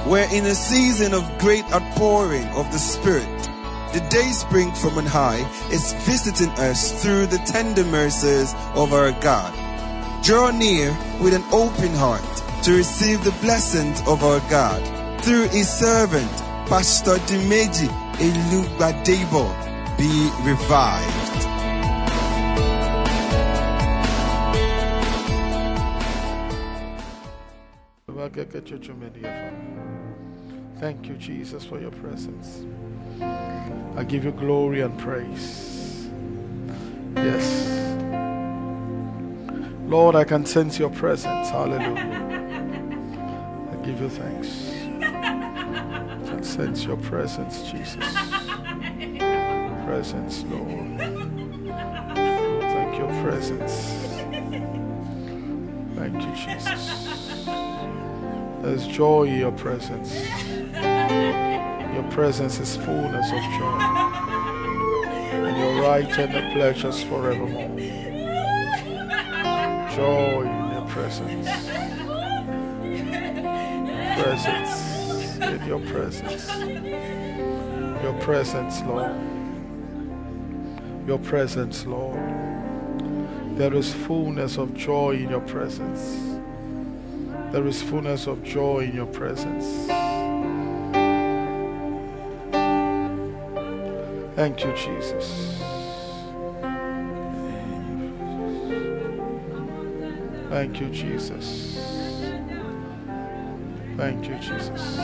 We're in a season of great outpouring of the Spirit. The day spring from on high is visiting us through the tender mercies of our God. Draw near with an open heart to receive the blessings of our God through His servant, Pastor Dimeji Elugbadebo. Be revived. Thank you, Jesus, for your presence. I give you glory and praise. Yes. Lord, I can sense your presence. Hallelujah. I give you thanks. I can sense your presence, Jesus. Presence, Lord. Thank you, presence. Thank you, Jesus. There's joy in your presence. Your presence is fullness of joy. And your right hand the pleasures forevermore. Joy in your presence. Presence in your presence. Your presence, Lord. Your presence, Lord. There is fullness of joy in your presence. There is fullness of joy in your presence. Thank you, Jesus. Thank you, Jesus. Thank you, Jesus.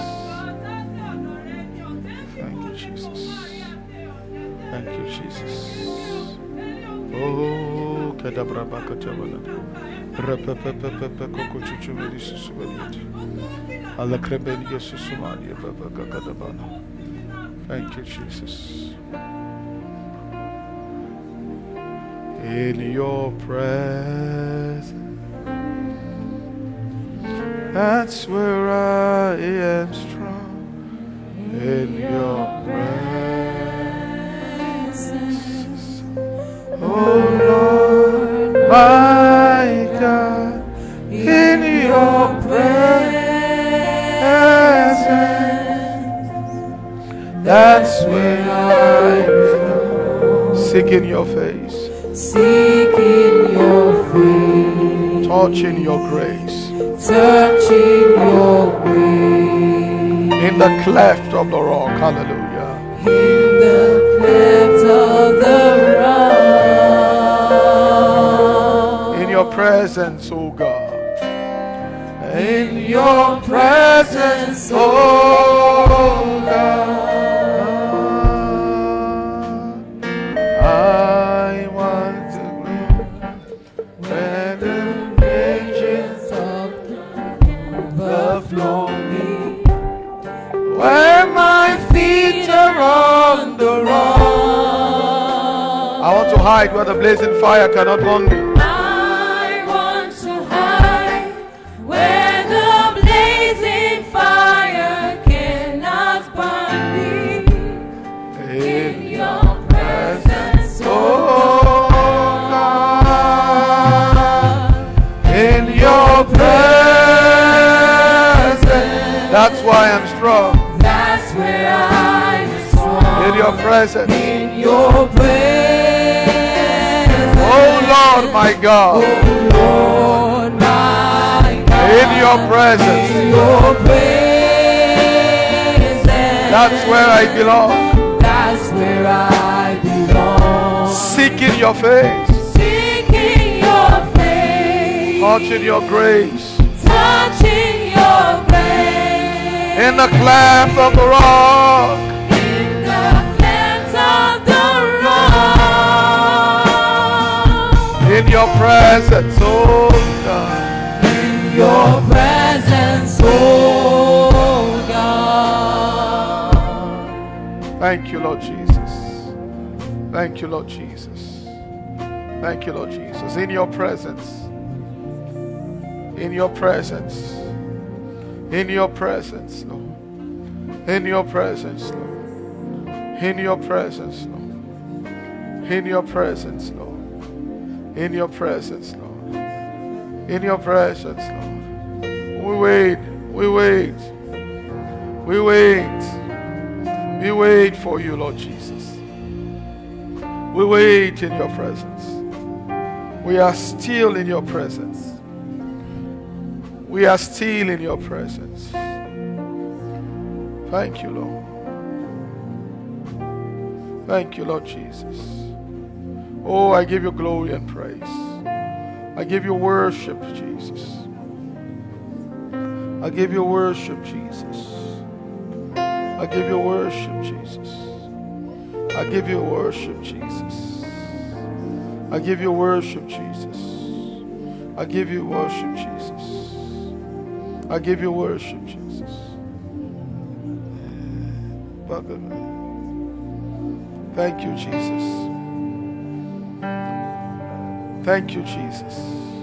Thank you, Jesus. Thank you, Jesus. Oh, Kadabrabakatabana. Repepepepepe Kokuchuchumedi Susubadiat. Alakrebedi Susumadi Babakadabana. Thank you, Jesus. In your presence, that's where I am strong. In your presence, oh Lord, my God, in your presence, that's where I am. Seeking your face. Seeking your face, touching your grace, touching your grace, in the cleft of the rock, hallelujah, in the cleft of the rock, in your presence, oh God, in your presence, oh God. Where my feet are on the rock. I want to hide where the blazing fire cannot burn me. I want to hide where the blazing fire cannot burn me. In your presence, oh God. In your presence, that's why I'm strong. That's where I'm strong. In your presence. In your presence. Oh Lord my God. Oh Lord my God. In your presence. In your presence. That's where I belong. That's where I belong. Seeking your face. Seeking your face. Touching your grace. Touching your grace. In the cleft of the rock. In the cleft of the rock. In your presence, oh God. In your presence, oh God. Thank you, Lord Jesus. Thank you, Lord Jesus. Thank you, Lord Jesus. In your presence. In your presence. In your presence, Lord. In your presence, Lord. In your presence, Lord. In your presence, Lord. In your presence, Lord. In your presence, Lord. We wait. We wait. We wait. We wait for you, Lord Jesus. We wait in your presence. We are still in your presence. We are still in your presence. Thank you, Lord. Thank you, Lord Jesus. Oh, I give you glory and praise. I give you worship, Jesus. I give you worship, Jesus. I give you worship, Jesus. I give you worship, Jesus. I give you worship, Jesus. I give you worship, Jesus. I give you worship, Jesus. Thank you, Jesus. Thank you, Jesus.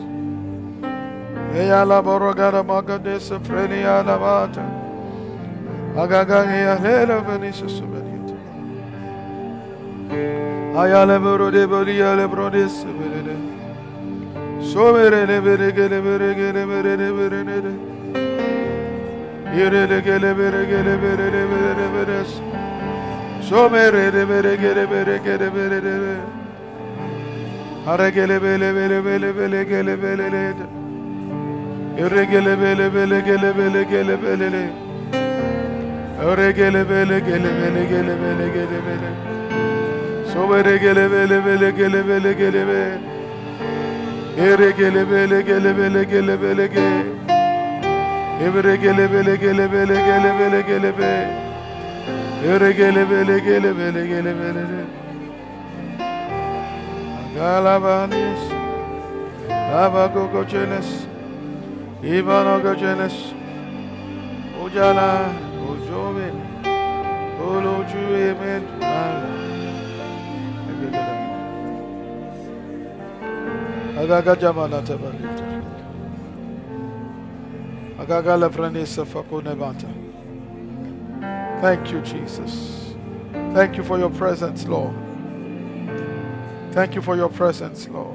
Thank you, Jesus. Thank you for your presence, Lord. Thank you for your presence, Lord.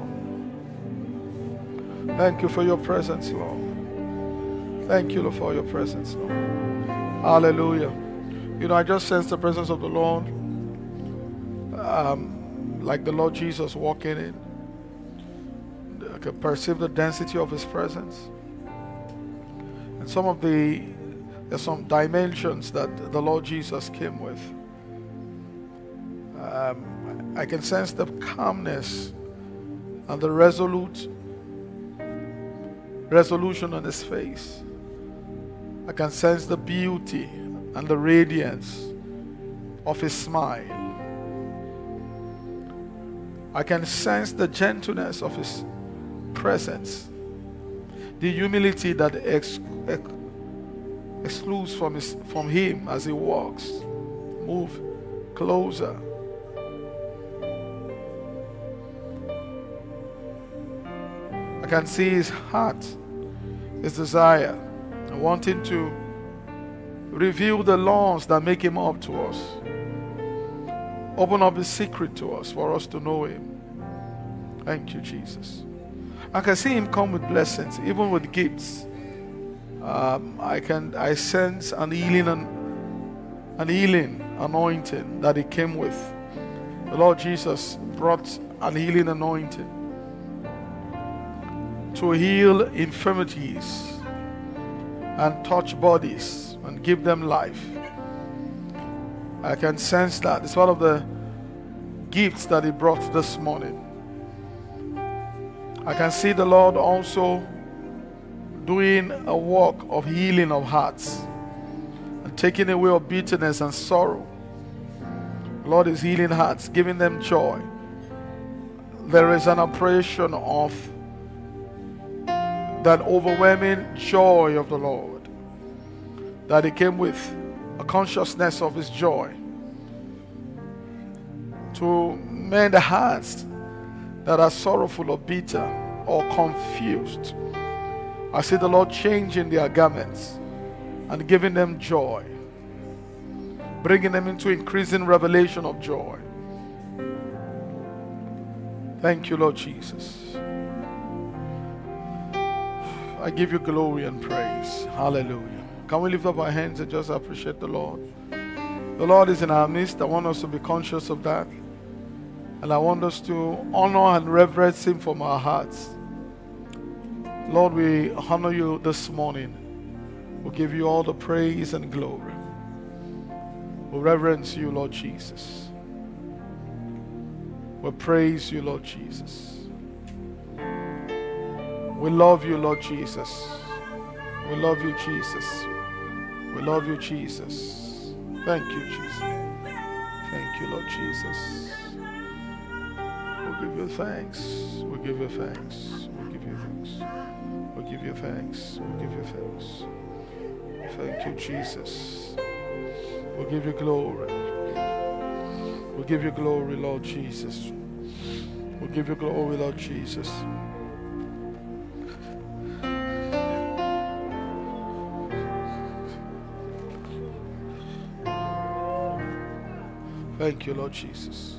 Thank you for your presence, Lord. Thank you, Lord, for your presence, Lord. Hallelujah. You know, I just sense the presence of the Lord, like the Lord Jesus walking in. I can perceive the density of His presence. And there's some dimensions that the Lord Jesus came with. I can sense the calmness and the resolution on His face. I can sense the beauty and the radiance of His smile. I can sense the gentleness of His presence, the humility that excludes from Him as He walks. Move closer. I can see His heart, His desire, wanting to reveal the laws that make Him up to us. Open up His secret to us for us to know Him. Thank you, Jesus. I can see Him come with blessings, even with gifts. I sense an healing anointing that He came with. The Lord Jesus brought an healing anointing to heal infirmities and touch bodies and give them life. I can sense that. It's one of the gifts that He brought this morning. I can see the Lord also doing a work of healing of hearts and taking away of bitterness and sorrow. The Lord is healing hearts, giving them joy. There is an operation of that overwhelming joy of the Lord, that He came with a consciousness of His joy to mend the hearts that are sorrowful or bitter or confused. I see the Lord changing their garments and giving them joy, bringing them into increasing revelation of joy. Thank you, Lord Jesus. I give you glory and praise. Hallelujah. Can we lift up our hands and just appreciate the Lord? The Lord is in our midst. I want us to be conscious of that. And I want us to honor and reverence Him from our hearts. Lord, we honor You this morning. We give You all the praise and glory. We reverence You, Lord Jesus. We praise You, Lord Jesus. We love You, Lord Jesus. We love You, Jesus. We love You, Jesus. Thank You, Jesus. Thank You, Lord Jesus. We give You thanks. We give You thanks. We give You thanks. We give You thanks. We give You thanks. Thank You, Jesus. We give You glory. We give You glory, Lord Jesus. We give You glory, Lord Jesus. Thank You, Lord Jesus.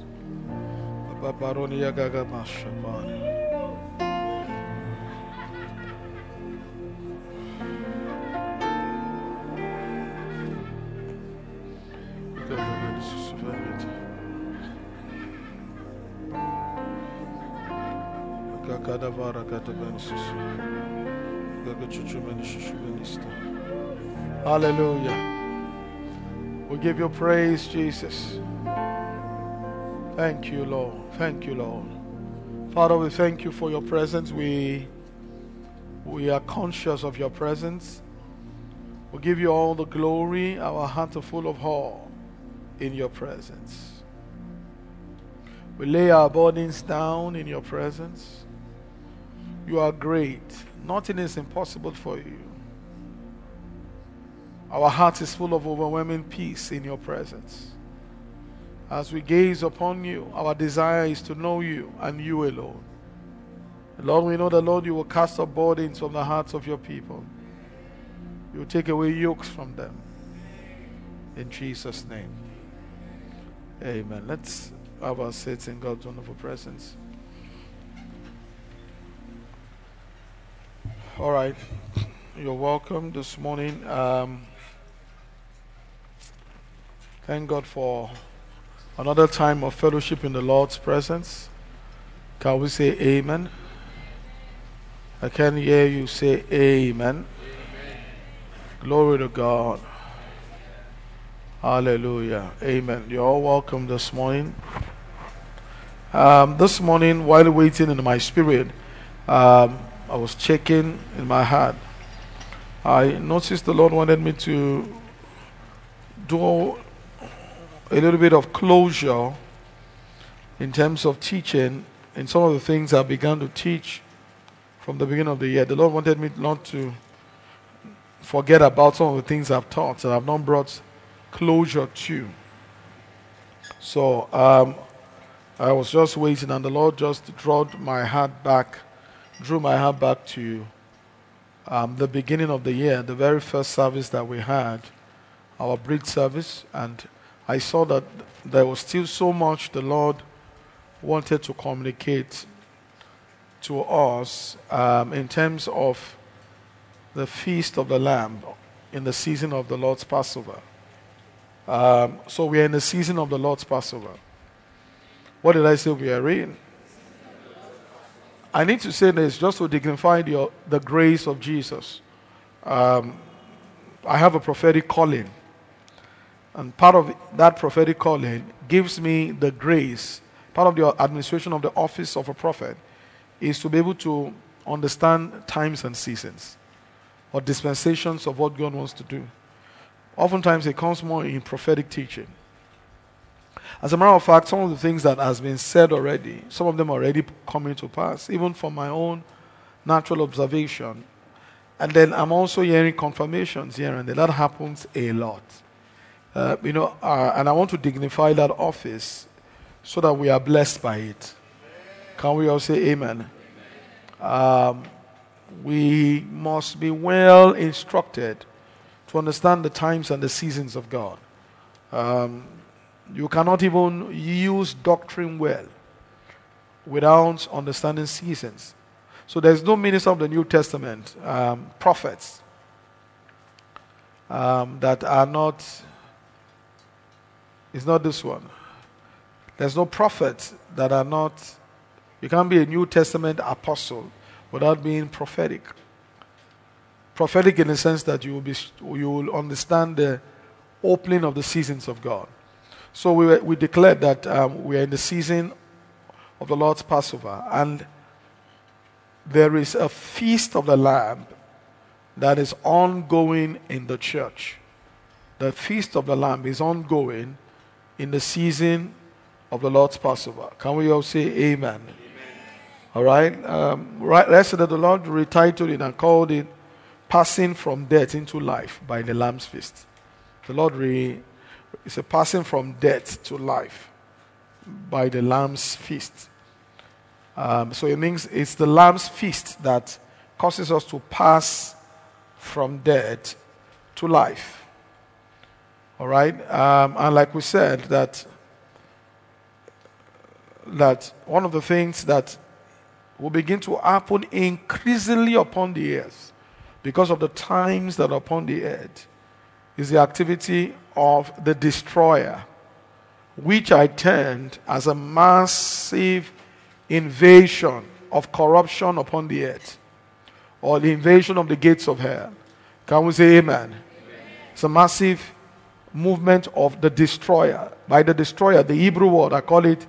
Hallelujah. We give You praise, Jesus. Thank You, Lord. Thank You, Lord. Father, we thank You for Your presence. We are conscious of Your presence. We give You all the glory. Our hearts are full of awe in Your presence. We lay our burdens down in Your presence. You are great. Nothing is impossible for You. Our heart is full of overwhelming peace in Your presence. As we gaze upon You, our desire is to know You and You alone. Lord, we know that, Lord, You will cast off burdens from the hearts of Your people. You will take away yokes from them. In Jesus' name. Amen. Let's have our seats in God's wonderful presence. All right. You're welcome this morning. Thank God for another time of fellowship in the Lord's presence. Can we say amen? I can hear you say amen. Amen. Glory to God. Hallelujah. Amen. You're all welcome this morning. This morning, while waiting in my spirit, I was checking in my heart. I noticed the Lord wanted me to do a little bit of closure in terms of teaching in some of the things I began to teach from the beginning of the year. The Lord wanted me not to forget about some of the things I've taught and I've not brought closure to. So I was just waiting, and the Lord just drew my heart back to the beginning of the year, the very first service that we had, our bridge service, and I saw that there was still so much the Lord wanted to communicate to us in terms of the Feast of the Lamb in the season of the Lord's Passover. So we are in the season of the Lord's Passover. What did I say we are in? I need to say this just to dignify the grace of Jesus. I have a prophetic calling. And part of that prophetic calling gives me the grace. Part of the administration of the office of a prophet is to be able to understand times and seasons or dispensations of what God wants to do. Oftentimes it comes more in prophetic teaching. As a matter of fact, some of the things that has been said already, some of them are already coming to pass, even from my own natural observation. And then I'm also hearing confirmations here and there. That happens a lot. And I want to dignify that office so that we are blessed by it. Can we all say amen? We must be well instructed to understand the times and the seasons of God. You cannot even use doctrine well without understanding seasons. So there's no minister of the New Testament, prophets, that are not, it's not this one. There's no prophets that are not, you can't be a New Testament apostle without being prophetic. Prophetic in the sense that you will understand the opening of the seasons of God. So we declared that we are in the season of the Lord's Passover, and there is a feast of the Lamb that is ongoing in the church. The feast of the Lamb is ongoing in the season of the Lord's Passover. Can we all say amen? Amen. All right. Rest that the Lord retitled it and called it "Passing from Death into Life" by the Lamb's Feast. The Lord it's a passing from death to life by the Lamb's Feast. So it means it's the Lamb's Feast that causes us to pass from death to life. All right? And like we said, that one of the things that will begin to happen increasingly upon the earth because of the times that are upon the earth is the activity of the destroyer, which I termed as a massive invasion of corruption upon the earth, or the invasion of the gates of hell. Can we say amen? It's a massive movement of the destroyer. By the destroyer, the Hebrew word, I call it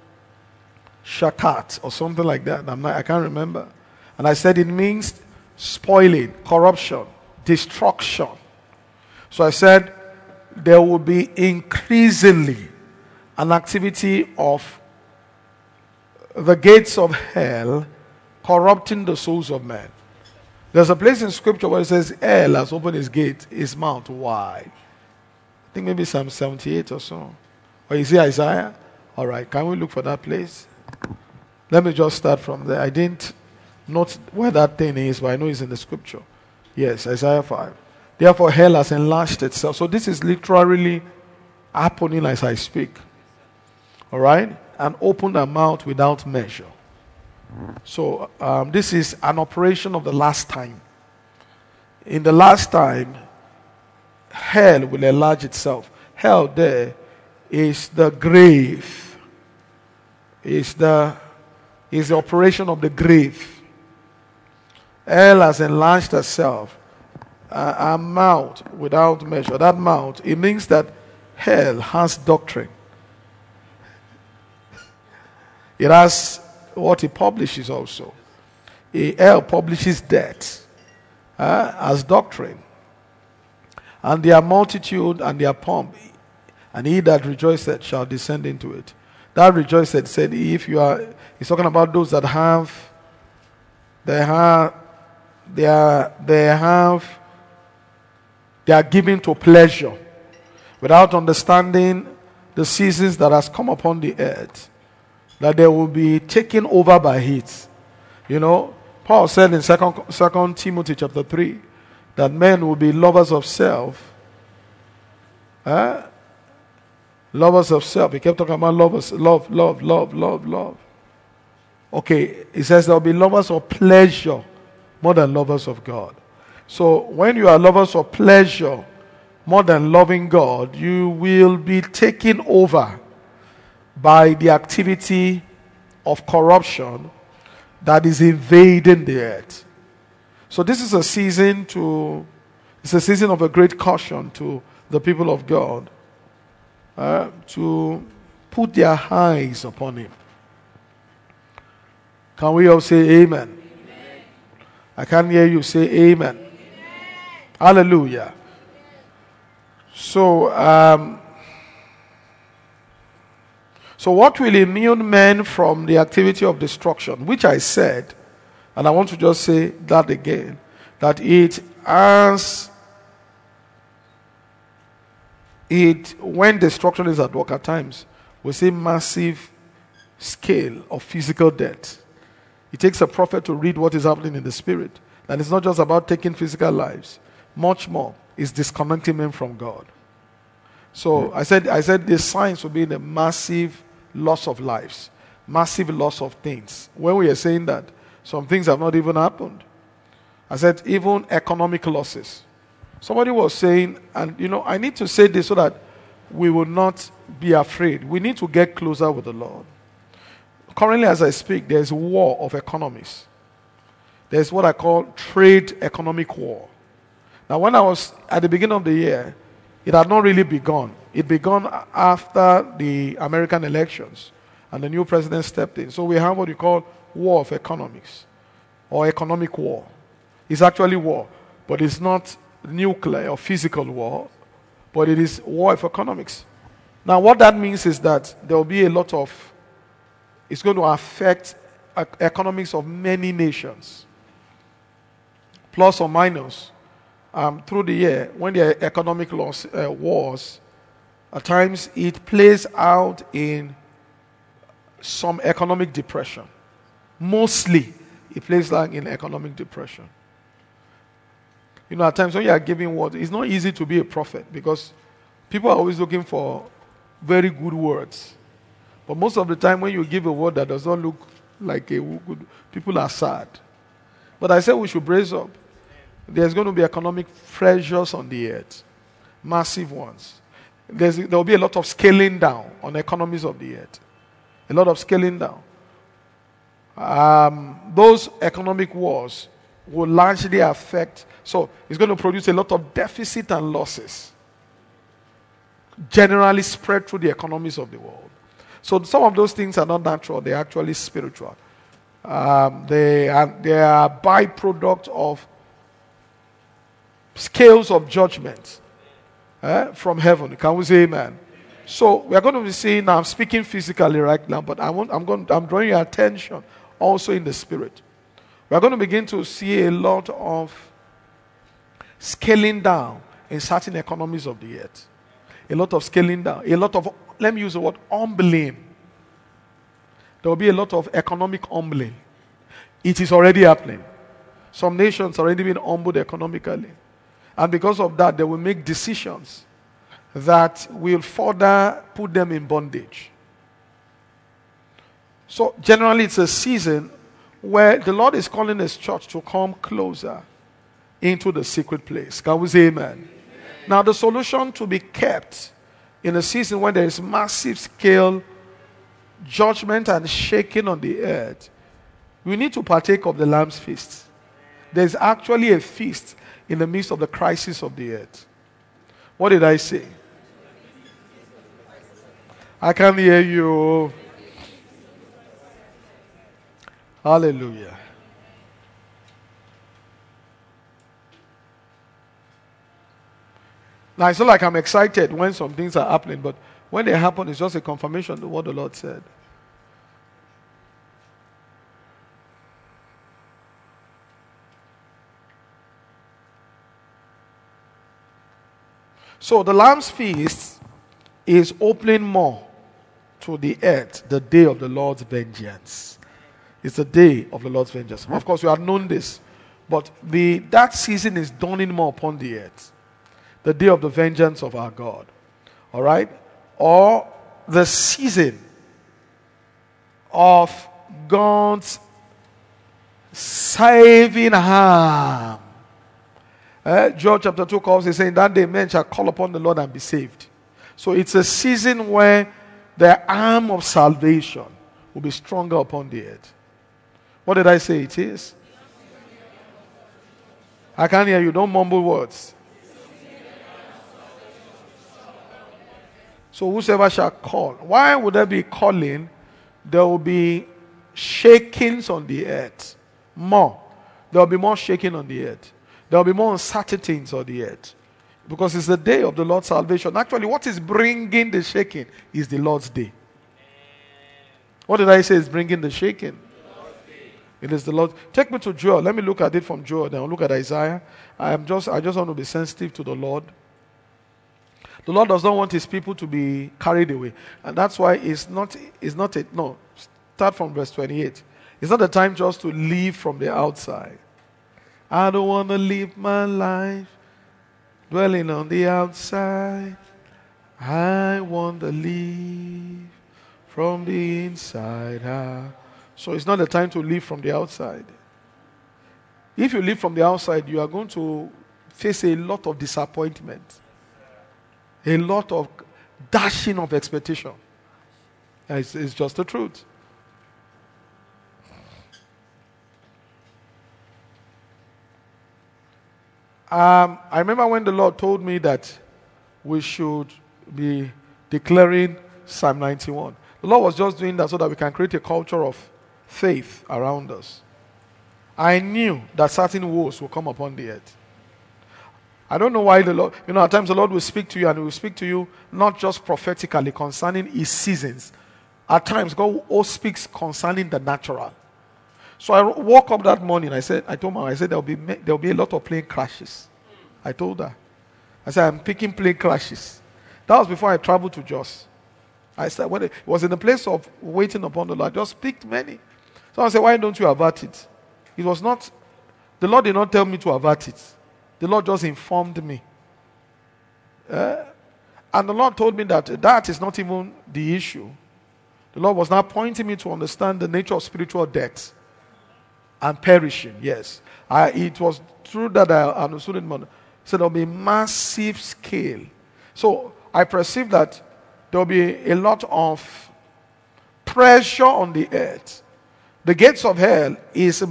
shakat or something like that. I can't remember. And I said it means spoiling, corruption, destruction. So I said there will be increasingly an activity of the gates of hell corrupting the souls of men. There's a place in scripture where it says hell has opened his gate, his mouth wide. I think maybe Psalm 78 or so. Or is it Isaiah? All right, can we look for that place? Let me just start from there. I didn't note where that thing is, but I know it's in the scripture. Yes, Isaiah 5. Therefore, hell has enlarged itself. So this is literally happening as I speak. All right? And opened her mouth without measure. So this is an operation of the last time. In the last time, hell will enlarge itself. Hell there is the grave. Is the operation of the grave. Hell has enlarged herself. A mouth without measure. That mouth, it means that hell has doctrine. It has what it publishes also. Hell publishes death as doctrine. And their multitude and their pomp, and he that rejoiceth shall descend into it. That rejoiceth said, if you are, he's talking about those that they are given to pleasure without understanding the seasons that has come upon the earth, that they will be taken over by it. You know, Paul said in 2 Timothy chapter 3 that men will be lovers of self. Lovers of self. He kept talking about lovers, love. Okay, he says there will be lovers of pleasure more than lovers of God. So when you are lovers of pleasure more than loving God, you will be taken over by the activity of corruption that is invading the earth. So this is a season of a great caution to the people of God to put their eyes upon him. Can we all say amen? Amen. I can't hear you say amen. Amen. Hallelujah. So what will immune men from the activity of destruction? Which I said, and I want to just say that again, that when destruction is at work at times, we see massive scale of physical death. It takes a prophet to read what is happening in the spirit. And it's not just about taking physical lives. Much more is disconnecting men from God. So I said the signs will be in a massive loss of lives, massive loss of things. When we are saying that, some things have not even happened. I said even economic losses. Somebody was saying, and I need to say this so that we will not be afraid. We need to get closer with the Lord. Currently, as I speak, there's a war of economies. There's what I call trade economic war. Now, when I was at the beginning of the year, it had not really begun. It began after the American elections and the new president stepped in. So we have what you call war of economics or economic war. It's actually war, but it's not nuclear or physical war, but it is war of economics. Now, what that means is that there will be it's going to affect economics of many nations, plus or minus. Through the year, when there are economic wars, at times it plays out in some economic depression. Mostly, it plays out in economic depression. At times when you are giving words, it's not easy to be a prophet because people are always looking for very good words. But most of the time when you give a word that does not look like a good, people are sad. But I said we should brace up. There's going to be economic pressures on the earth. Massive ones. There will be a lot of scaling down on economies of the earth. A lot of scaling down. Those economic wars will largely affect, so it's going to produce a lot of deficit and losses. Generally spread through the economies of the world. So some of those things are not natural, they're actually spiritual. They are byproduct of scales of judgment from heaven. Can we say amen? So we are going to be seeing, now I'm speaking physically right now, but I'm drawing your attention also in the spirit. We are going to begin to see a lot of scaling down in certain economies of the earth. A lot of scaling down. A lot of, let me use the word humbling. There will be a lot of economic humbling. It is already happening. Some nations are already being humbled economically. And because of that, they will make decisions that will further put them in bondage. So generally it's a season where the Lord is calling His church to come closer into the secret place. Can we say amen? Now the solution to be kept in a season when there is massive scale judgment and shaking on the earth, we need to partake of the Lamb's feast. There's actually a feast in the midst of the crisis of the earth. What did I say? I can't hear you. Hallelujah. Now, it's not like I'm excited when some things are happening, but when they happen, it's just a confirmation of what the Lord said. So the Lamb's Feast is opening more to the earth, the day of the Lord's vengeance. It's the day of the Lord's vengeance. Of course, we have known this, but that season is dawning more upon the earth. The day of the vengeance of our God. All right? Or the season of God's saving arm. John chapter 2 calls it saying, that day men shall call upon the Lord and be saved. So it's a season where the arm of salvation will be stronger upon the earth. What did I say it is? I can't hear you. Don't mumble words. So whosoever shall call. Why would there be calling? There will be shakings on the earth. More. There will be more shaking on the earth. There will be more uncertainties on the earth. Because it's the day of the Lord's salvation. Actually, what is bringing the shaking is the Lord's day. What did I say is bringing the shaking? It is the Lord. Take me to Joel. Let me look at it from Joel. Then I'll look at Isaiah. I just want to be sensitive to the Lord. The Lord does not want His people to be carried away. And that's why start from verse 28. It's not the time just to live from the outside. I don't want to live my life dwelling on the outside. I want to live from the inside out. So it's not the time to live from the outside. If you live from the outside, you are going to face a lot of disappointment, a lot of dashing of expectation. It's just the truth. I remember when the Lord told me that we should be declaring Psalm 91. The Lord was just doing that so that we can create a culture of faith around us. I knew that certain woes will come upon the earth. I don't know why the Lord, at times the Lord will speak to you, and He will speak to you not just prophetically concerning His seasons. At times, God also speaks concerning the natural. So I woke up that morning. I told Mama, there'll be a lot of plane crashes. I told her. I said, I'm picking plane crashes. That was before I traveled to Jos. I said, when it was in the place of waiting upon the Lord, I just picked many. So I said, why don't you avert it? It was not, the Lord did not tell me to avert it. The Lord just informed me. And the Lord told me that is not even the issue. The Lord was now pointing me to understand the nature of spiritual death and perishing. Yes. It was through that I understood it more. So there will be massive scale. So I perceive that there will be a lot of pressure on the earth. The gates of hell is a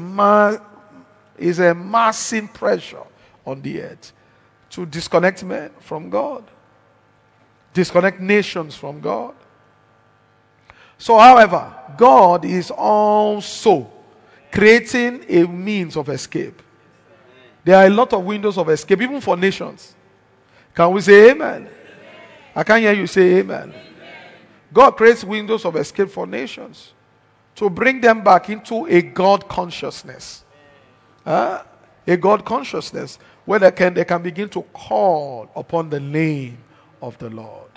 massive pressure on the earth to disconnect men from God, disconnect nations from God. So, however, God is also creating a means of escape. There are a lot of windows of escape, even for nations. Can we say amen? I can't hear you say amen. God creates windows of escape for nations to bring them back into a God consciousness. A God consciousness where they can begin to call upon the name of the Lord.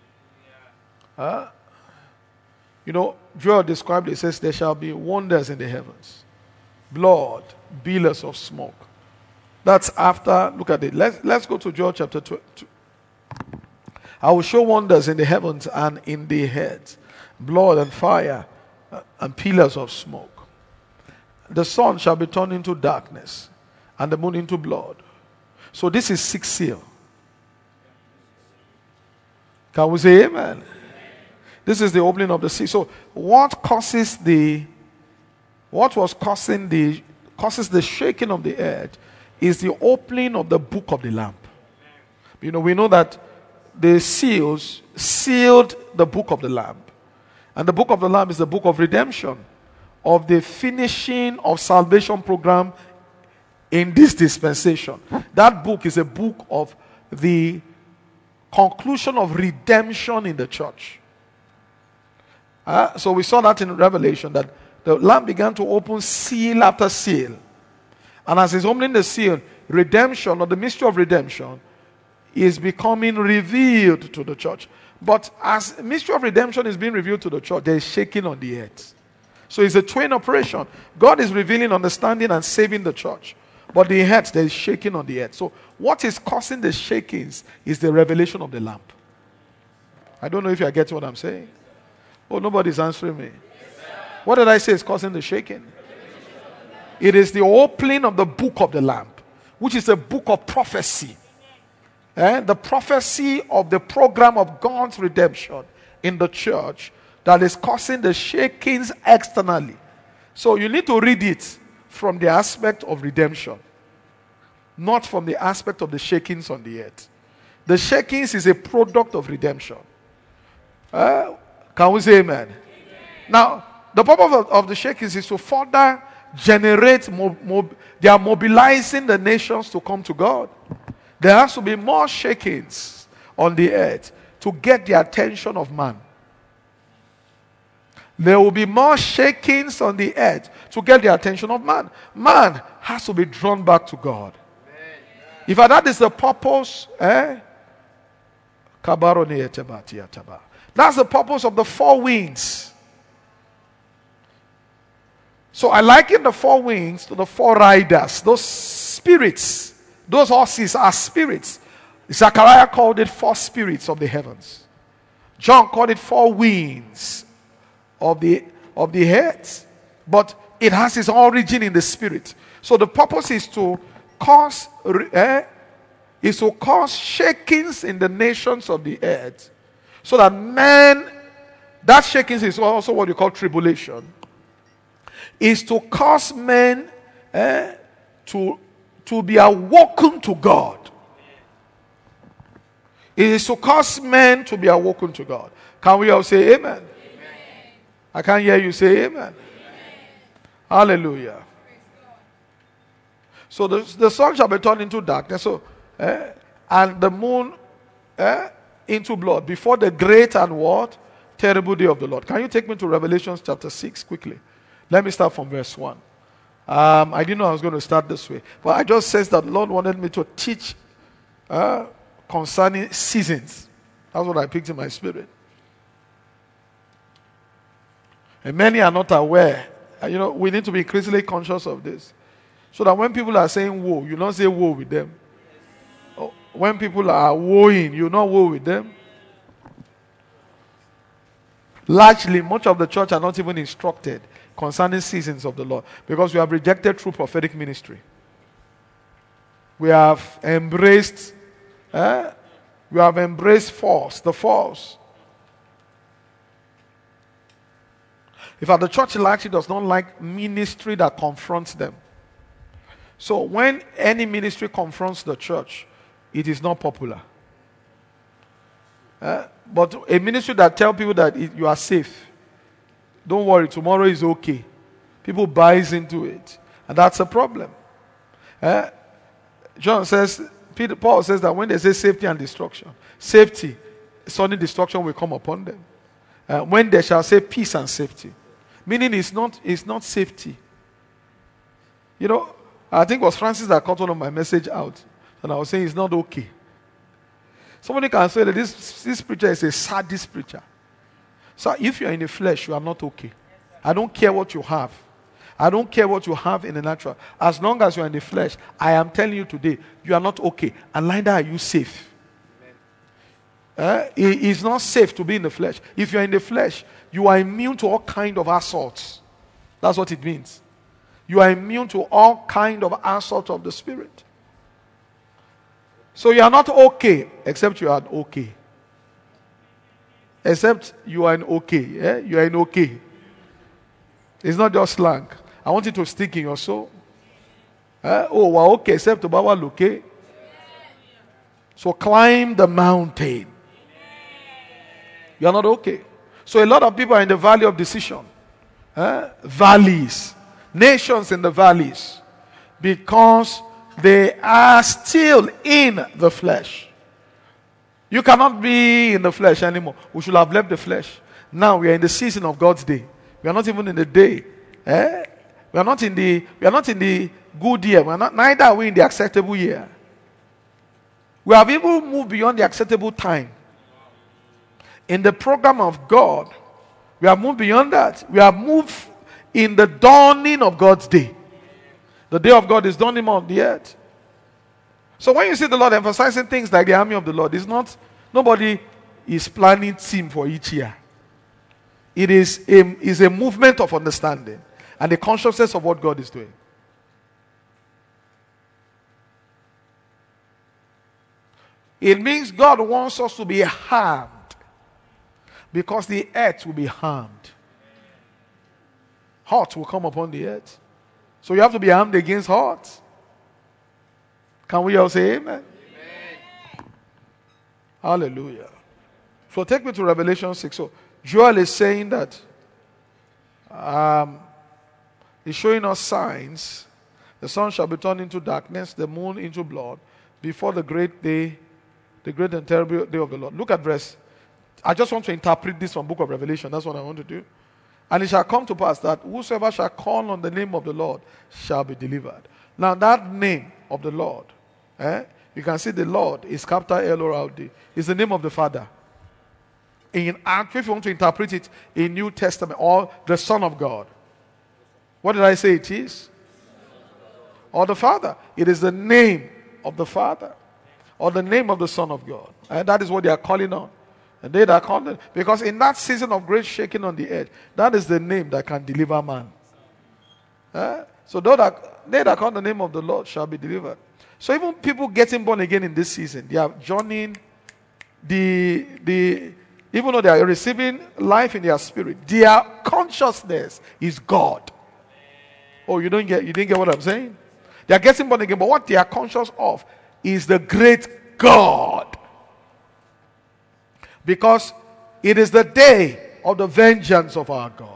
Joel described it, says, there shall be wonders in the heavens. Blood, billows of smoke. That's after, look at it. Let's go to Joel chapter 2. I will show wonders in the heavens and in the earth, blood and fire and pillars of smoke. The sun shall be turned into darkness and the moon into blood. So this is 6th seal. Can we say amen? This is the opening of the sea. So what causes the shaking of the earth is the opening of the book of the Lamb. We know that the seals sealed the book of the Lamb. And the book of the Lamb is the book of redemption, of the finishing of salvation program in this dispensation. That book is a book of the conclusion of redemption in the church. So we saw that in Revelation, that the Lamb began to open seal after seal. And as he's opening the seal, redemption, or the mystery of redemption, is becoming revealed to the church. But as the mystery of redemption is being revealed to the church, there is shaking on the earth. So it's a twin operation. God is revealing, understanding, and saving the church. But the earth, there is shaking on the earth. So what is causing the shakings is the revelation of the Lamb. I don't know if you are getting what I'm saying. Oh, nobody's answering me. What did I say is causing the shaking? It is the opening of the book of the Lamb, which is a book of prophecy. The prophecy of the program of God's redemption in the church that is causing the shakings externally. So you need to read it from the aspect of redemption, not from the aspect of the shakings on the earth. The shakings is a product of redemption. Can we say amen? Now, the purpose of the shakings is to further generate, they are mobilizing the nations to come to God. There has to be more shakings on the earth to get the attention of man. There will be more shakings on the earth to get the attention of man. Man has to be drawn back to God. If that is the purpose, that's the purpose of the 4 wings. So I liken the 4 wings to the 4 riders, those spirits. Those horses are spirits. Zechariah called it 4 spirits of the heavens. John called it 4 winds of the earth. But it has its origin in the spirit. So the purpose is to cause is to cause shakings in the nations of the earth, so that men, that shakings is also what you call tribulation, is to cause men to be awoken to God. It is to cause men to be awoken to God. Can we all say amen? Amen. I can't hear you say amen. Amen. Hallelujah. So the sun shall be turned into darkness, and the moon into blood before the great and what? Terrible day of the Lord. Can you take me to Revelation chapter 6 quickly? Let me start from verse 1. I didn't know I was going to start this way, but I just said that the Lord wanted me to teach concerning seasons. That's what I picked in my spirit. And many are not aware. We need to be increasingly conscious of this. So that when people are saying woe, you don't say woe with them. When people are woeing, you not woe with them. Largely, much of the church are not even instructed concerning seasons of the Lord, because we have rejected true prophetic ministry. We have embraced false, the false. In fact, the church largely does not like ministry that confronts them. So when any ministry confronts the church, it is not popular. But a ministry that tells people that you are safe, don't worry, tomorrow is okay, people buys into it, and that's a problem. Paul says that when they say safety and destruction, safety, sudden destruction will come upon them. When they shall say peace and safety, meaning it's not safety. I think it was Francis that cut one of my message out, and I was saying it's not okay. Somebody can say that this preacher is a sadist preacher. So if you are in the flesh, you are not okay. I don't care what you have. I don't care what you have in the natural. As long as you are in the flesh, I am telling you today, you are not okay. And neither are you safe. It is not safe to be in the flesh. If you are in the flesh, you are immune to all kind of assaults. That's what it means. You are immune to all kind of assault of the spirit. So you are not okay, except you are okay. Except you are in okay. You are in okay. It's not just slang. I want it to stick in your soul. We're okay, except to Baba okay. So climb the mountain. You are not okay. So a lot of people are in the valley of decision. Valleys. Nations in the valleys. Because they are still in the flesh. You cannot be in the flesh anymore. We should have left the flesh. Now we are in the season of God's day. We are not even in the day. We are not in the good year. Neither are we in the acceptable year. We have even moved beyond the acceptable time. In the program of God, we have moved beyond that. We have moved in the dawning of God's day. The day of God is dawning on the earth. So when you see the Lord emphasizing things like the army of the Lord, it's not, nobody is planning theme for each year. It is a movement of understanding and the consciousness of what God is doing. It means God wants us to be harmed because the earth will be harmed. Hurt will come upon the earth. So you have to be armed against hurt. Can we all say amen? Amen. Hallelujah. So take me to Revelation 6. So Joel is saying that he's showing us signs. The sun shall be turned into darkness, the moon into blood, before the great day, the great and terrible day of the Lord. Look at verse. I just want to interpret this from book of Revelation. That's what I want to do. And it shall come to pass that whosoever shall call on the name of the Lord shall be delivered. Now that name of the Lord, you can see the Lord is capital L-O-R-D. It's the name of the Father. If you want to interpret it in New Testament, or the Son of God. What did I say it is? Or the Father. It is the name of the Father. Or the name of the Son of God. And that is what they are calling on. And they that call them, because in that season of great shaking on the earth, that is the name that can deliver man. So they that call the name of the Lord shall be delivered. So even people getting born again in this season, they are joining even though they are receiving life in their spirit, their consciousness is God. Oh, you didn't get what I'm saying? They are getting born again, but what they are conscious of is the great God. Because it is the day of the vengeance of our God.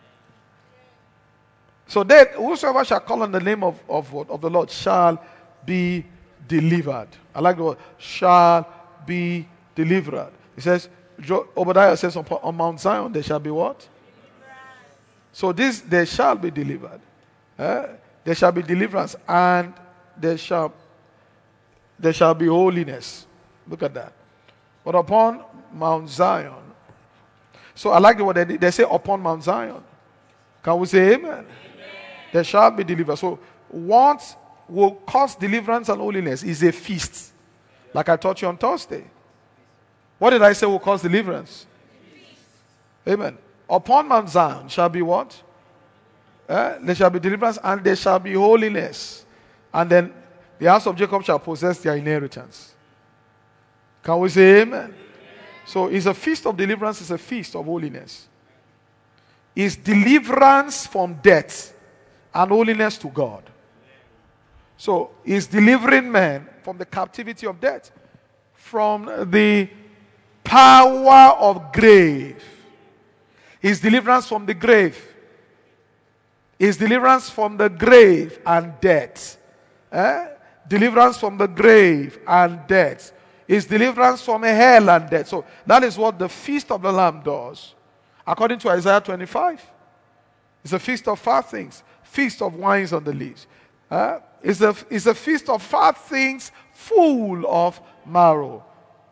So then, whosoever shall call on the name of the Lord shall be delivered. I like the word, shall be delivered. It says, Obadiah says, on Mount Zion there shall be what? So there shall be delivered. There shall be deliverance, and there shall be holiness. Look at that. But upon Mount Zion. So I like the word they say upon Mount Zion. Can we say amen? Amen. There shall be deliverance. So what will cause deliverance and holiness is a feast. Like I taught you on Thursday. What did I say will cause deliverance? Amen. Upon Mount Zion shall be what? There shall be deliverance and there shall be holiness. And then the house of Jacob shall possess their inheritance. Can we say amen? Amen. So it's a feast of deliverance, it's a feast of holiness. It's deliverance from death and holiness to God. So it's delivering men from the captivity of death, from the power of grave. It's deliverance from the grave. It's deliverance from the grave and death. Deliverance from the grave and death. It's deliverance from hell and death. So that is what the Feast of the Lamb does. According to Isaiah 25. It's a feast of fat things. Feast of wines on the leaves. It's a feast of fat things full of marrow.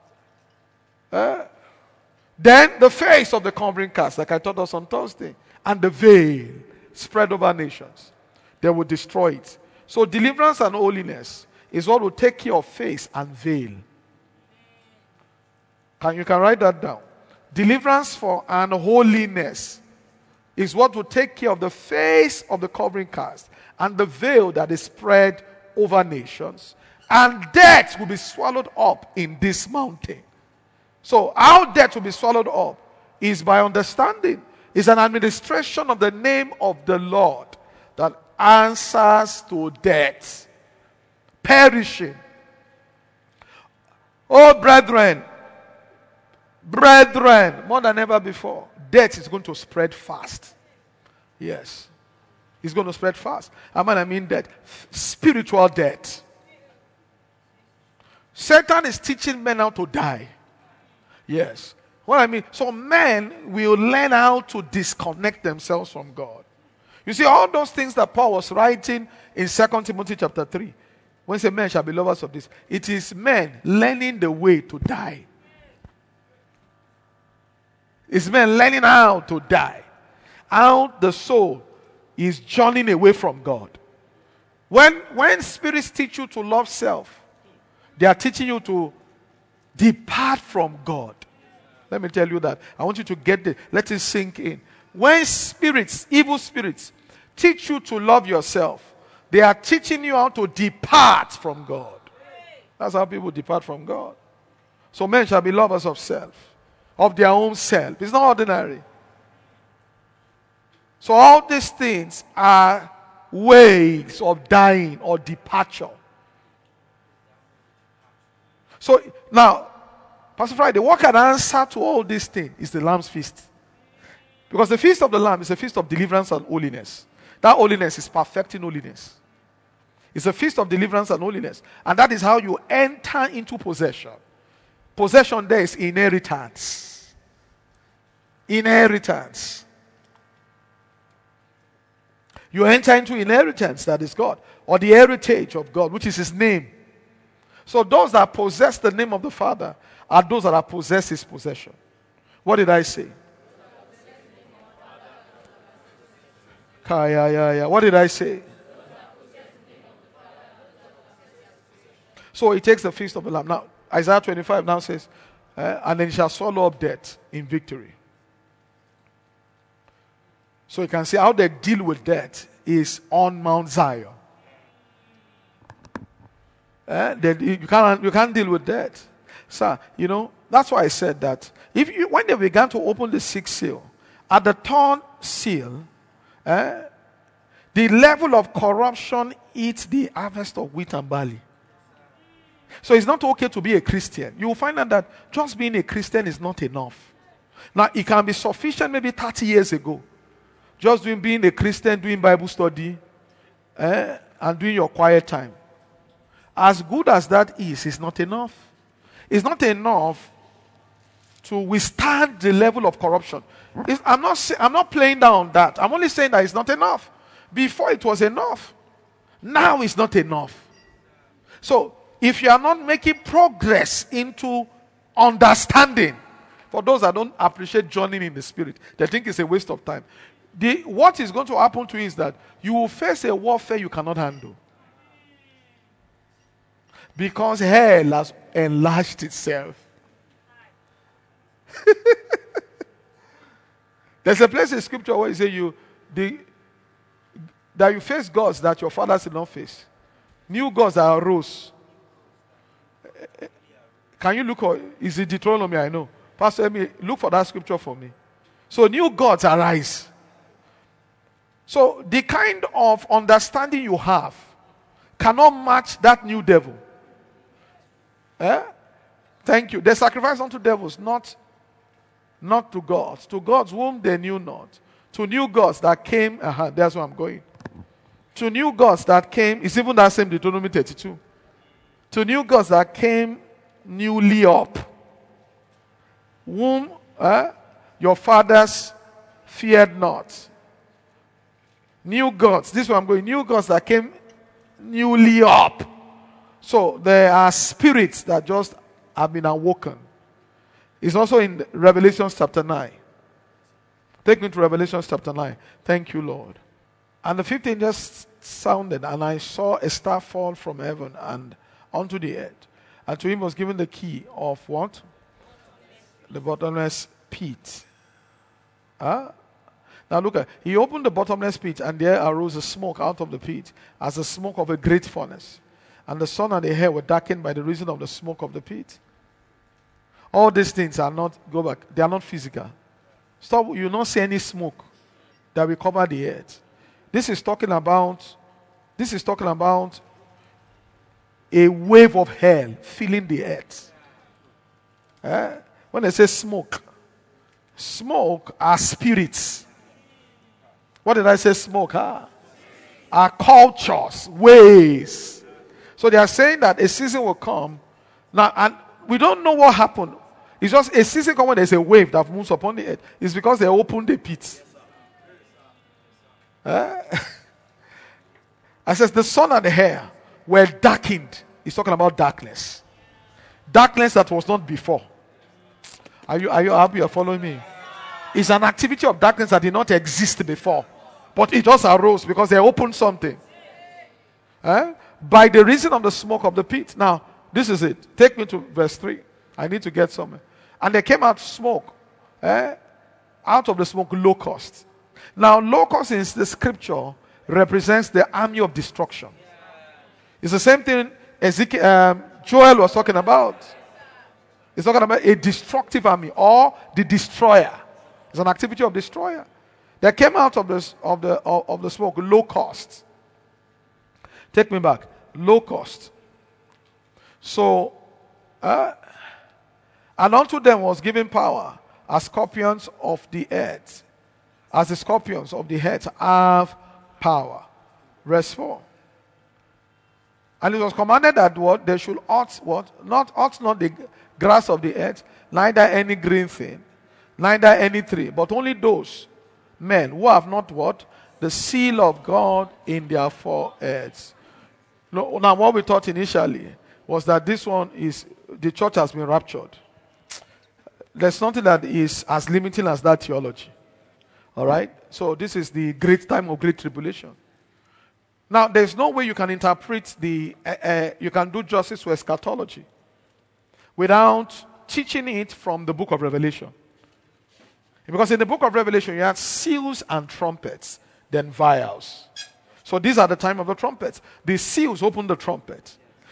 Then the face of the covering cast, like I taught us on Thursday, and the veil spread over nations. They will destroy it. So deliverance and holiness is what will take care of face and veil. You can write that down. Deliverance and holiness is what will take care of the face of the covering cast and the veil that is spread over nations. And death will be swallowed up in this mountain. So how death will be swallowed up is by understanding. It's an administration of the name of the Lord that answers to death. Perishing. Oh, brethren, more than ever before, death is going to spread fast. Yes. It's going to spread fast. I mean death. Spiritual death. Satan is teaching men how to die. Yes. What I mean, so men will learn how to disconnect themselves from God. You see, all those things that Paul was writing in 2 Timothy chapter 3, when he said men shall be lovers of this, it is men learning the way to die. It's men learning how to die. How the soul is journeying away from God. When spirits teach you to love self, they are teaching you to depart from God. Let me tell you that. I want you to get it. Let it sink in. When spirits, evil spirits, teach you to love yourself, they are teaching you how to depart from God. That's how people depart from God. So men shall be lovers of self, of their own self. It's not ordinary. So all these things are ways of dying or departure. So now, Pastor Friday, what can answer to all these things is the Lamb's Feast. Because the Feast of the Lamb is a feast of deliverance and holiness. That holiness is perfecting holiness. It's a feast of deliverance and holiness. And that is how you enter into possession. Possession there is inheritance. Inheritance. You enter into inheritance, that is God. Or the heritage of God, which is His name. So those that possess the name of the Father are those that have possessed His possession. What did I say? What did I say? So He takes the Feast of the Lamb. Now, Isaiah 25 now says, and then He shall swallow up death in victory. So you can see how they deal with death is on Mount Zion. You can't deal with that. So, that's why I said that. When they began to open the sixth seal, at the third seal, the level of corruption eats the harvest of wheat and barley. So it's not okay to be a Christian. You will find out that just being a Christian is not enough. Now, it can be sufficient maybe 30 years ago. Just being a Christian, doing Bible study, and doing your quiet time. As good as that is, it's not enough. It's not enough to withstand the level of corruption. I'm not playing down that. I'm only saying that it's not enough. Before it was enough. Now it's not enough. So, if you are not making progress into understanding, for those that don't appreciate journeying in the spirit, they think it's a waste of time. What is going to happen to you is that you will face a warfare you cannot handle. Because hell has enlarged itself. There's a place in scripture where you say that you face gods that your fathers did not face. New gods that arose. Can you look? Is it Deuteronomy? I know. Pastor, look for that scripture for me. So new gods arise. So the kind of understanding you have cannot match that new devil. Thank you. They sacrifice unto devils, not to gods. To gods whom they knew not. To new gods that came. That's where I'm going. To new gods that came. It's even that same Deuteronomy 32. To new gods that came newly up. Whom your fathers feared not. New gods. This is where I'm going. New gods that came newly up. So there are spirits that just have been awoken. It's also in Revelation chapter 9. Take me to Revelation chapter 9. Thank you, Lord. And the 15 just sounded, and I saw a star fall from heaven and onto the earth. And to him was given the key of what? The bottomless pit. Now look at, he opened the bottomless pit, and there arose a smoke out of the pit, as the smoke of a great furnace. And the sun and the air were darkened by the reason of the smoke of the pit. All these things are not, go back, they are not physical. Stop, you will not see any smoke that will cover the earth. This is talking about a wave of hell filling the earth. When they say smoke are spirits. What did I say smoke are? Are cultures, ways. So they are saying that a season will come. Now, and we don't know what happened. It's just a season comes when there's a wave that moves upon the earth. It's because they opened the pit. I says the sun and the air were darkened. He's talking about darkness. Darkness that was not before. Are you happy you're following me? It's an activity of darkness that did not exist before. But it just arose because they opened something. By the reason of the smoke of the pit. Now, this is it. Take me to verse 3. I need to get somewhere. And there came out smoke. Out of the smoke, locusts. Now, locusts in the scripture represents the army of destruction. It's the same thing Joel was talking about. He's talking about a destructive army or the destroyer. It's an activity of destroyer. There came out of the smoke locusts. Take me back. Locusts. So, and unto them was given power as scorpions of the earth. As the scorpions of the earth have power. Verse 4. And it was commanded that what? They should not the grass of the earth, neither any green thing, neither any tree, but only those men who have not what? The seal of God in their foreheads. Now, what we thought initially was that this one is, the church has been raptured. There's nothing that is as limiting as that theology. All right? So this is the great time of great tribulation. Now, there's no way you can interpret you can do justice to eschatology without teaching it from the book of Revelation. Because in the book of Revelation, you have seals and trumpets, then vials. So these are the time of the trumpets. The seals open the trumpet.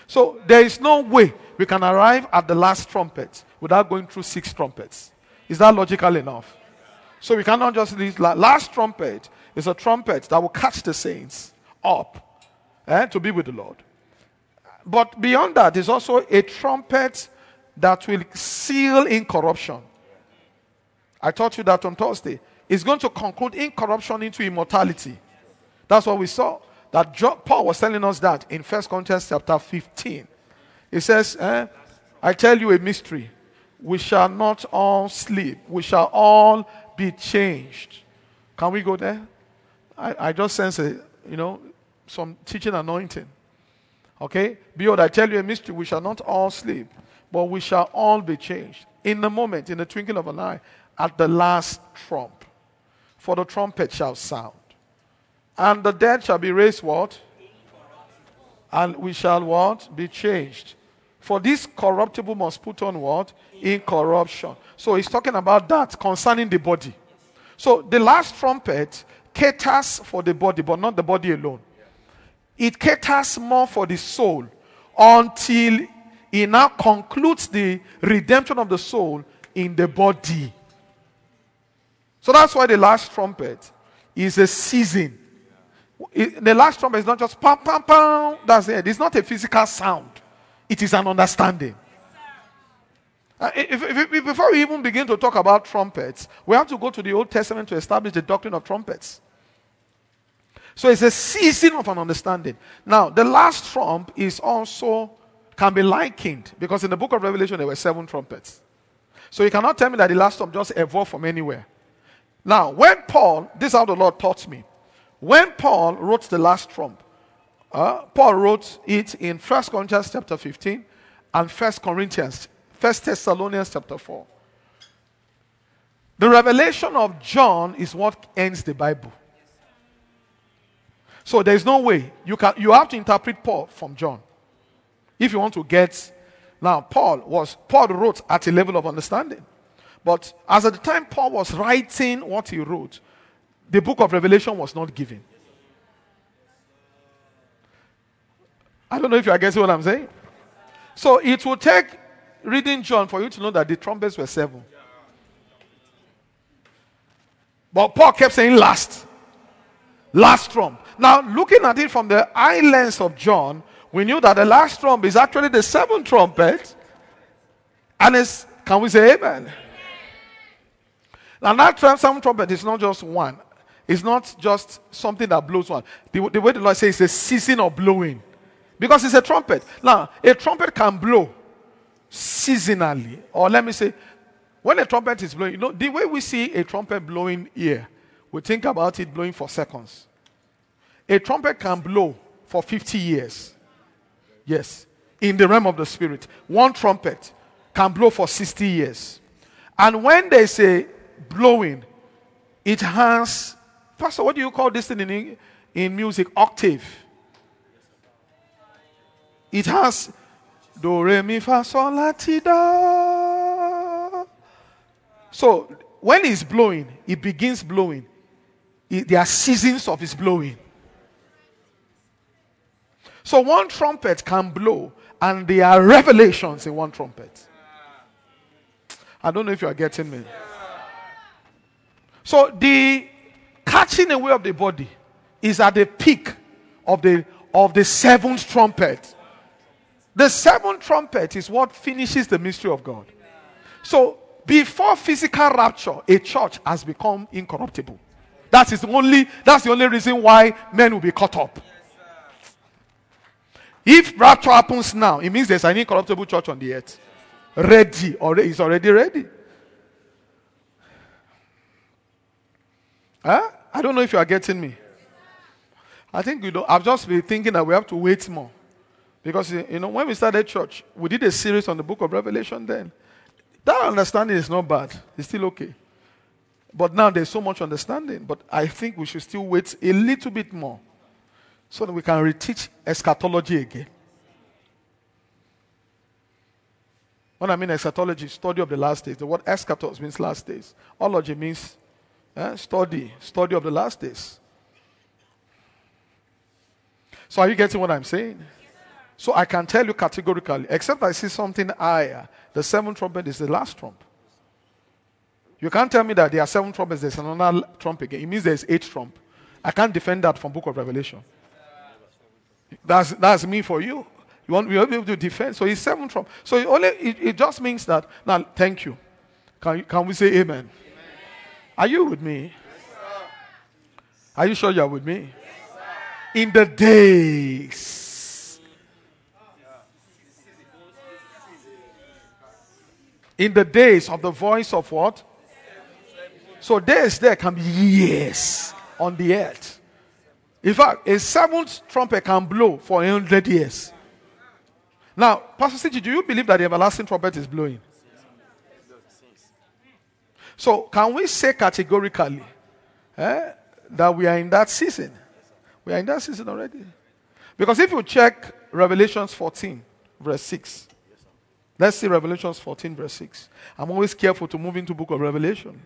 So there is no way we can arrive at the last trumpet without going through 6 trumpets. Is that logical enough? So we cannot just leave. Last trumpet is a trumpet that will catch the saints up to be with the Lord. But beyond that, there's also a trumpet that will seal incorruption. I taught you that on Thursday. It's going to conclude incorruption into immortality. That's what we saw. That Paul was telling us that in 1 Corinthians chapter 15. He says, I tell you a mystery. We shall not all sleep. We shall all be changed. Can we go there? I just sense some teaching anointing. Okay? Behold, I tell you a mystery. We shall not all sleep, but we shall all be changed. In the moment, in the twinkling of an eye, at the last trump. For the trumpet shall sound. And the dead shall be raised what? And we shall what? Be changed. For this corruptible must put on what? Incorruption. So he's talking about that concerning the body. So the last trumpet caters for the body, but not the body alone. It caters more for the soul until he now concludes the redemption of the soul in the body. So that's why the last trumpet is a season. The last trumpet is not just pam, pam, pam. That's it. It's not a physical sound. It is an understanding. Before we even begin to talk about trumpets, we have to go to the Old Testament to establish the doctrine of trumpets. So it's a season of an understanding. Now, the last trump is also, can be likened, because in the book of Revelation there were 7 trumpets. So you cannot tell me that the last trump just evolved from anywhere. Now, when Paul, this is how the Lord taught me. When Paul wrote the last trump, Paul wrote it in 1 Corinthians chapter 15 and 1 Thessalonians chapter 4. The revelation of John is what ends the Bible. So there is no way you have to interpret Paul from John. If you want to get, now Paul wrote at a level of understanding. But as at the time Paul was writing what he wrote, the book of Revelation was not given. I don't know if you are getting what I'm saying. So it will take reading John for you to know that the trumpets were 7. But Paul kept saying last trump. Now, looking at it from the eye lens of John, we knew that the last trump is actually the 7th trumpet. And can we say amen? Now, that 7th trumpet is not just one. It's not just something that blows one. The way the Lord says it's a season of blowing. Because it's a trumpet. Now, a trumpet can blow seasonally. Or let me say, when a trumpet is blowing, the way we see a trumpet blowing here, we think about it blowing for seconds. A trumpet can blow for 50 years. Yes. In the realm of the spirit. One trumpet can blow for 60 years. And when they say blowing, it has, Pastor, what do you call this thing in music? Octave. It has do, re, mi, fa, sol, la, ti, do. So when it's blowing, it begins blowing. There are seasons of its blowing. So one trumpet can blow, and there are revelations in one trumpet. I don't know if you are getting me. So the catching away of the body is at the peak of the 7th trumpet. The 7th trumpet is what finishes the mystery of God. So before physical rapture, a church has become incorruptible. That's the only reason why men will be caught up. If rapture happens now, it means there's an incorruptible church on the earth. Ready, it's already ready. I don't know if you are getting me. I think I've just been thinking that we have to wait more. Because, when we started church, we did a series on the book of Revelation then. That understanding is not bad. It's still okay. But now there's so much understanding. But I think we should still wait a little bit more so that we can reteach eschatology again. When I mean eschatology, study of the last days. The word eschatos means last days. Ology means study of the last days. So are you getting what I'm saying? So I can tell you categorically, except I see something higher, the seventh trumpet is the last trump. You can't tell me that there are 7 trumpets, there's another trump again. It means there's 8 trump. I can't defend that from Book of Revelation. That's me for you. You won't be able to defend. So it's 7 trump. So it just means that. Now, thank you. Can we say amen? Are you with me? Are you sure you're with me? In the days. In the days of the voice of what? So days there can be years on the earth. In fact, a 7th trumpet can blow for 100 years. Now, Pastor CG, do you believe that the everlasting trumpet is blowing? So, can we say categorically that we are in that season? We are in that season already. Because if you check Revelations 14, verse 6. Let's see Revelations 14, verse 6. I'm always careful to move into book of Revelation.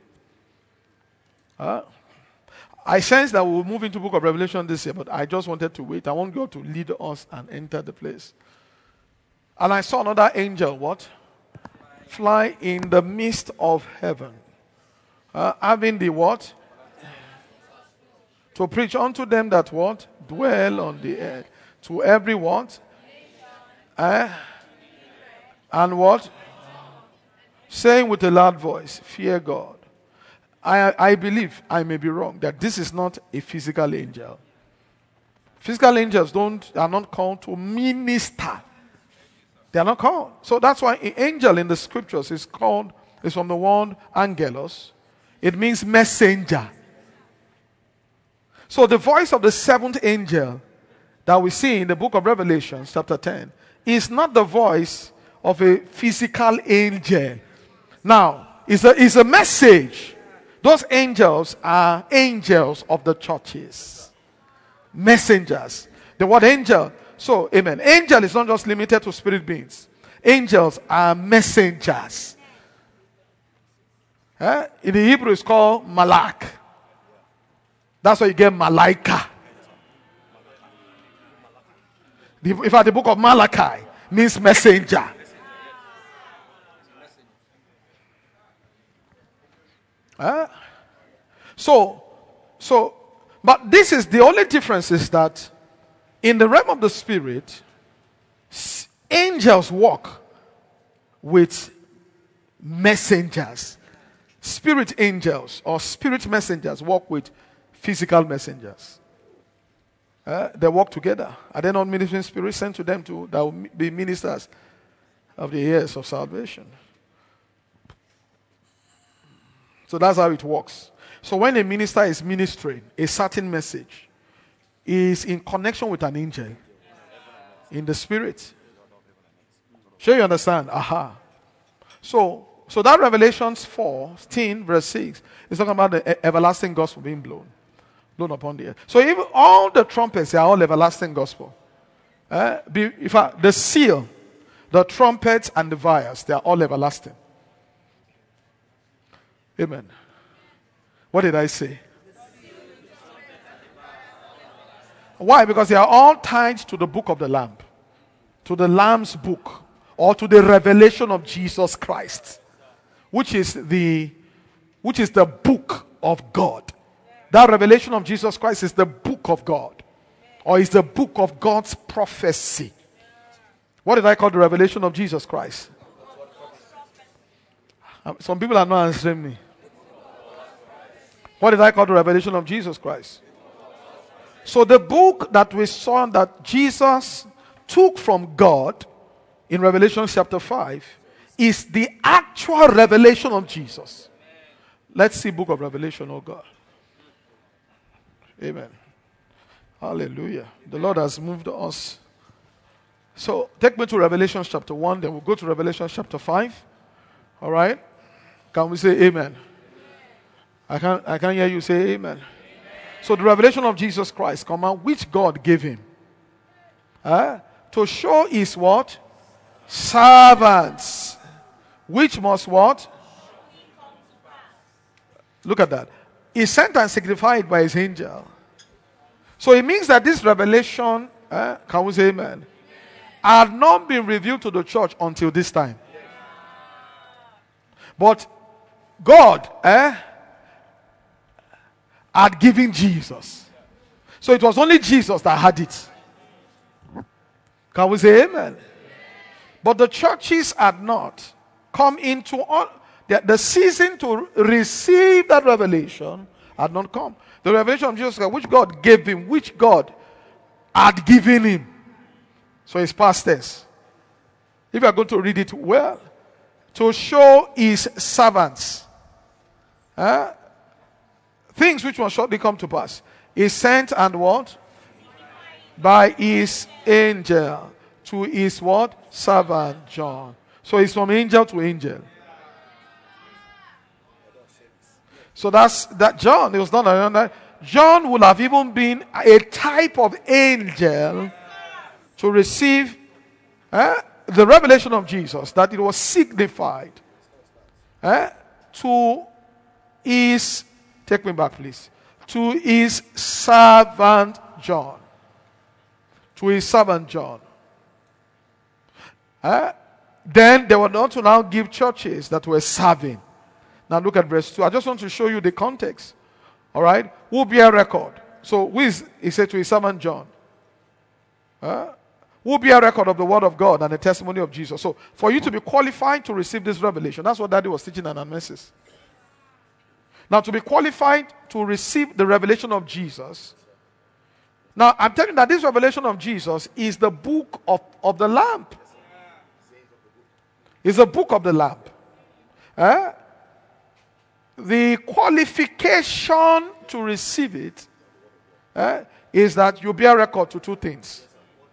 I sense that we'll move into book of Revelation this year, but I just wanted to wait. I want God to lead us and enter the place. And I saw another angel, what? Fly in the midst of heaven. Having the what? To preach unto them that what? Dwell on the earth. To every what? And what? Saying with a loud voice, fear God. I believe, I may be wrong, that this is not a physical angel. Physical angels are not called to minister. They are not called. So that's why an angel in the scriptures is from the word angelos. It means messenger. So the voice of the 7th angel that we see in the book of Revelation, chapter 10, is not the voice of a physical angel. Now, it's a message. Those angels are angels of the churches. Messengers. The word angel. So, amen. Angel is not just limited to spirit beings. Angels are messengers. In the Hebrew, it's called malak. That's why you get malaika. In fact, the book of Malachi means messenger. But this is the only difference is that in the realm of the spirit, angels walk with messengers. Spirit angels or spirit messengers walk with physical messengers. They walk together. Are they not ministering spirits sent to them that will be ministers of the heirs of salvation? So that's how it works. So when a minister is ministering a certain message, he is in connection with an angel in the spirit. Sure you understand? Aha. So that Revelations 14 verse 6 is talking about the everlasting gospel being blown upon the earth. So even all the trumpets are all everlasting gospel. In fact, the seal, the trumpets, and the vials, they are all everlasting. Amen. What did I say? Why? Because they are all tied to the book of the Lamb, to the Lamb's book, or to the revelation of Jesus Christ, which is the book of God. That revelation of Jesus Christ is the book of God, or is the book of God's prophecy. What did I call the revelation of Jesus Christ? Some people are not answering me. What did I call the revelation of Jesus Christ? So the book that we saw that Jesus took from God in Revelation chapter 5 is the actual revelation of Jesus. Let's see book of Revelation, oh God. Amen. Hallelujah. The Lord has moved us. So take me to Revelation chapter 1, then we'll go to Revelation chapter 5. All right? Can we say amen? I can't hear you say amen. So the revelation of Jesus Christ, which God gave him to show his what? Servants. Which must what? Look at that. He sent and signified by his angel. So it means that this revelation, can we say amen? had not been revealed to the church until this time. But God had given Jesus. So it was only Jesus that had it. Can we say amen? But the churches had not come into the season to receive that revelation had not come. The revelation of Jesus Christ, which God gave him, which God had given him. So it's past tense. If you are going to read it well, to show his servants things which must shortly come to pass. He sent and what? By his angel to his what? Servant John. So it's from angel to angel. So that John, it was not another. John would have even been a type of angel to receive the revelation of Jesus, that it was signified to his, take me back please, to his servant John. To his servant John. Then they were not to now give churches that were serving. Now look at verse 2. I just want to show you the context. All right? Who will bear record? So he said to his servant John. Who will bear record of the word of God and the testimony of Jesus? So for you to be qualified to receive this revelation, that's what Daddy was teaching in Anamesis. Now to be qualified to receive the revelation of Jesus. Now I'm telling you that this revelation of Jesus is the book of the Lamb. It's a book of the Lamb. The qualification to receive it is that you bear record to two things.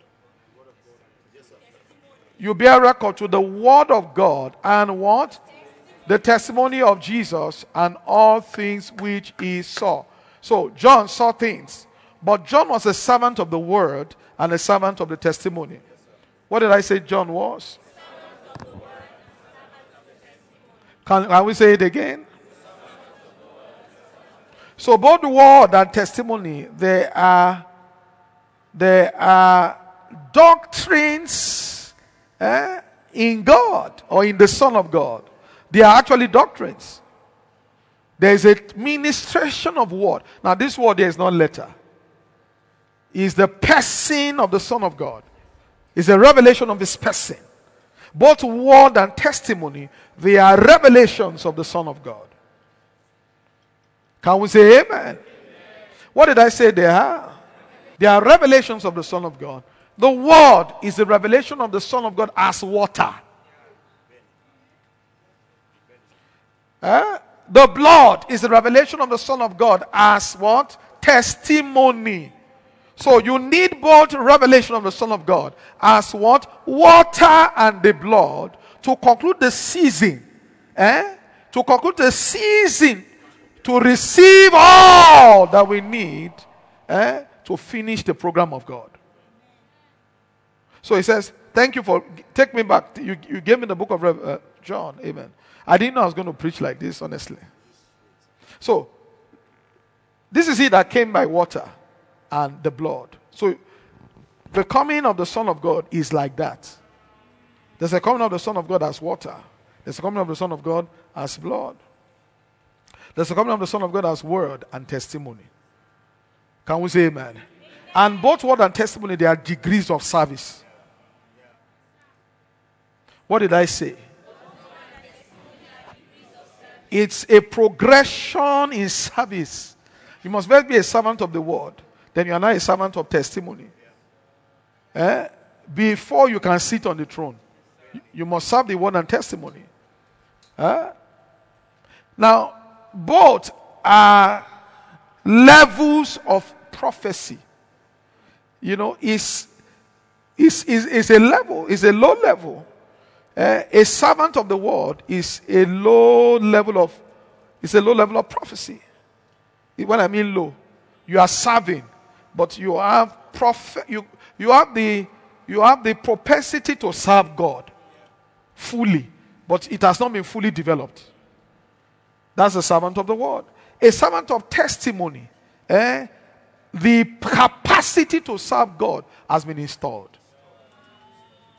You bear record to the word of God and what? The testimony of Jesus and all things which he saw. So John saw things, but John was a servant of the word and a servant of the testimony. What did I say John was? Can we say it again? So both word and testimony, they are doctrines in God or in the Son of God. They are actually doctrines. There is a ministration of word. Now this word there is not letter. It's the person of the Son of God. It's a revelation of his person. Both word and testimony, they are revelations of the Son of God. Can we say amen? What did I say they are? They are revelations of the Son of God. The word is the revelation of the Son of God as water. The blood is the revelation of the Son of God as what? Testimony. So you need both revelation of the Son of God as what? Water and the blood to conclude the season. To conclude the season to receive all that we need to finish the program of God. So he says, thank you for, take me back. You gave me the book of John. Amen. I didn't know I was going to preach like this, honestly. So, this is he that came by water and the blood. So, the coming of the Son of God is like that. There's a coming of the Son of God as water. There's a coming of the Son of God as blood. There's a coming of the Son of God as word and testimony. Can we say amen? And both word and testimony, they are degrees of service. What did I say? It's a progression in service. You must first be a servant of the word. Then you are now a servant of testimony. Before you can sit on the throne, you must serve the word and testimony. Now, both are levels of prophecy. You know, it's a level, it's a low level. A servant of the word is a low level of prophecy. When I mean low, you are serving, but you have you have the propensity to serve God fully, but it has not been fully developed. That's a servant of the word. A servant of testimony, the capacity to serve God has been installed.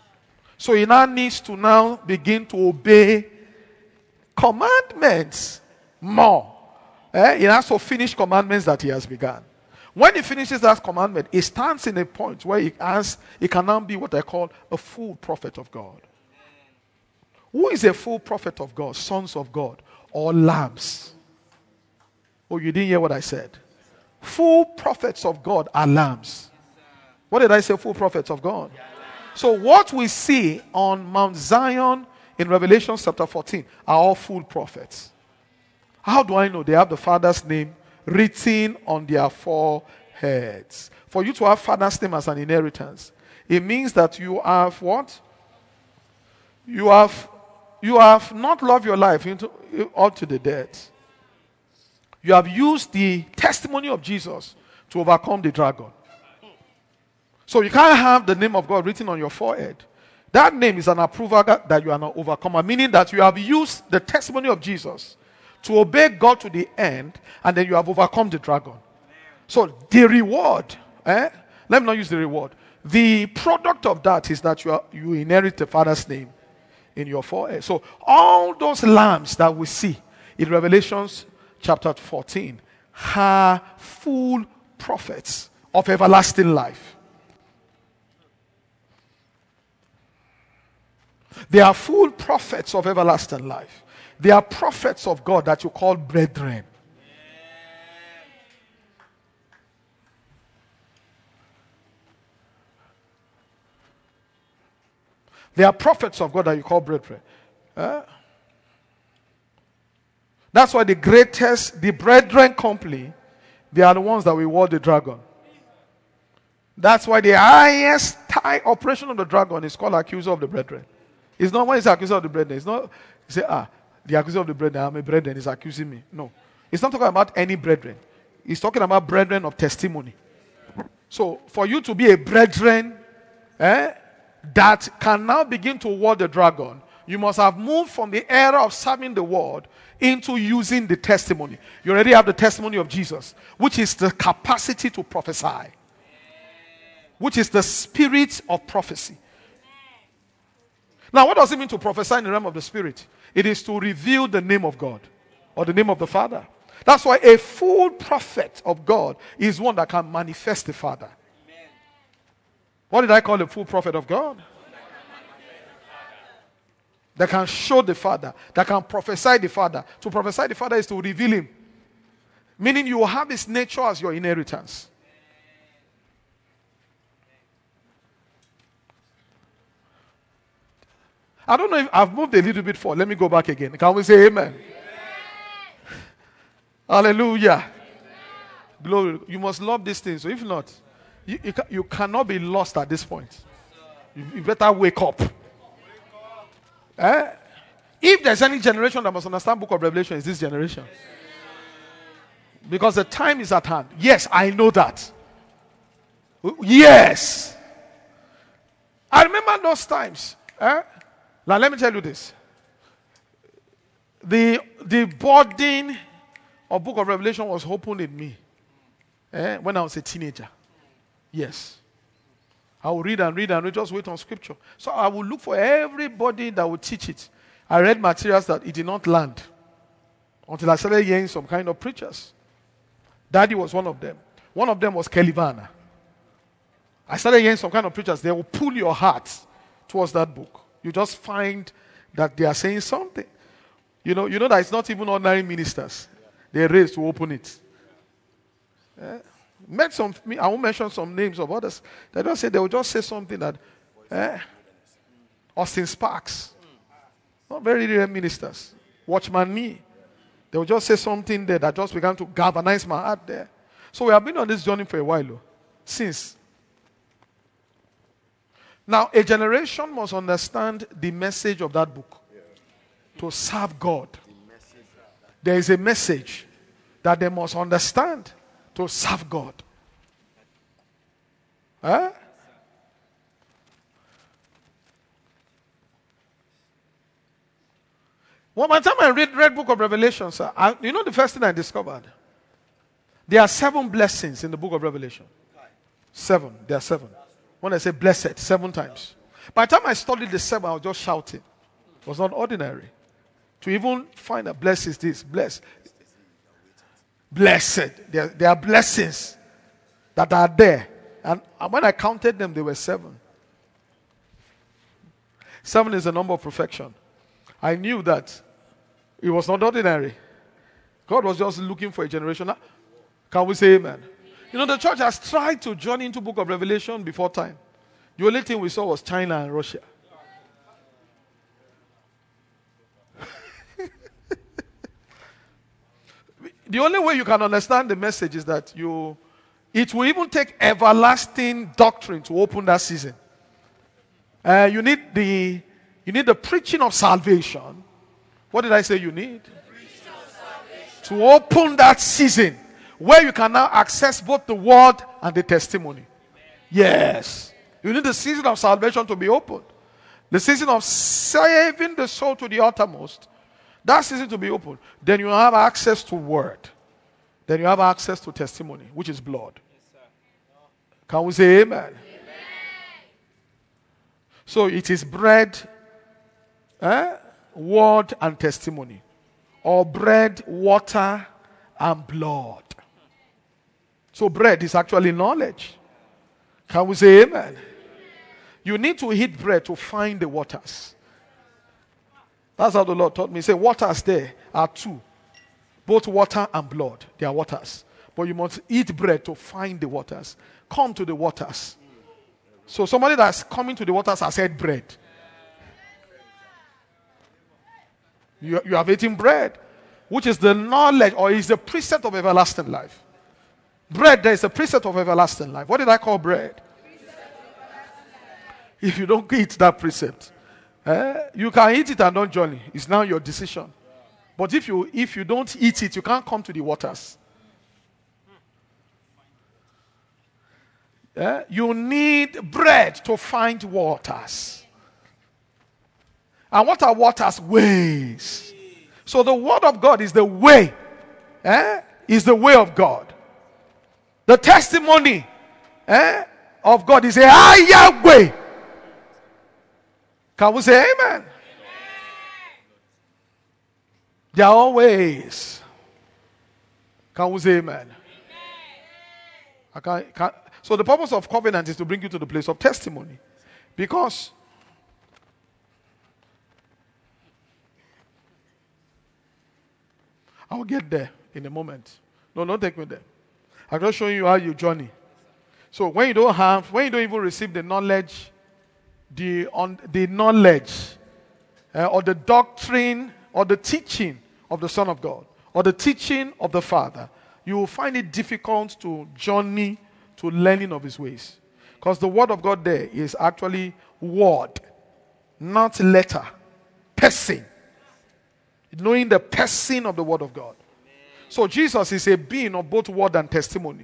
So he now needs to now begin to obey commandments more. He has to finish commandments that he has begun. When he finishes that commandment, he stands in a point where he can now be what I call a full prophet of God. Who is a full prophet of God? Sons of God or lambs? Oh, you didn't hear what I said. Full prophets of God are lambs. What did I say? Full prophets of God. So what we see on Mount Zion in Revelation chapter 14 are all full prophets. How do I know? They have the Father's name written on their foreheads. For you to have Father's name as an inheritance, it means that you have what? You have not loved your life unto the death. You have used the testimony of Jesus to overcome the dragon. So you can't have the name of God written on your forehead. That name is an approval that you are an overcomer, meaning that you have used the testimony of Jesus to obey God to the end, and then you have overcome the dragon. So the reward, let me not use the reward. The product of that is that you inherit the Father's name in your forehead. So all those lambs that we see in Revelations chapter 14 are full prophets of everlasting life. They are full prophets of everlasting life. They are prophets of God that you call brethren. They are prophets of God that you call brethren. That's why the brethren company, they are the ones that will war the dragon. That's why the highest operation of the dragon is called accuser of the brethren. It's not when it's accuser of the brethren. It's not, you say, the accuser of the brethren, I'm a brethren, is accusing me. No. It's not talking about any brethren. It's talking about brethren of testimony. So, for you to be a brethren that can now begin to war the dragon, you must have moved from the era of serving the world into using the testimony. You already have the testimony of Jesus, which is the capacity to prophesy, which is the spirit of prophecy. Now, what does it mean to prophesy in the realm of the spirit? It is to reveal the name of God or the name of the Father. That's why a full prophet of God is one that can manifest the Father. Amen. What did I call a full prophet of God? That can show the Father, that can prophesy the Father. To prophesy the Father is to reveal him. Meaning you will have his nature as your inheritance. I don't know if I've moved a little bit forward. Let me go back again. Can we say amen? Hallelujah. Amen. Glory. You must love these things. So if not, you cannot be lost at this point. You better wake up. If there's any generation that must understand Book of Revelation, it's this generation. Because the time is at hand. Yes, I know that. Yes. I remember those times. Now let me tell you this. The burden of Book of Revelation was opened in me when I was a teenager. Yes. I will read and read and read, just wait on scripture. So I will look for everybody that would teach it. I read materials that it did not land until I started hearing some kind of preachers. Daddy was one of them. One of them was Kelly Vanner. I started hearing some kind of preachers. They will pull your heart towards that book. You just find that they are saying something. You know that it's not even ordinary ministers. They're raised to open it. I won't mention some names of others. They will just say something that Austin Sparks. Not very real ministers. Watchman Nee. They will just say something there that just began to galvanize my heart there. So we have been on this journey for a while. Since. Now, a generation must understand the message of that book. To serve God. There is a message that they must understand to serve God. Well, by the time I read Book of Revelation, sir, you know the first thing I discovered? There are 7 blessings in the Book of Revelation. 7. There are 7. When I say blessed, 7 times. By the time I studied the 7, I was just shouting. It was not ordinary. To even find a blessed is this, blessed. Blessed. There are blessings that are there. And when I counted them, they were 7. 7 is the number of perfection. I knew that it was not ordinary. God was just looking for a generation. Can we say amen? You know, the church has tried to journey into book of Revelation before time. The only thing we saw was China and Russia. The only way you can understand the message is that it will even take everlasting doctrine to open that season. You need the preaching of salvation. What did I say you need? To open that season where you can now access both the word and the testimony. Yes. You need the season of salvation to be opened. The season of saving the soul to the uttermost. That season to be opened. Then you have access to word. Then you have access to testimony, which is blood. Can we say amen? Amen. So it is bread, word, and testimony. Or bread, water, and blood. So bread is actually knowledge. Can we say amen? You need to eat bread to find the waters. That's how the Lord taught me. He said, waters there are 2. Both water and blood. They are waters. But you must eat bread to find the waters. Come to the waters. So somebody that's coming to the waters has had bread. You have eaten bread, which is the knowledge or is the precept of everlasting life. Bread, there is a precept of everlasting life. What did I call bread? If you don't eat that precept, you can eat it and don't journey. It's now your decision. But if you don't eat it, you can't come to the waters. You need bread to find waters. And what are waters? Ways. So the word of God is the way. Is the way of God. The testimony of God is a higher way. Can we say amen? There are always. Can we say amen? So the purpose of covenant is to bring you to the place of testimony. Because I'll get there in a moment. No, don't take me there. I'm just showing you how you journey. So when you don't even receive the knowledge, the knowledge or the doctrine or the teaching of the Son of God or the teaching of the Father, you will find it difficult to journey to learning of his ways. Because the word of God there is actually word, not letter. Person. Knowing the person of the word of God. So Jesus is a being of both word and testimony.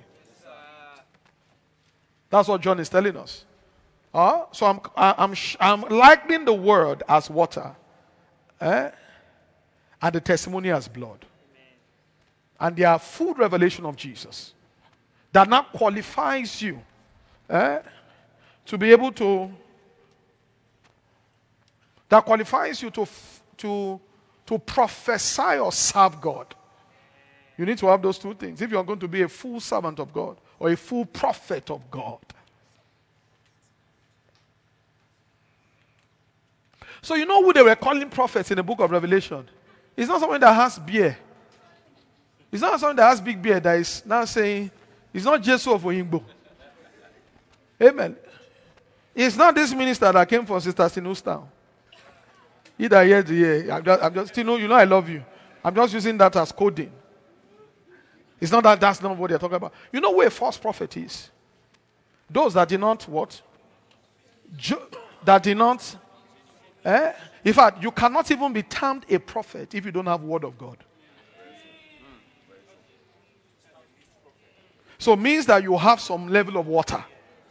That's what John is telling us. So I'm likening the word as water, and the testimony as blood. And they are full revelation of Jesus that now qualifies you to be able to. That qualifies you to prophesy or serve God. You need to have those 2 things. If you are going to be a full servant of God or a full prophet of God. So you know who they were calling prophets in the book of Revelation? It's not someone that has beard. It's not someone that has big beard that is now saying, it's not Jesus of Oyingbo. Amen. It's not this minister that came from Sister Sinu's town. Either here to here. I'm just, you know I love you. I'm just using that as coding. It's not that that's not what they're talking about. You know where a false prophet is? Those that did not what? That did not. In fact, you cannot even be termed a prophet if you don't have word of God. So it means that you have some level of water.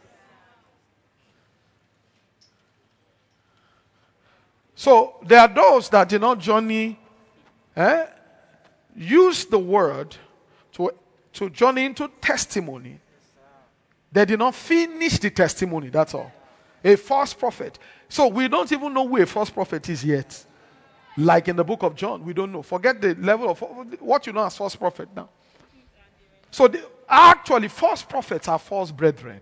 So there are those that did not journey, use the word to journey into testimony. They did not finish the testimony, that's all. A false prophet. So we don't even know who a false prophet is yet. Like in the book of John, we don't know. Forget the level of what you know as false prophet now. So actually, false prophets are false brethren.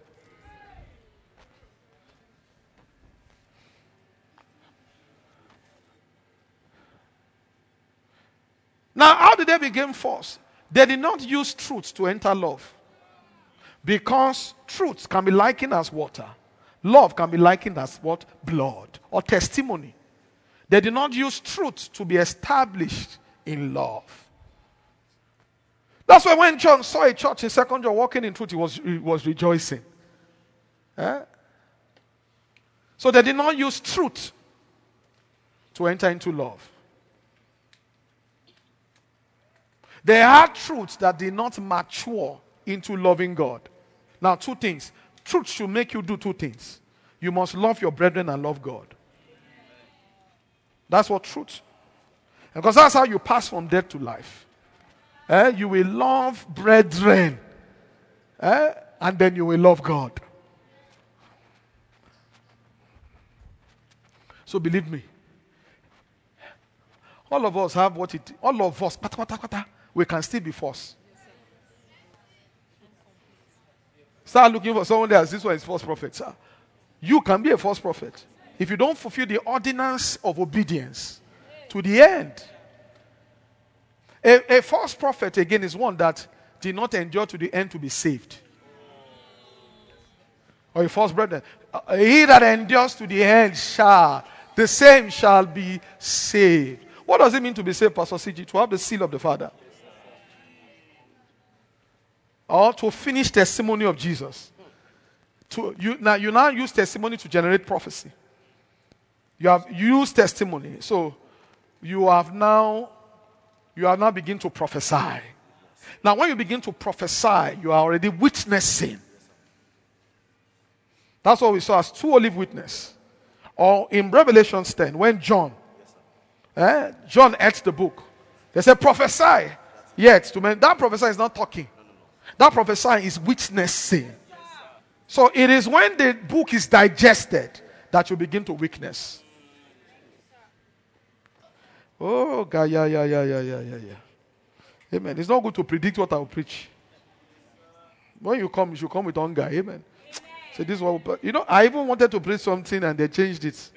Now, how did they become false? They did not use truth to enter love. Because truth can be likened as water. Love can be likened as what? Blood or testimony. They did not use truth to be established in love. That's why when John saw a church in 2 John walking in truth, he was rejoicing. So they did not use truth to enter into love. They had truths that did not mature into loving God. Now, two things. Truth should make you do two things. You must love your brethren and love God. That's what truth. Because that's how you pass from death to life. You will love brethren. And then you will love God. So believe me. All of us have what it... All of us, we can still be false. Start looking for someone that this one is false prophet. Sir, you can be a false prophet if you don't fulfill the ordinance of obedience to the end. A false prophet, again, is one that did not endure to the end to be saved. Or a false brother. He that endures to the end the same shall be saved. What does it mean to be saved, Pastor CG? To have the seal of the Father. Or to finish testimony of Jesus. You now use testimony to generate prophecy. You have used testimony. So you have now begin to prophesy. Now when you begin to prophesy, you are already witnessing. That's what we saw as two olive witness. Or in Revelation 10, when John ate the book. They said prophesy. Yet, that prophesy is not talking. That prophesy is witnessing. So it is when the book is digested that you begin to witness. Oh, God, yeah. Amen. It's not good to predict what I will preach. When you come, you should come with hunger. Amen. So this is what I even wanted to preach something and they changed it.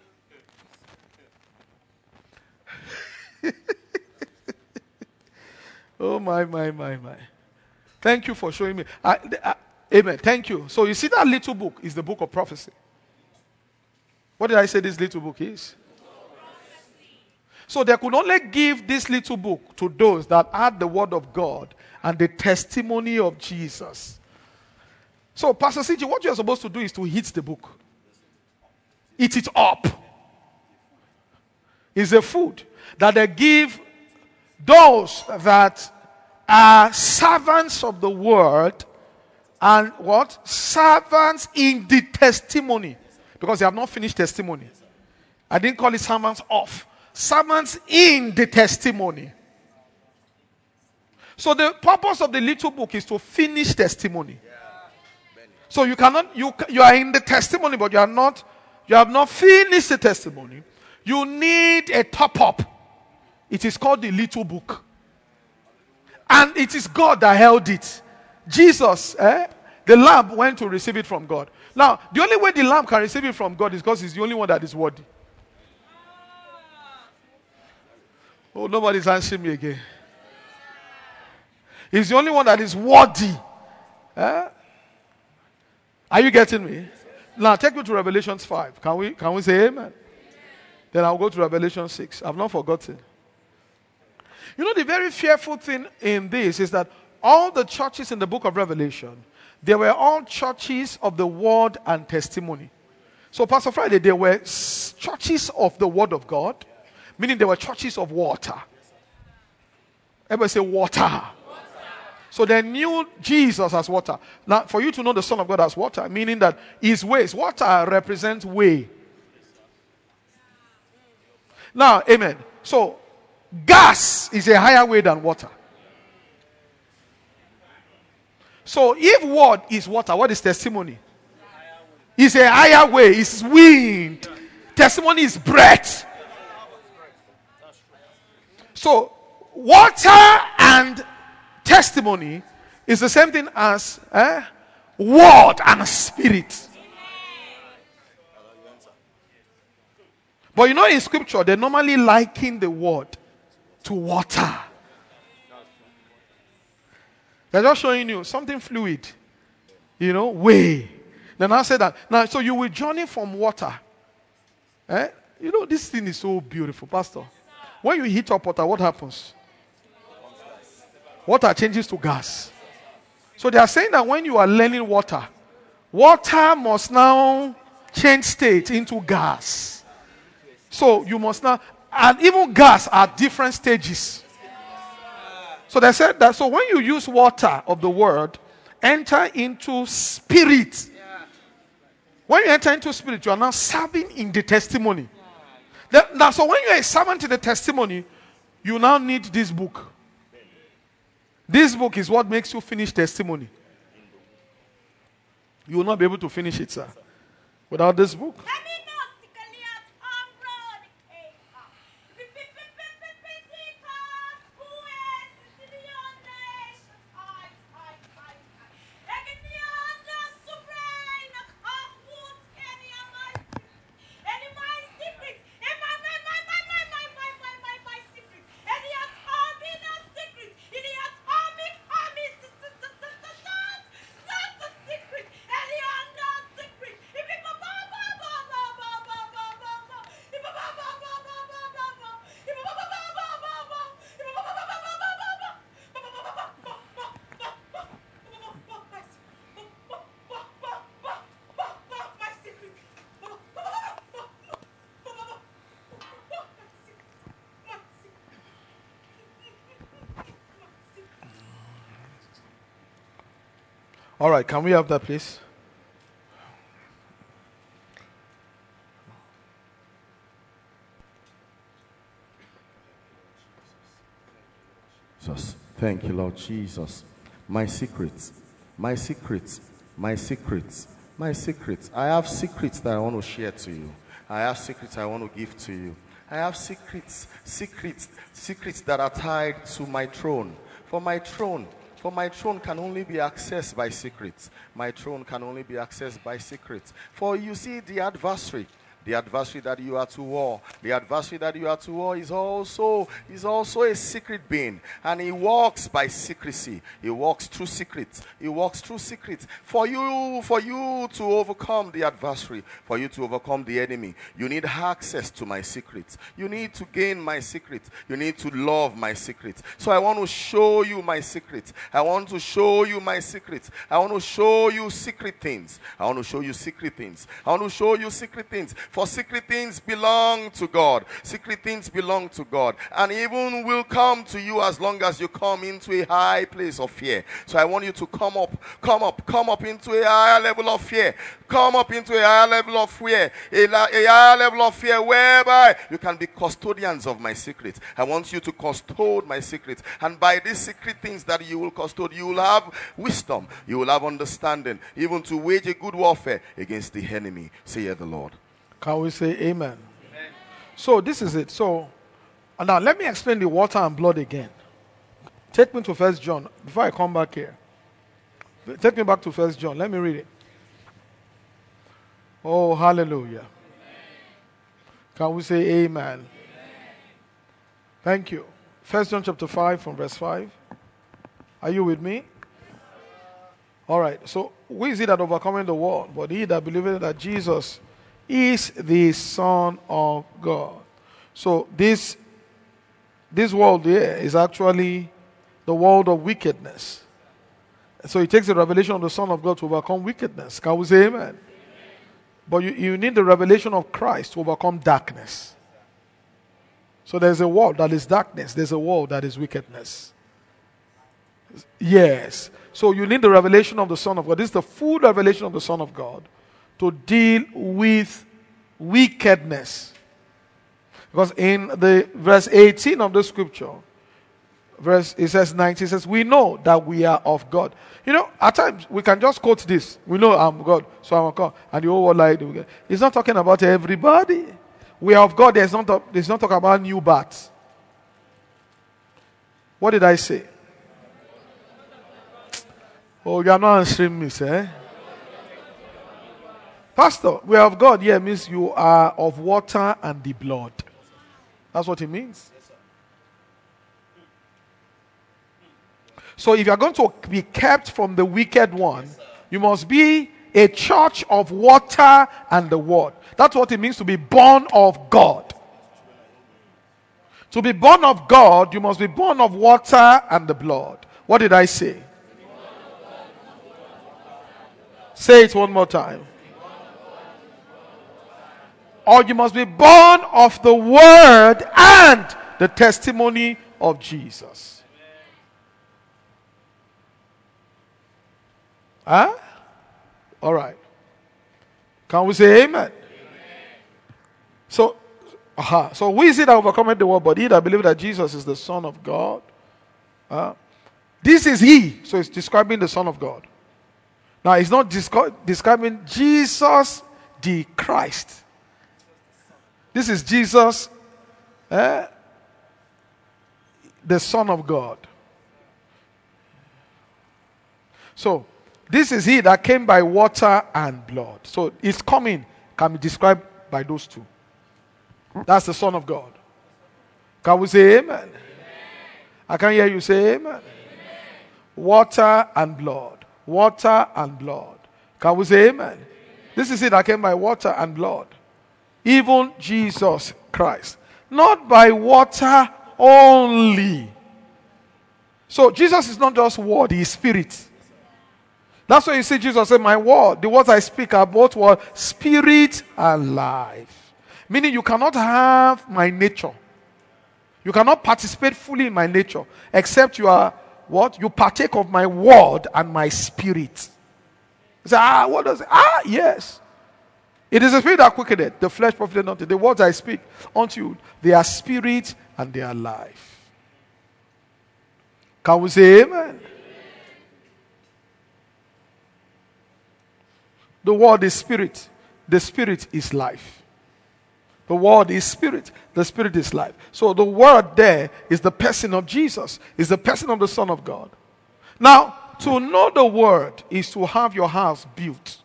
Oh, my. Thank you for showing me. Amen. Thank you. So you see that little book is the book of prophecy. What did I say this little book is? So they could only give this little book to those that had the word of God and the testimony of Jesus. So Pastor CG, what you're supposed to do is to eat the book. Eat it up. It's a food that they give those that are servants of the word and what? Servants in the testimony. Because they have not finished testimony. I didn't call it servants of. Servants in the testimony. So the purpose of the little book is to finish testimony. So you are in the testimony, but you have not finished the testimony. You need a top up. It is called the little book. And it is God that held it. Jesus, the Lamb went to receive it from God. Now, the only way the Lamb can receive it from God is because he's the only one that is worthy. Oh, nobody's answering me again. He's the only one that is worthy. Are you getting me? Now, take me to Revelation 5. Can we say amen? Then I'll go to Revelation 6. I've not forgotten. You know, the very fearful thing in this is that all the churches in the book of Revelation, they were all churches of the word and testimony. So, Pastor Friday, they were churches of the word of God, meaning they were churches of water. Everybody say water. So they knew Jesus as water. Now, for you to know the Son of God as water, meaning that his ways, water represents way. Now, amen. So, gas is a higher way than water. So, if word is water, what is testimony? It's a higher way. It's wind. Testimony is breath. So, water and testimony is the same thing as word and spirit. But you know, in scripture, they normally liken the word to water. They're just showing you something fluid. You know, way. Then I said that. Now, so you will journey from water. You know, this thing is so beautiful, Pastor. When you heat up water, what happens? Water changes to gas. So they are saying that when you are learning water, water must now change state into gas. So you must now, and even gas are different stages. So they said that, so when you use water of the word, enter into spirit. When you enter into spirit, you are now serving in the testimony. So when you are a servant in the testimony, you now need this book. This book is what makes you finish testimony. You will not be able to finish it, sir, without this book. All right, can we have that, please? Jesus. Thank you, Lord Jesus. My secrets, my secrets, my secrets, my secrets. I have secrets that I want to share to you. I have secrets I want to give to you. I have secrets that are tied to my throne. For my throne can only be accessed by secrets. My throne can only be accessed by secrets. For you see, the adversary that you are to war, is also a secret being, and he walks by secrecy. He walks through secrets. For you to overcome the adversary, for you to overcome the enemy, you need access to my secrets. You need to gain my secrets. You need to love my secrets. So I want to show you my secrets. I want to show you my secrets. I want to show you secret things. For secret things belong to God. And even will come to you as long as you come into a high place of fear. So I want you to come up into a higher level of fear. A higher level of fear whereby you can be custodians of my secrets. I want you to custode my secrets. And by these secret things that you will custode, you will have wisdom. You will have understanding, even to wage a good warfare against the enemy. Say the Lord. Can we say amen? Amen? So this is it. So now let me explain the water and blood again. Take me to 1 John. Before I come back here, take me back to 1 John. Let me read it. Oh, hallelujah. Amen. Can we say amen? Amen? Thank you. 1 John chapter 5 from verse 5. Are you with me? All right. So who is it that overcoming the world? But he that believeth that Jesus is the Son of God. So this world here is actually the world of wickedness. So it takes the revelation of the Son of God to overcome wickedness. Can we say amen? Amen. But you need the revelation of Christ to overcome darkness. So there's a world that is darkness. There's a world that is wickedness. Yes. So you need the revelation of the Son of God. This is the full revelation of the Son of God to deal with wickedness. Because in the verse 18 of the scripture, it says 19, it says, we know that we are of God. You know, at times we can just quote this. We know I'm God, so I'm of God. And the whole world like, it's not talking about everybody. We are of God. There's not talk about new birth. What did I say? Oh, you are not answering me, sir. Pastor, we are of God. Yeah, means you are of water and the blood. That's what it means. So if you are going to be kept from the wicked one, you must be a church of water and the word. That's what it means to be born of God. To be born of God, you must be born of water and the blood. What did I say? Say it one more time. Or you must be born of the word and the testimony of Jesus. Huh? All right. Can we say amen? So who is it that overcometh the world? But he that believeth that Jesus is the Son of God. This is he. So it's describing the Son of God. Now it's not describing Jesus the Christ. This is Jesus, the Son of God. So this is he that came by water and blood. So his coming can be described by those two. That's the Son of God. Can we say amen? Amen. I can hear you say amen. Amen. Water and blood. Water and blood. Can we say amen? Amen? This is it that came by water and blood. Even Jesus Christ. Not by water only. So Jesus is not just word, he is spirit. That's why you see Jesus say, my word, the words I speak are both what? Spirit and life. Meaning you cannot have my nature. You cannot participate fully in my nature except you are what? You partake of my word and my spirit. You say, what does it? Yes. It is the spirit that quickeneth, the flesh profited nothing. The words I speak unto you, they are spirit and they are life. Can we say amen? The word is spirit. The spirit is life. The word is spirit. The spirit is life. So the word there is the person of Jesus. Is the person of the Son of God. Now, to know the word is to have your house built.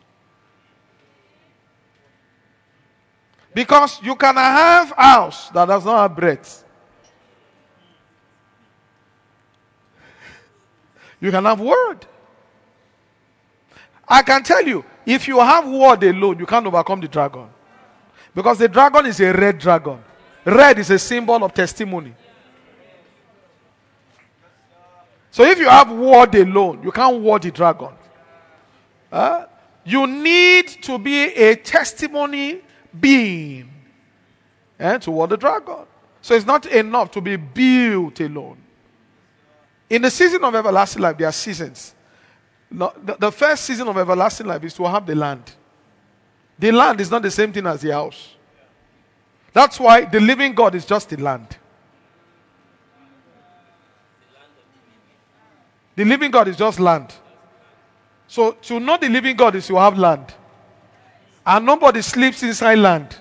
Because you can have a house that does not have breadth. You can have word. I can tell you, if you have word alone, you can't overcome the dragon. Because the dragon is a red dragon. Red is a symbol of testimony. So if you have word alone, you can't ward the dragon. You need to be a testimony being to ward the dragon. So it's not enough to be built alone. In the season of everlasting life, there are seasons. The first season of everlasting life is to have the land. The land is not the same thing as the house. That's why the living God is just the land. The living God is just land. So to know the living God is to have land. And nobody sleeps inside land.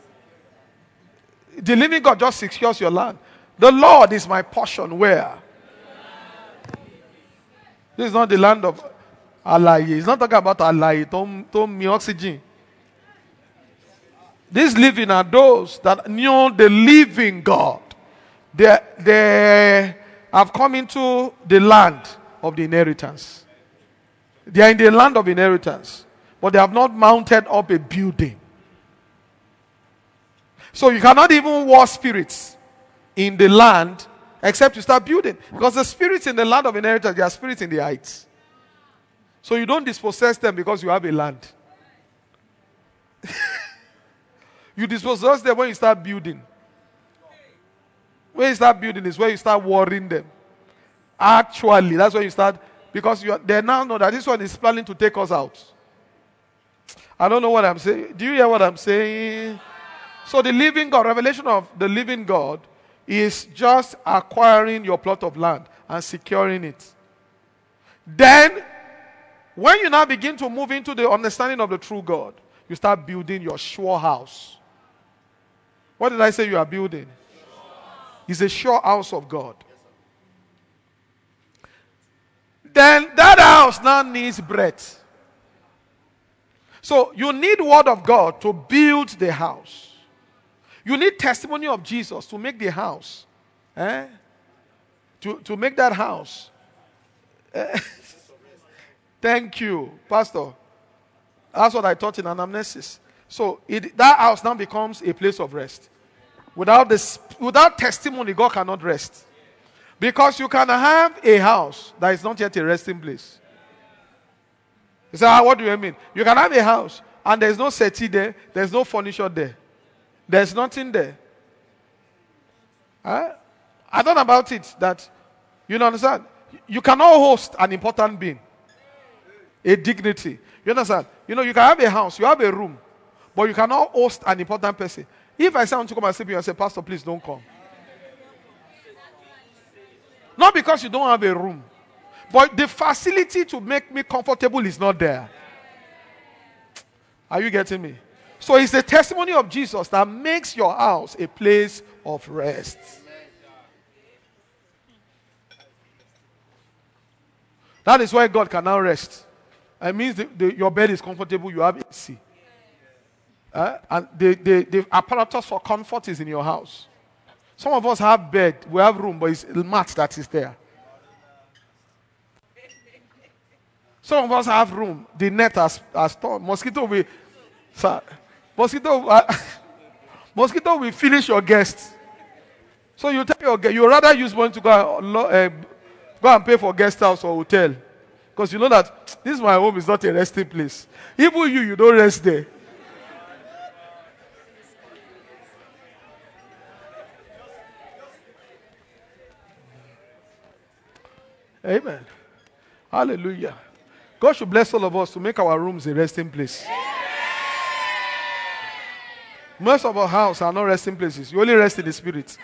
The living God just secures your land. The Lord is my portion. Where? This is not the land of Allah. It's not talking about Allah. Don't me oxygen. These living are those that knew the living God. They have come into the land of the inheritance. They are in the land of inheritance. But they have not mounted up a building. So you cannot even war spirits in the land except you start building. Because the spirits in the land of inheritance, they are spirits in the heights. So you don't dispossess them because you have a land. You dispossess them when you start building. When you start building is where you start warring them. Actually, that's when you start, because they now know that this one is planning to take us out. I don't know what I'm saying. Do you hear what I'm saying? So the living God, revelation of the living God is just acquiring your plot of land and securing it. Then, when you now begin to move into the understanding of the true God, you start building your sure house. What did I say you are building? It's a sure house of God. Then that house now needs breath. So you need word of God to build the house. You need testimony of Jesus to make the house. To make that house. Thank you, Pastor. That's what I taught in anamnesis. So that house now becomes a place of rest. Without testimony, God cannot rest. Because you can have a house that is not yet a resting place. You say, what do you mean? You can have a house and there's no settee there, there's no furniture there. There's nothing there. I thought about it that, you understand? You cannot host an important being. A dignity. You understand? You can have a house, you have a room, but you cannot host an important person. If I say I want to come and sleep here, I say, Pastor, please don't come. Not because you don't have a room, but the facility to make me comfortable is not there. Are you getting me? So it's the testimony of Jesus that makes your house a place of rest. That is why God can now rest. It means your bed is comfortable, you have AC. And the apparatus for comfort is in your house. Some of us have bed, we have room, but it's a mat that is there. Some of us have room, the net has torn. Mosquito will finish your guests. So you tell your guest, you rather use money to go and pay for guest house or hotel. Because you know that this my home is not a resting place. Even you don't rest there. Amen. Hallelujah. God should bless all of us to make our rooms a resting place. Most of our houses are not resting places. You only rest in the spirit.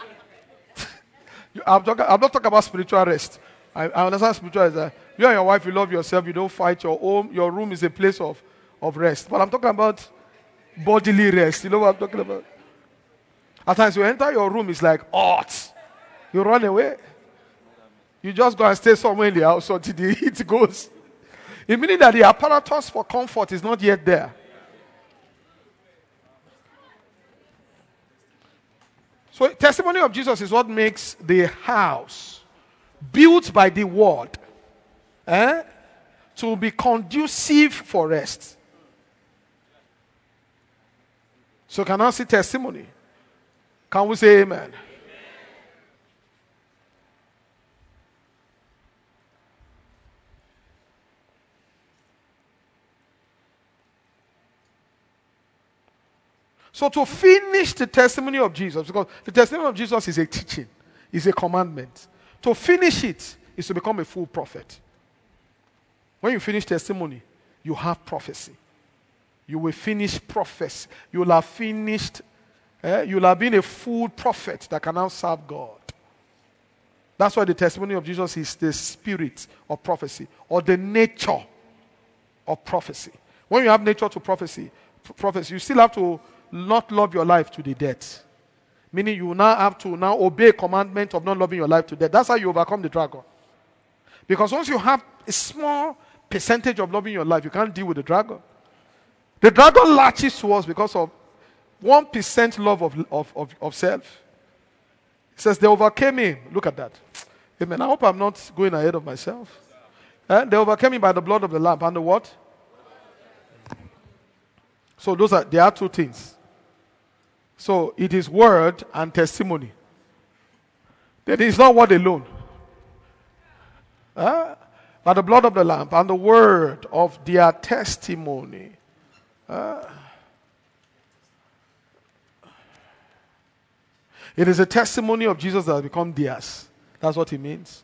I'm not talking about spiritual rest. I understand spiritual rest. You and your wife, you love yourself. You don't fight your home. Your room is a place of rest. But I'm talking about bodily rest. You know what I'm talking about? At times you enter your room, it's like hot. You run away. You just go and stay somewhere in the house until the heat goes. It means that the apparatus for comfort is not yet there. So testimony of Jesus is what makes the house built by the word to be conducive for rest. So can I see testimony? Can we say amen? So to finish the testimony of Jesus, because the testimony of Jesus is a teaching, is a commandment. To finish it is to become a full prophet. When you finish testimony, you have prophecy. You will finish prophecy. You will have finished, you will have been a full prophet that can now serve God. That's why the testimony of Jesus is the spirit of prophecy or the nature of prophecy. When you have nature to prophecy, you still have to not love your life to the death. Meaning you now have to obey a commandment of not loving your life to death. That's how you overcome the dragon. Because once you have a small percentage of loving your life, you can't deal with the dragon. The dragon latches to us because of 1% love of self. It says they overcame him. Look at that. Amen. I hope I'm not going ahead of myself. They overcame him by the blood of the Lamb and the what? So there are two things. So it is word and testimony. Then it's not word alone. By the blood of the Lamb and the word of their testimony. It is a testimony of Jesus that has become theirs. That's what it means.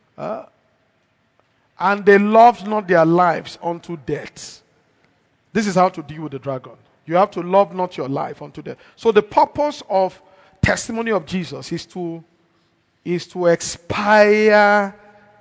And they loved not their lives unto death. This is how to deal with the dragon. You have to love not your life unto death. So the purpose of testimony of Jesus is to aspire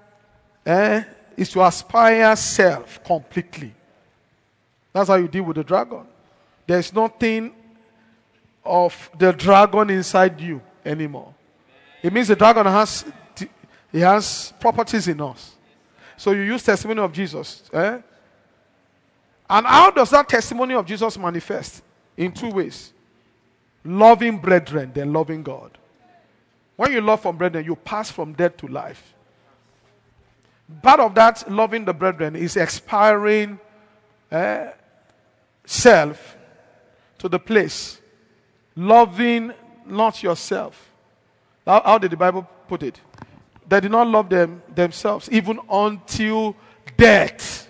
self completely. That's how you deal with the dragon. There's nothing of the dragon inside you anymore. It means the dragon has properties in us. So you use testimony of Jesus. And how does that testimony of Jesus manifest? In two ways. Loving brethren, then loving God. When you love from brethren, you pass from death to life. Part of that loving the brethren is expiring self to the place. Loving not yourself. How did the Bible put it? They did not love themselves even until death.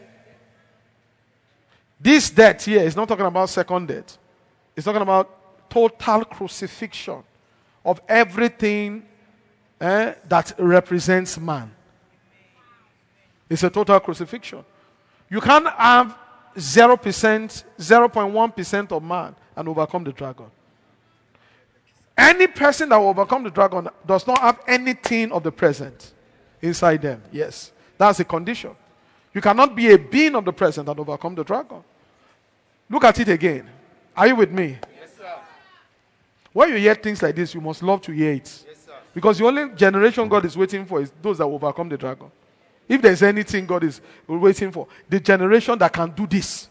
This death here is not talking about second death. It's talking about total crucifixion of everything that represents man. It's a total crucifixion. You can't have 0%, 0.1% of man and overcome the dragon. Any person that will overcome the dragon does not have anything of the present inside them. Yes, that's the condition. You cannot be a being of the present and overcome the dragon. Look at it again. Are you with me? Yes, sir. When you hear things like this, you must love to hear it. Yes, sir. Because the only generation God is waiting for is those that will overcome the dragon. If there's anything God is waiting for, the generation that can do this.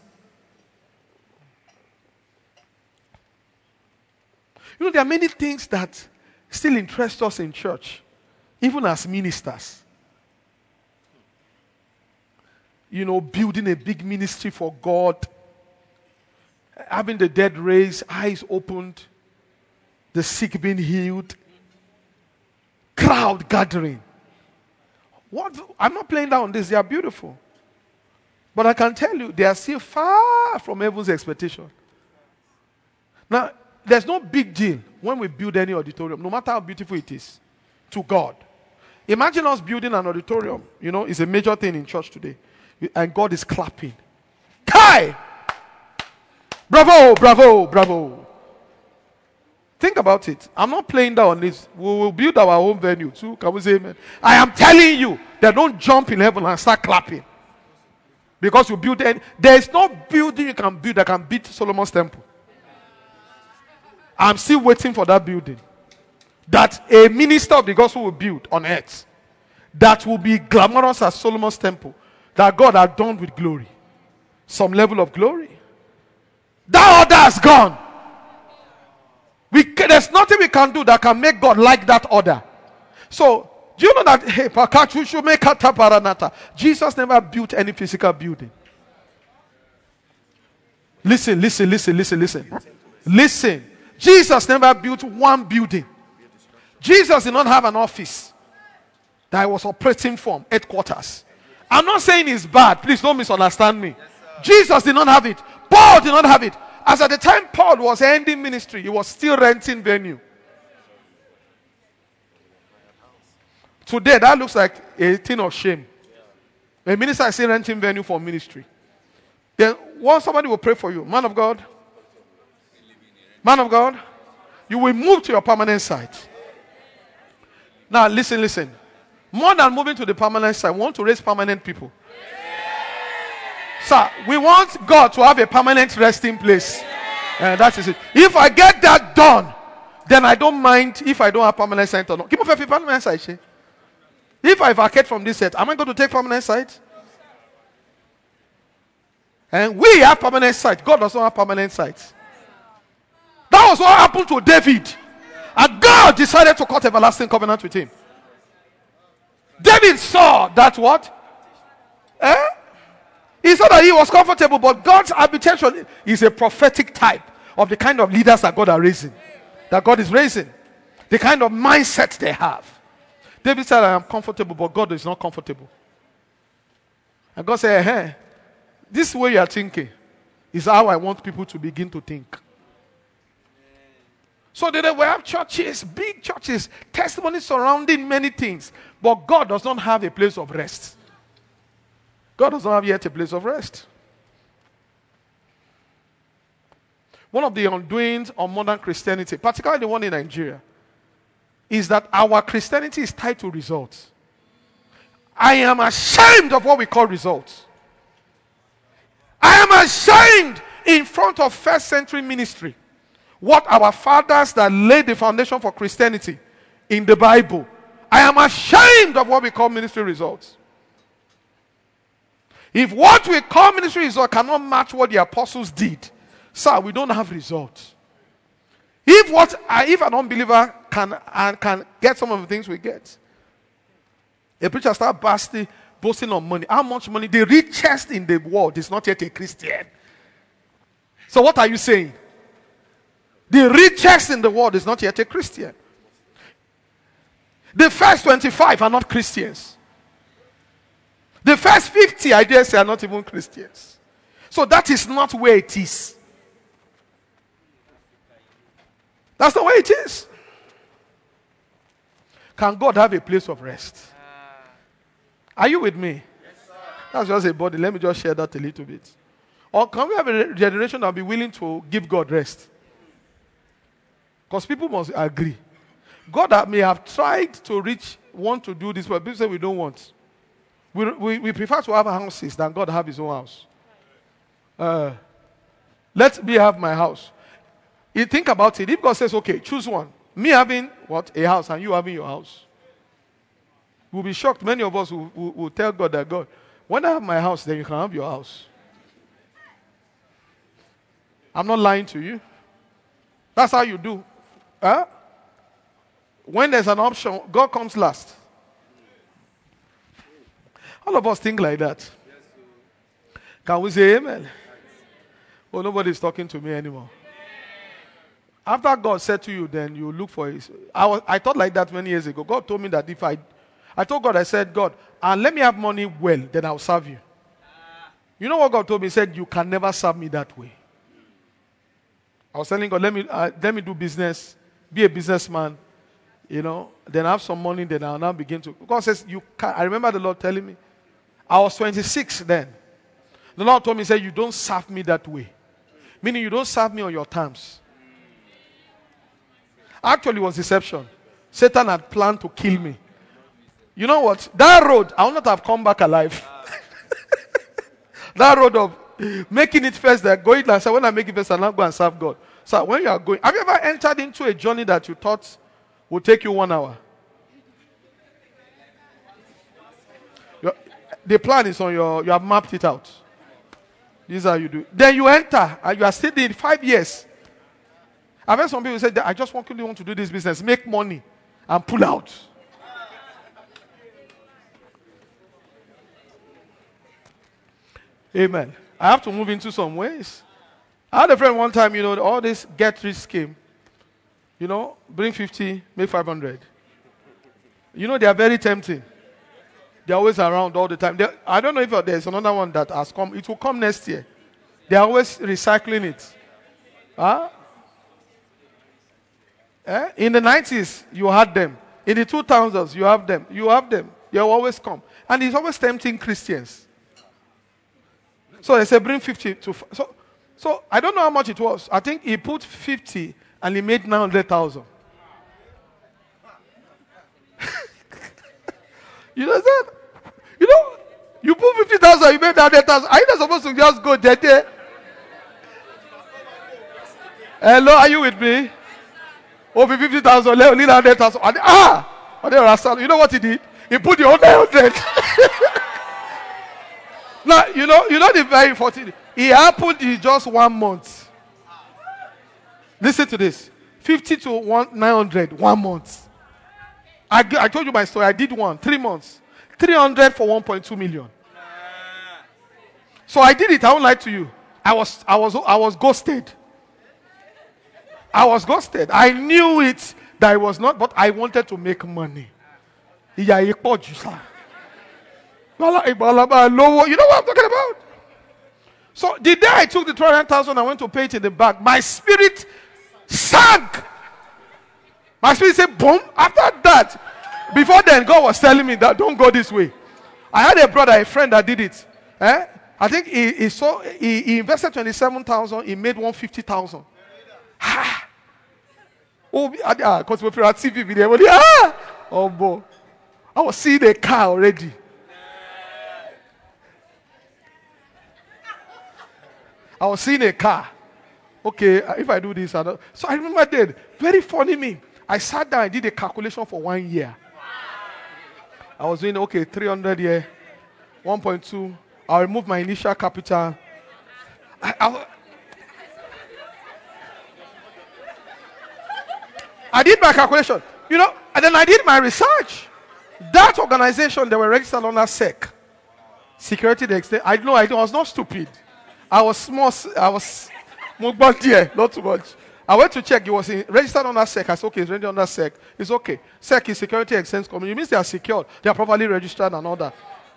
You know, there are many things that still interest us in church, even as ministers. You know, building a big ministry for God, having the dead raised, eyes opened, the sick being healed, crowd gathering. I'm not playing down this, they are beautiful. But I can tell you, they are still far from heaven's expectation. Now, there's no big deal when we build any auditorium, no matter how beautiful it is, to God. Imagine us building an auditorium. You know, it's a major thing in church today. And God is clapping. Kai! Bravo, bravo, bravo. Think about it. I'm not playing down on this. We will build our own venue too. Can we say amen? I am telling you that don't jump in heaven and start clapping. Because you build it. There is no building you can build that can beat Solomon's temple. I'm still waiting for that building. That a minister of the gospel will build on earth. That will be glamorous as Solomon's temple. That God has done with glory. Some level of glory. That order has gone. There's nothing we can do that can make God like that order. So, do you know that Jesus never built any physical building? Listen. Listen. Jesus never built one building. Jesus did not have an office that was operating from headquarters. I'm not saying it's bad. Please don't misunderstand me. Jesus did not have it. Paul did not have it. As at the time Paul was ending ministry, he was still renting venue. Today, that looks like a thing of shame. A minister is still renting venue for ministry. Then once somebody will pray for you, man of God, you will move to your permanent site. Now listen. More than moving to the permanent site, we want to raise permanent people. Sir, we want God to have a permanent resting place. That is it. If I get that done, then I don't mind if I don't have permanent site or not. Keep up a permanent site. If I vacate from this set, am I going to take permanent site? And we have permanent site. God does not have permanent sites. That was what happened to David. And God decided to cut everlasting covenant with him. David saw that what? He saw that he was comfortable, but God's habitation is a prophetic type of the kind of leaders that God is raising. The kind of mindset they have. David said, I am comfortable, but God is not comfortable. And God said, hey, this way you are thinking is how I want people to begin to think. So they will have churches, big churches, testimonies surrounding many things. But God does not have a place of rest. God does not have yet a place of rest. One of the undoings of modern Christianity, particularly the one in Nigeria, is that our Christianity is tied to results. I am ashamed of what we call results. I am ashamed in front of first century ministry what our fathers that laid the foundation for Christianity in the Bible. I am ashamed of what we call ministry results. If what we call ministry results cannot match what the apostles did, sir, we don't have results. If an unbeliever can get some of the things we get, a preacher start boasting on money. How much money? The richest in the world is not yet a Christian. So what are you saying? The richest in the world is not yet a Christian. The first 25 are not Christians. The first 50, I dare say, are not even Christians. So that is not where it is. That's not where it is. Can God have a place of rest? Are you with me? Yes, sir. That's just a body. Let me just share that a little bit. Or can we have a generation that will be willing to give God rest? Because people must agree. God may have tried to want to do this, but people say we don't want. We prefer to have houses than God have his own house. Let me have my house. You think about it. If God says, okay, choose one. Me having what? A house, and you having your house. We'll be shocked. Many of us will tell God that, God, when I have my house, then you can have your house. I'm not lying to you. That's how you do. Huh? When there's an option, God comes last. All of us think like that. Can we say amen? Well, nobody's talking to me anymore. After God said to you, then you look for his. I thought like that many years ago. God told me that if I told God, I said, God, and let me have money well, then I'll serve you. You know what God told me? He said, you can never serve me that way. I was telling God, let me do business, be a businessman, then I have some money, then I'll now begin to. God says, you can. I remember the Lord telling me, I was 26 then. The Lord told me, he said, you don't serve me that way. Meaning you don't serve me on your terms. Actually, it was deception. Satan had planned to kill me. You know what? That road, I would not have come back alive. That road of making it first, that going and say, when I make it first, I'll not go and serve God. So when you are going, have you ever entered into a journey that you thought would take you 1 hour? The plan is on you have mapped it out. This is how you do. Then you enter, and you are still in 5 years. I've heard some people say that I just want to do this business, make money, and pull out. Amen. I have to move into some ways. I had a friend one time, all this get rich scheme. Bring 50, make 500. They are very tempting. They're always around all the time. I don't know if there's another one that has come. It will come next year. They're always recycling it. Huh? In the 90s, you had them. In the 2000s, you have them. They'll always come. And it's always tempting Christians. So they say, bring 50 to... So I don't know how much it was. I think he put 50 and he made 900,000. You know that? You put 50,000, you made 900,000. Are you not supposed to just go there? Hello, are you with me? Over 50,000, only 900,000. You know what he did? He put the whole 900. Now, you know the very important. It happened in just 1 month. Listen to this. 50 to 900, 1 month. I told you my story. I did 3 months. 300 for 1.2 million. So I did it. I won't lie to you. I was ghosted. I was ghosted. I knew it that it was not, but I wanted to make money. You know what I'm talking about? So the day I took the 200,000, I went to pay it in the bank. My spirit sank. My spirit said, boom. After that, before then, God was telling me that don't go this way. I had a friend that did it. I think he invested 27,000. He made 150,000. Because we were at TV video. Oh boy, I was seeing a car already. I was seeing a car. okay, if I do this, I don't. So I remember then, very funny me. I sat down, I did a calculation for 1 year. I was doing, okay, 300 here, 1.2. I'll remove my initial capital. I did my calculation, and then I did my research. That organization, they were registered under SEC. Security the extent. I was not stupid. I was small. I was not too much. I went to check. It was registered under SEC. I said, okay, it's registered under SEC. It's okay. SEC is Security Exchange Commission. It means they are secured. They are properly registered and all that.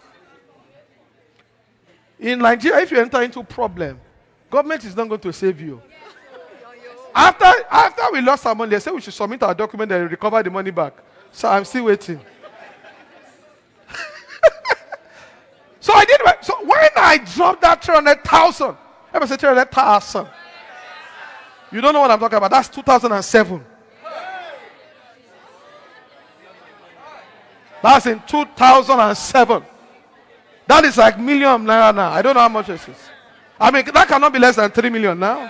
In Nigeria, if you enter into problem, government is not going to save you. After we lost our money, they said we should submit our document and recover the money back. So I'm still waiting. So I did. So when I dropped that 300,000, I said 300,000. You don't know what I'm talking about. That's 2007. That's in 2007. That is like million naira now. I don't know how much it is. I mean, that cannot be less than 3 million now.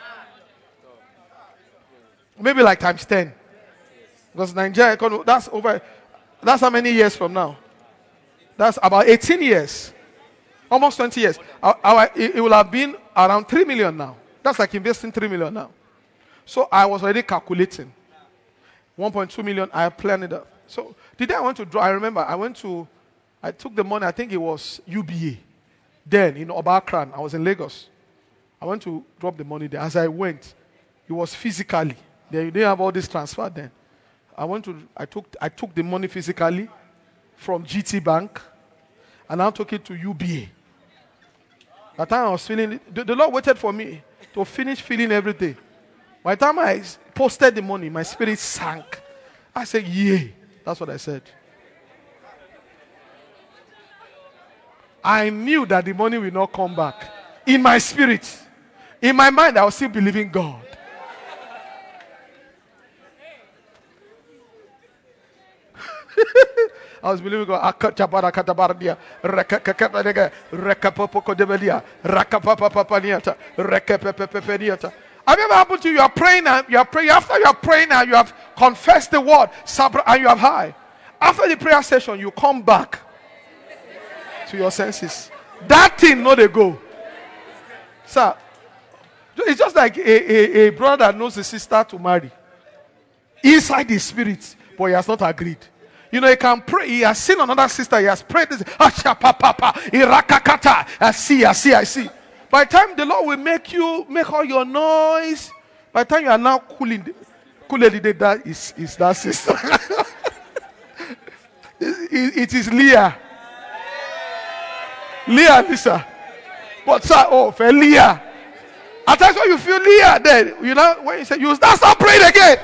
Maybe like times 10. Because Nigeria, that's how many years from now? That's about 18 years. Almost 20 years. It will have been around 3 million now. That's like investing 3 million now. So I was already calculating. 1.2 million, I planned it up. So the day I went to draw, I remember I took the money, I think it was UBA. Then in Obakran, I was in Lagos. I went to drop the money there. As I went, it was physically. They didn't have all this transfer then. I took the money physically from GT Bank, and I took it to UBA. By the time I was feeling it, the Lord waited for me to finish feeling everything. By the time I posted the money, my spirit sank. I said, yeah. That's what I said. I knew that the money will not come back. In my spirit. In my mind, I was still believing God. I was believing God. Have you ever happened to you? You are praying and you are praying. After you are praying and you have confessed the word, and you have high. After the prayer session, you come back to your senses. That thing, no, they go. Sir, it's just like a brother that knows a sister to marry. Inside the spirit, but he has not agreed. He can pray. He has seen another sister. He has prayed this. I see. By the time the Lord will make all your noise, by the time you are now cooling that is that sister. it is Leah. Leah, Lisa. But sir, for Leah. At times when you feel Leah, then when you say you start praying again.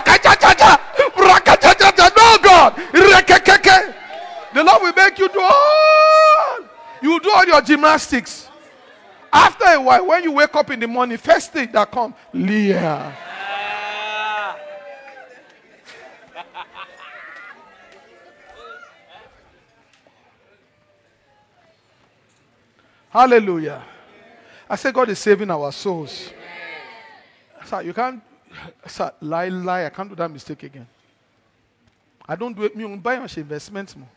No God. The Lord will make you do all your gymnastics. After a while, when you wake up in the morning, first thing that comes, Leah. Hallelujah. I say God is saving our souls. Sir, you can't lie. I can't do that mistake again. I don't do it. Me buy on investments more.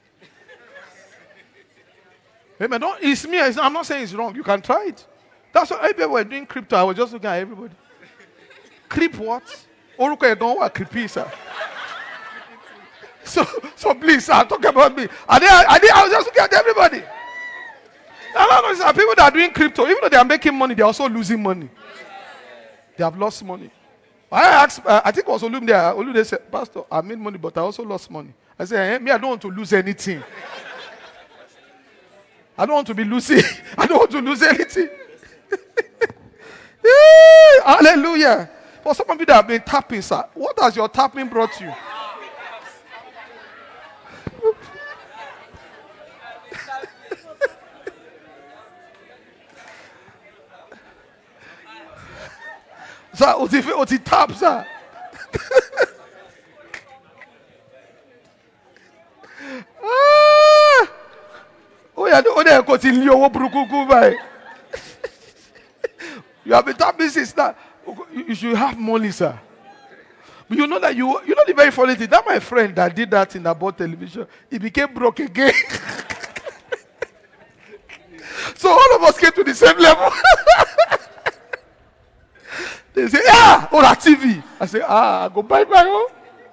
Amen. It's me. I'm not saying it's wrong. You can try it. That's why people were doing crypto. I was just looking at everybody. Creep what? Oruko Egon wa creepy, sir. So please, sir, talk about me. I was just looking at everybody. No, sir. People that are doing crypto, even though they are making money, they are also losing money. They have lost money. I asked, I think it was Olum there. Olum said, Pastor, I made money, but I also lost money. I said, me, I don't want to lose anything. I don't want to be losing. I don't want to lose anything. Hallelujah. For some of you that have been tapping, sir, what has your tapping brought you? Sir, oti tap, sir. You have been tapping since that. you should have money, sir. But you know that you know the very funny thing. That my friend that did that in about television, he became broke again. So all of us came to the same level. They say, oh, that TV. I say, go buy my own.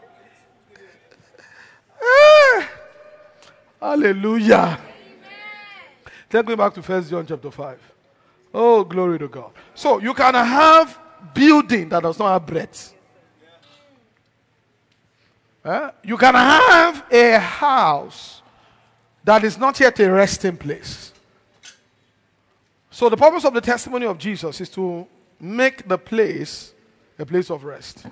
Hallelujah. Let's go back to 1 John chapter 5. Oh, glory to God. So you can have building that does not have breadth. You can have a house that is not yet a resting place. So the purpose of the testimony of Jesus is to make the place a place of rest.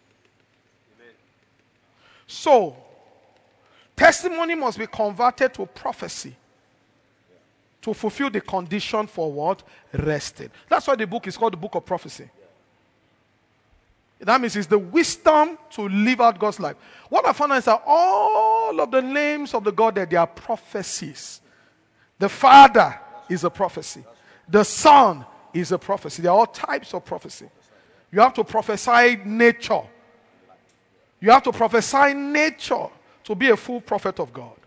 So, testimony must be converted to prophecy to fulfill the condition for what? Resting. That's why the book is called the book of prophecy. That means it's the wisdom to live out God's life. What I found is that all of the names of the Godhead, they are prophecies. The Father is a prophecy. The Son is a prophecy. There are all types of prophecy. You have to prophesy nature. You have to prophesy nature to be a full prophet of God.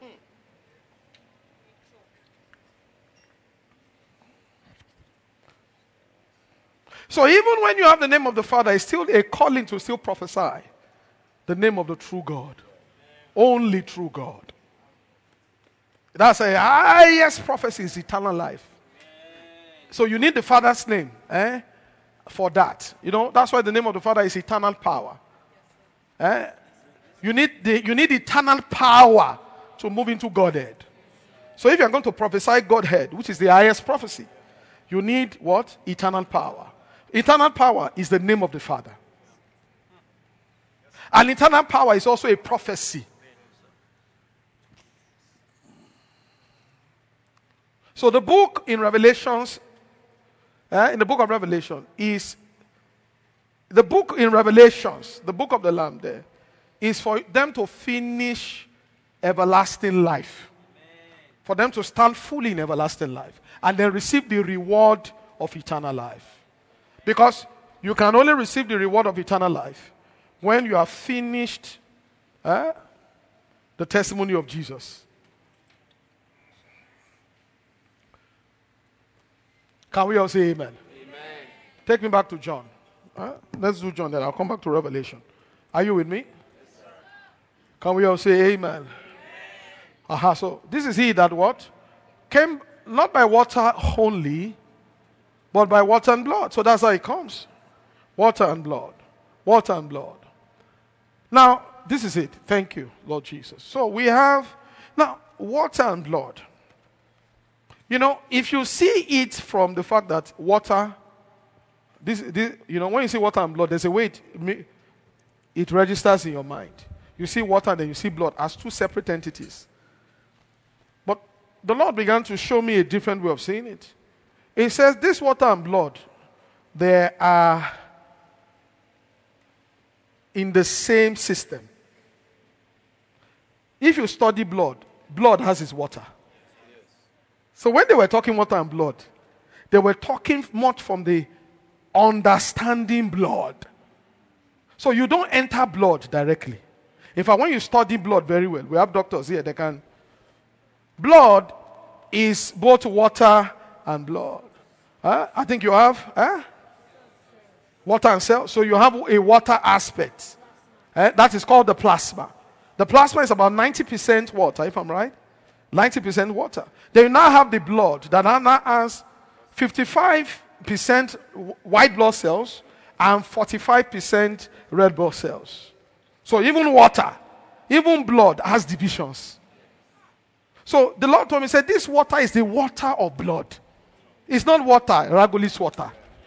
So even when you have the name of the Father, it's still a calling to still prophesy the name of the true God. Only true God. That's a highest prophecy is eternal life. So you need the Father's name for that. You know, that's why the name of the Father is eternal power. You need eternal power to move into Godhead. So if you're going to prophesy Godhead, which is the highest prophecy, you need what? Eternal power. Eternal power is the name of the Father. And eternal power is also a prophecy. So the book in Revelations, in the book of Revelation, is the book in Revelations, the book of the Lamb there, is for them to finish everlasting life. For them to stand fully in everlasting life. And then receive the reward of eternal life. Because you can only receive the reward of eternal life when you have finished the testimony of Jesus. Can we all say amen? Amen. Take me back to John. Let's do John, then I'll come back to Revelation. Are you with me? Yes, sir. Can we all say amen? Amen. So this is he that what? Came not by water only, but by water and blood. So that's how it comes. Water and blood. Water and blood. Now, this is it. Thank you, Lord Jesus. So we have, now, water and blood. You know, if you see it from the fact that water, this you know, when you see water and blood, there's a way it registers in your mind. You see water and then you see blood as two separate entities. But the Lord began to show me a different way of seeing it. It says this water and blood, they are in the same system. If you study blood, blood has its water. So when they were talking water and blood, they were talking much from the understanding blood. So you don't enter blood directly. In fact, when you study blood very well, we have doctors here, they can. Blood is both water and blood. I think you have water and cell. So you have a water aspect. That is called the plasma. The plasma is about 90% water, if I'm right. 90% water. Then you now have the blood that now has 55% white blood cells and 45% red blood cells. So even water, even blood has divisions. So the Lord told me, said, this water is the water of blood. It's not water, Ragulis water.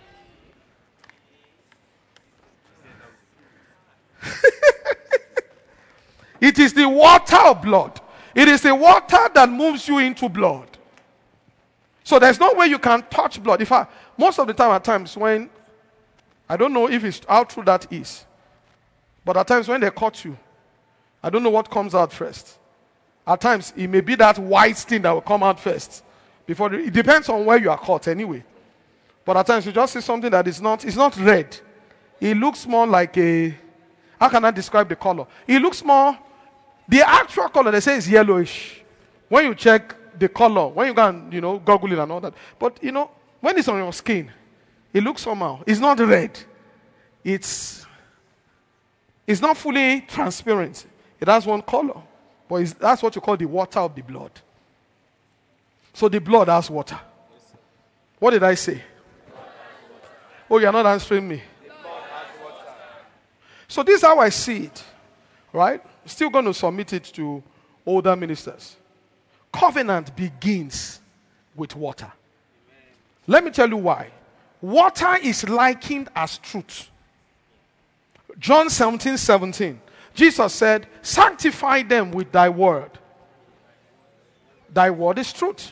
It is the water of blood. It is the water that moves you into blood. So there's no way you can touch blood. In fact, most of the time, at times when, I don't know if it's how true that is, but at times when they cut you, I don't know what comes out first. At times, it may be that white thing that will come out first. It depends on where you are caught anyway. But at times, you just see something that is not, it's not red. It looks more like a, how can I describe the color? It looks more, the actual color, they say is yellowish. When you check the color, when you go and, Google it and all that. But, when it's on your skin, it looks somehow. It's not red. It's not fully transparent. It has one color. But that's what you call the water of the blood. So the blood has water. What did I say? Oh, you're not answering me. So this is how I see it. Right? Still going to submit it to older ministers. Covenant begins with water. Let me tell you why. Water is likened as truth. John 17:17. Jesus said, sanctify them with thy word. Thy word is truth.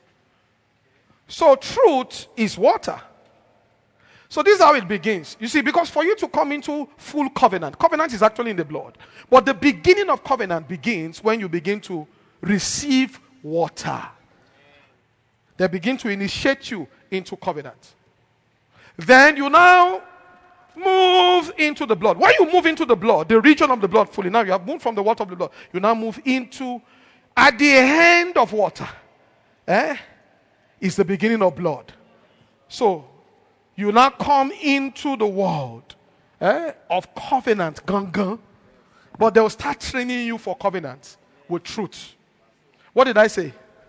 So truth is water. So this is how it begins. You see, because for you to come into full covenant, covenant is actually in the blood. But the beginning of covenant begins when you begin to receive water. They begin to initiate you into covenant. Then you now move into the blood. When you move into the blood, the region of the blood fully, now you have moved from the water of the blood, you now move into, at the end of water, is the beginning of blood. So, you now come into the world of covenant, gangan, but they will start training you for covenant with truth. What did I say?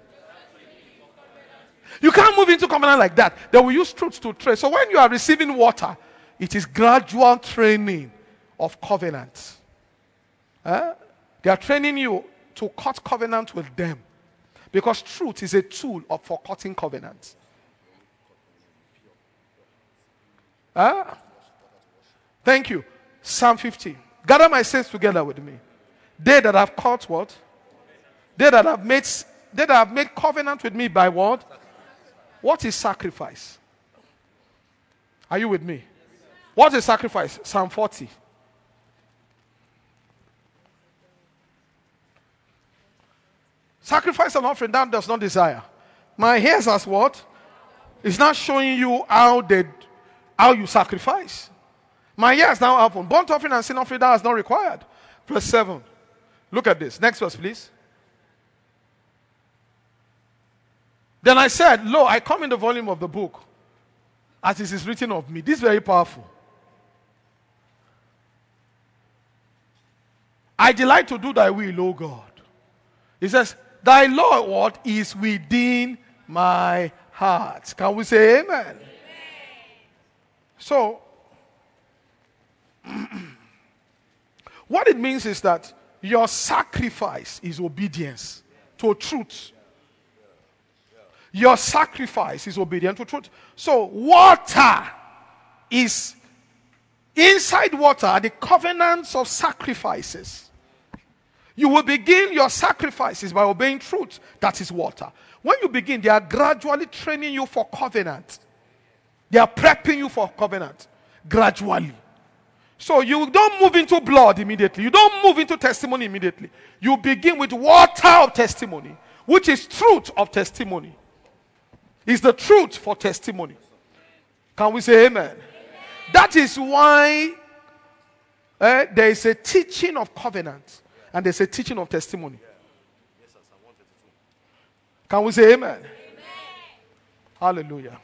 You can't move into covenant like that. They will use truth to train. So when you are receiving water, it is gradual training of covenant. They are training you to cut covenant with them. Because truth is a tool for cutting covenant. Thank you. Psalm 50. Gather my saints together with me. They that have cut what? They that have made covenant with me by what? What is sacrifice? Are you with me? What is sacrifice? Psalm 40. Sacrifice and offering, that does not desire. My ears as what? It's not showing you how you sacrifice. My ears now open. Burnt offering and sin offering, that is not required. Verse 7. Look at this. Next verse, please. Then I said, lo, I come in the volume of the book, as it is written of me. This is very powerful. I delight to do thy will, O God. He says, thy law, what, is within my heart. Can we say amen? Amen. So, what it means is that your sacrifice is obedience to truth. Your sacrifice is obedient to truth. So, water is, inside water are the covenants of sacrifices. You will begin your sacrifices by obeying truth. That is water. When you begin, they are gradually training you for covenant. They are prepping you for covenant. Gradually. So you don't move into blood immediately. You don't move into testimony immediately. You begin with water of testimony, which is truth of testimony. It's the truth for testimony. Can we say amen? Amen. That is why there is a teaching of covenant and there's a teaching of testimony. Can we say amen? Amen. Hallelujah.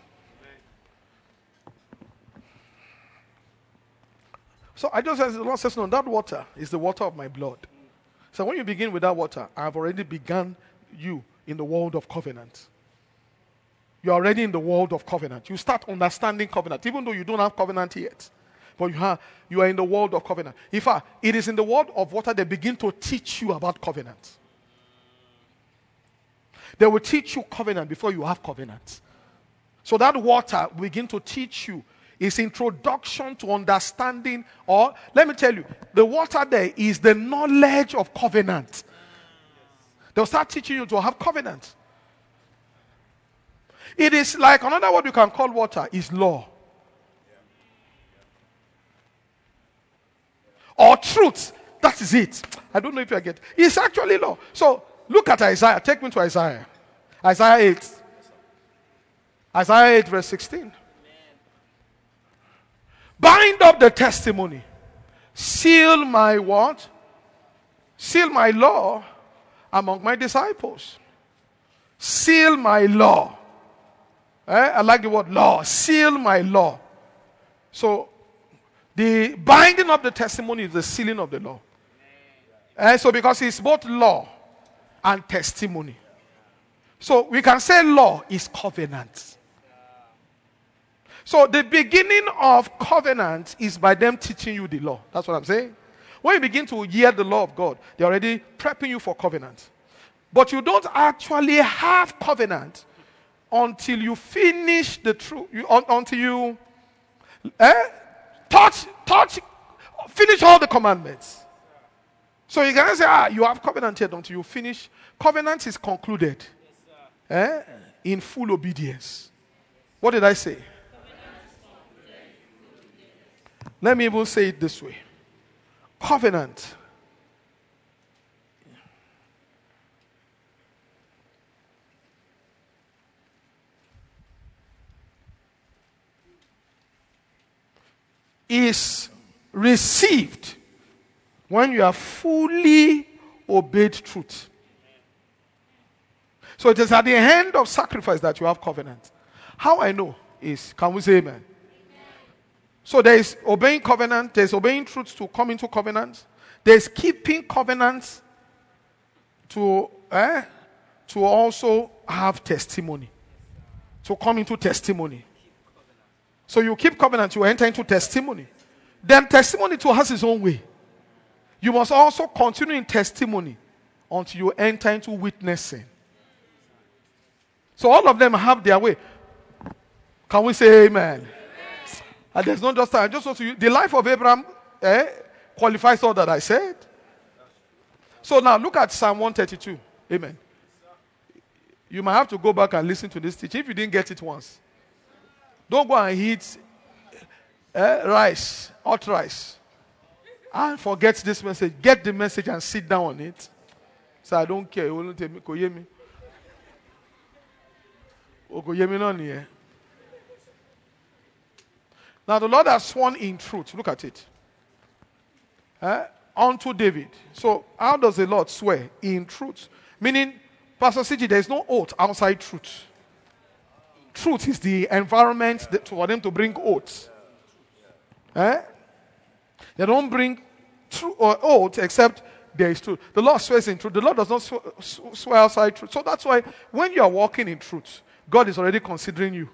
So I just said, the Lord says, no, that water is the water of my blood. So when you begin with that water, I've already begun you in the world of covenant. You're already in the world of covenant. You start understanding covenant, even though you don't have covenant yet. But you are in the world of covenant. In fact, it is in the world of water they begin to teach you about covenant. They will teach you covenant before you have covenant. So that water will begin to teach you. It's introduction to understanding, or let me tell you, the water there is the knowledge of covenant. They'll start teaching you to have covenant. It is like another word you can call water is law. Or truth. That is it. I don't know if you get it. It's actually law. So look at Isaiah. Take me to Isaiah. Isaiah 8. Isaiah 8 verse 16. Bind up the testimony. Seal my what? Seal my law among my disciples. Seal my law. I like the word law. Seal my law. So, the binding of the testimony is the sealing of the law. So, because it's both law and testimony. So, we can say law is covenant. So, the beginning of covenant is by them teaching you the law. That's what I'm saying. When you begin to hear the law of God, they're already prepping you for covenant. But you don't actually have covenant until you finish the truth, until you finish all the commandments. So you cannot say, you have covenant yet until you finish. Covenant is concluded in full obedience. What did I say? Let me even say it this way. Covenant is received when you have fully obeyed truth. So it is at the end of sacrifice that you have covenant. How I know is, can we say amen? So there is obeying covenant, there is obeying truth to come into covenant, there is keeping covenant to also have testimony, to come into testimony. So you keep covenant, you enter into testimony. Then testimony too has its own way. You must also continue in testimony until you enter into witnessing. So all of them have their way. Can we say amen? And there's not just time. I just want to, the life of Abraham qualifies all that I said. So now look at Psalm 132. Amen. You might have to go back and listen to this teaching if you didn't get it once. Don't go and eat rice, hot rice, and forget this message. Get the message and sit down on it. So I don't care. Now the Lord has sworn in truth. Look at it. Unto David. So how does the Lord swear? In truth. Meaning, Pastor CG, there is no oath outside truth. Truth is the environment for them to bring oaths. They don't bring oath except there is truth. The Lord swears in truth. The Lord does not swear outside truth. So that's why when you are walking in truth, God is already considering you.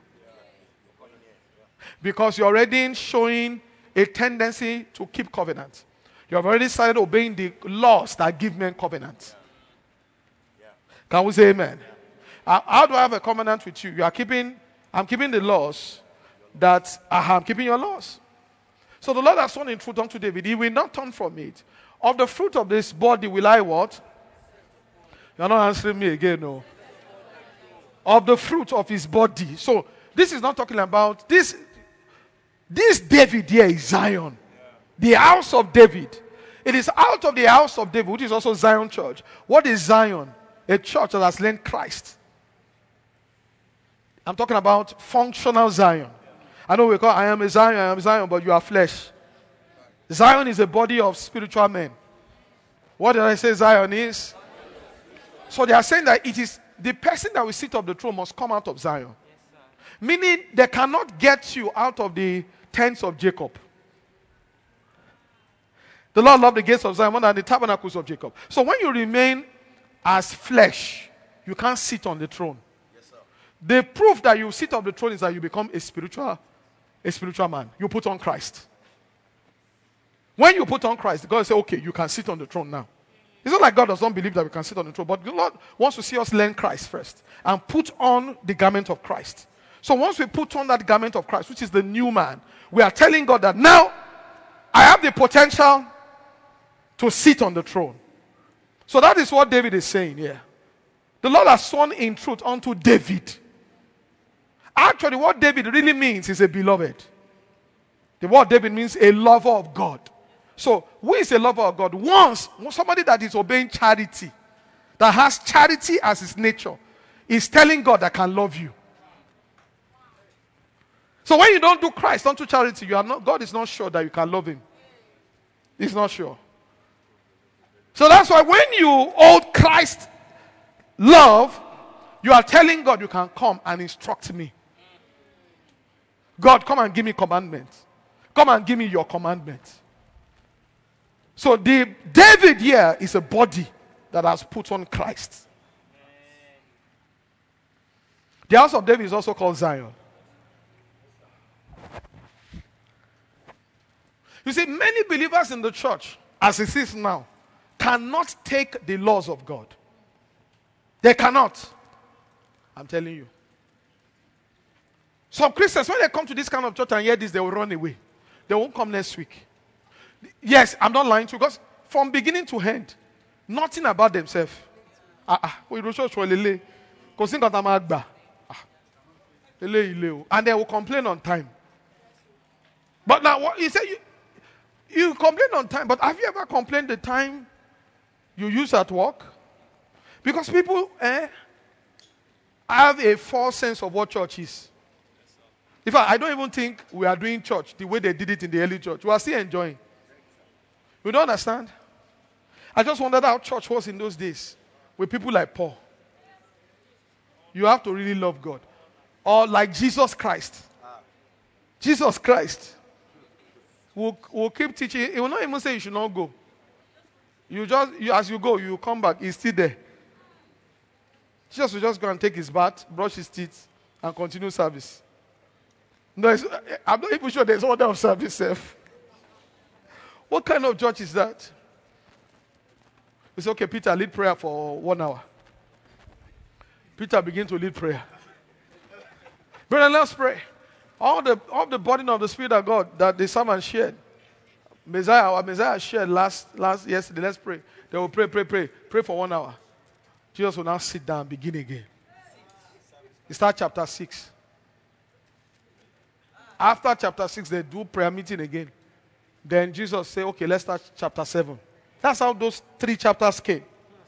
Because you're already showing a tendency to keep covenant. You have already started obeying the laws that give men covenant. Can we say amen? How do I have a covenant with you? I'm keeping the laws that I'm keeping your laws. So the Lord has sworn in truth unto David. He will not turn from it. Of the fruit of this body will I what? You're not answering me again, no. Of the fruit of his body. So this is not talking about this. This David here is Zion. The house of David. It is out of the house of David, which is also Zion Church. What is Zion? A church that has learned Christ. I'm talking about functional Zion. I know we call I am a Zion, but you are flesh. Zion is a body of spiritual men. What did I say Zion is? So they are saying that it is the person that will sit on the throne must come out of Zion. Meaning they cannot get you out of the tents of Jacob. The Lord loved the gates of Zion more than the tabernacles of Jacob. So when you remain as flesh, you can't sit on the throne. Yes, sir. The proof that you sit on the throne is that you become a spiritual man. You put on Christ. When you put on Christ, God will say, okay, you can sit on the throne now. It's not like God does not believe that we can sit on the throne, but the Lord wants to see us learn Christ first and put on the garment of Christ. So once we put on that garment of Christ, which is the new man, we are telling God that now I have the potential to sit on the throne. So that is what David is saying here. The Lord has sworn in truth unto David. Actually, what David really means is a beloved. The word David means a lover of God. So, who is a lover of God? Somebody that is obeying charity, that has charity as his nature, is telling God, I can love you. So when you don't do Christ, don't do charity, God is not sure that you can love him. He's not sure. So that's why when you hold Christ love, you are telling God, you can come and instruct me. God, come and give me commandments. Come and give me your commandments. So David here is a body that has put on Christ. The house of David is also called Zion. You see, many believers in the church, as it is now, cannot take the laws of God. They cannot. I'm telling you. Some Christians, when they come to this kind of church and hear this, they will run away. They won't come next week. Yes, I'm not lying to you, because from beginning to end, nothing about themselves. And they will complain on time. But now, what you say, you complain on time, but have you ever complained the time you use at work? Because people have a false sense of what church is. In fact, I don't even think we are doing church the way they did it in the early church. We are still enjoying. You don't understand? I just wondered how church was in those days with people like Paul. You have to really love God. Or like Jesus Christ. Jesus Christ will keep teaching. He will not even say you should not go. As you go, you come back. He's still there. Jesus will just go and take his bath, brush his teeth, and continue service. No, I'm not even sure there's order of service. What kind of church is that? We say, okay, Peter, lead prayer for 1 hour. Peter begin to lead prayer. Brother, let's pray. All the burden of the Spirit of God that the servant shared. Our Messiah shared yesterday. Let's pray. They will pray. Pray for 1 hour. Jesus will now sit down and begin again. You start chapter 6. After chapter 6, they do prayer meeting again. Then Jesus say, okay, let's start chapter 7. That's how those 3 chapters came.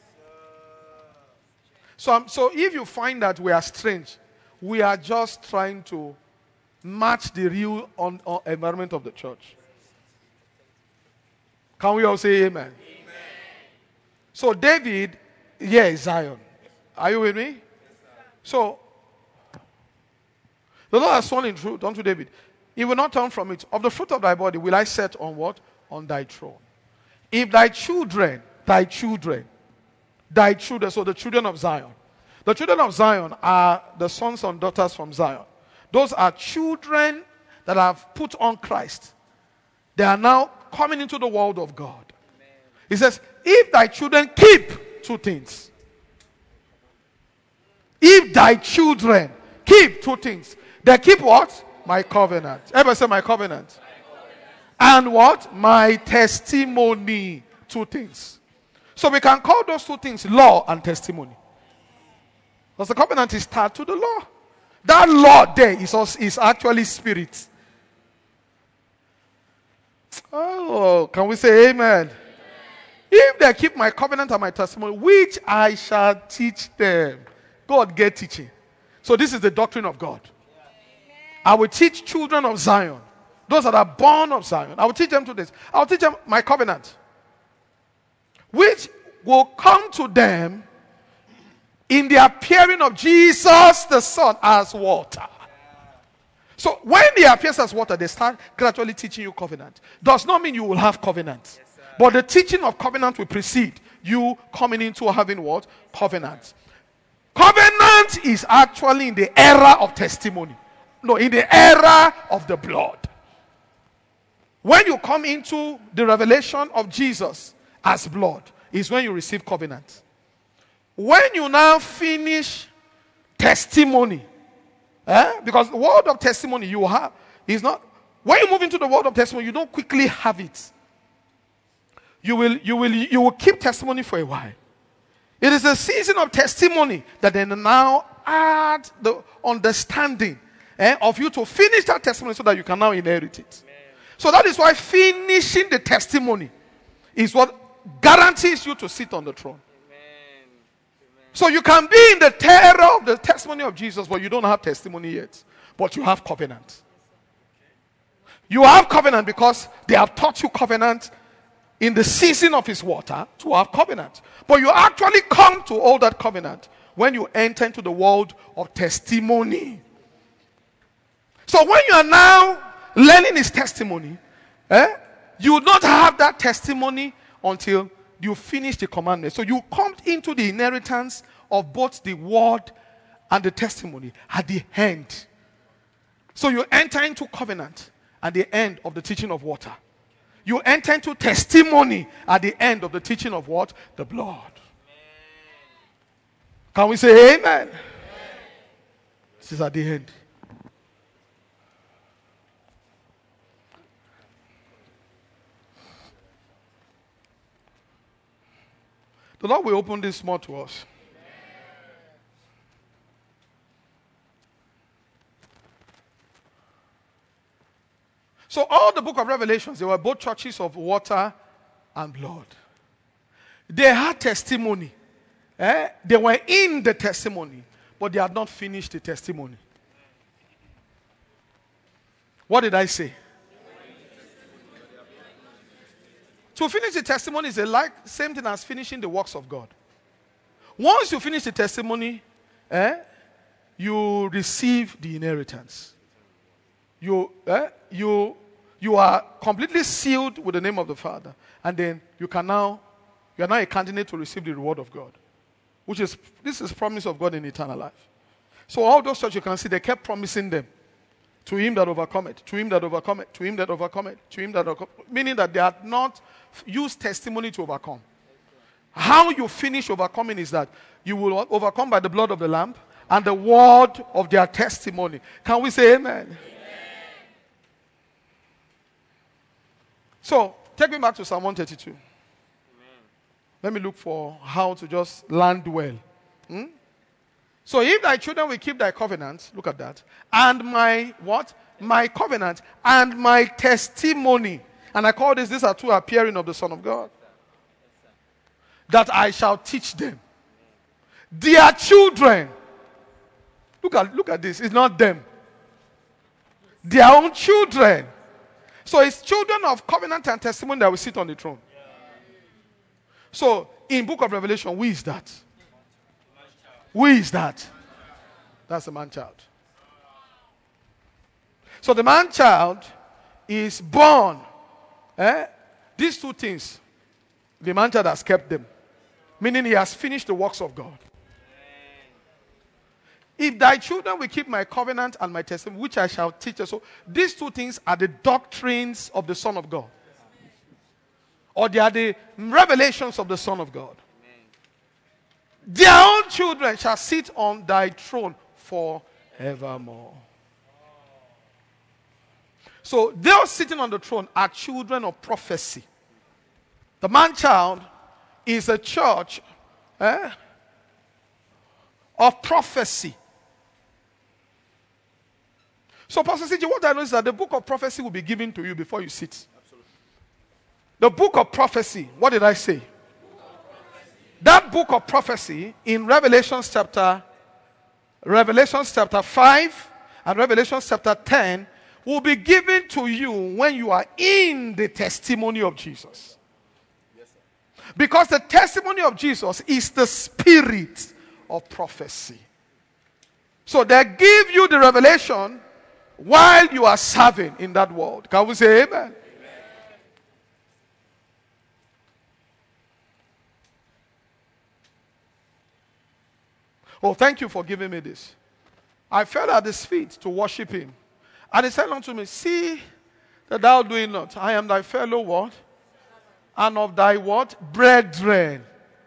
So if you find that we are strange, we are just trying to match the real environment of the church. Can we all say amen? Amen. So David, is Zion. Are you with me? So the Lord has sworn in truth unto David. He will not turn from it. Of the fruit of thy body will I set on what? On thy throne. If thy children, so the children of Zion. The children of Zion are the sons and daughters from Zion. Those are children that have put on Christ. They are now coming into the world of God. He says, if thy children keep 2 things. If thy children keep 2 things. They keep what? My covenant. Everybody say my covenant. And what? My testimony. 2 things. So we can call those 2 things law and testimony. Because the covenant is tied to the law. That law there is actually spirit. Oh, can we say amen? If they keep my covenant and my testimony, which I shall teach them. God get teaching. So this is the doctrine of God. I will teach children of Zion. Those that are born of Zion. I will teach them to this. I will teach them my covenant. Which will come to them in the appearing of Jesus the Son as water. So when he appears as water, they start gradually teaching you covenant. Does not mean you will have covenant. But the teaching of covenant will precede you coming into having what? Covenant. Covenant is actually in the era of testimony. No, in the era of the blood. When you come into the revelation of Jesus as blood, is when you receive covenant. When you now finish testimony, because the word of testimony you have is not, when you move into the word of testimony, you don't quickly have it. You will keep testimony for a while. It is a season of testimony that then now add the understanding of you to finish that testimony so that you can now inherit it. Amen. So that is why finishing the testimony is what guarantees you to sit on the throne. Amen. So you can be in the terror of the testimony of Jesus, but you don't have testimony yet. But you have covenant. You have covenant because they have taught you covenant in the season of his water to have covenant. But you actually come to all that covenant when you enter into the world of testimony. So when you are now learning his testimony, you will not have that testimony until you finish the commandment. So you come into the inheritance of both the word and the testimony at the end. So you enter into covenant at the end of the teaching of water. You enter into testimony at the end of the teaching of what? The blood. Can we say amen? This is at the end. The Lord will open this more to us. So all the book of Revelations, they were both churches of water and blood. They had testimony. They were in the testimony, but they had not finished the testimony. What did I say? To finish the testimony is the same thing as finishing the works of God. Once you finish the testimony, you receive the inheritance. You are completely sealed with the name of the Father, and then you are now a candidate to receive the reward of God, this is promise of God in eternal life. So all those churches you can see, they kept promising them. To him that overcometh, to him that overcometh, to him that overcometh, to him that overcometh. Meaning that they had not used testimony to overcome. How you finish overcoming is that you will overcome by the blood of the Lamb and the word of their testimony. Can we say amen? Amen. So, take me back to Psalm 132. Amen. Let me look for how to just land well. So if thy children will keep thy covenant, look at that, and my what? My covenant and my testimony. And I call this are two appearing of the Son of God. That I shall teach them. Their children. Look at this. It's not them. Their own children. So it's children of covenant and testimony that will sit on the throne. So in book of Revelation, who is that? Who is that? That's the man-child. So the man-child is born. These two things, the man-child has kept them. Meaning he has finished the works of God. If thy children will keep my covenant and my testimony, which I shall teach them. So these two things are the doctrines of the Son of God. Or they are the revelations of the Son of God. Their own children shall sit on thy throne forevermore. So those sitting on the throne are children of prophecy. The man-child is a church of prophecy. So Pastor CJ, what I know is that the book of prophecy will be given to you before you sit. Absolutely. The book of prophecy, what did I say? That book of prophecy in Revelation chapter 5 and Revelation chapter 10 will be given to you when you are in the testimony of Jesus. Yes, sir. Because the testimony of Jesus is the spirit of prophecy. So they give you the revelation while you are serving in that world. Can we say amen? Oh, thank you for giving me this. I fell at his feet to worship him. And he said unto me, see that thou doest not. I am thy fellow what? And of thy what? Brethren.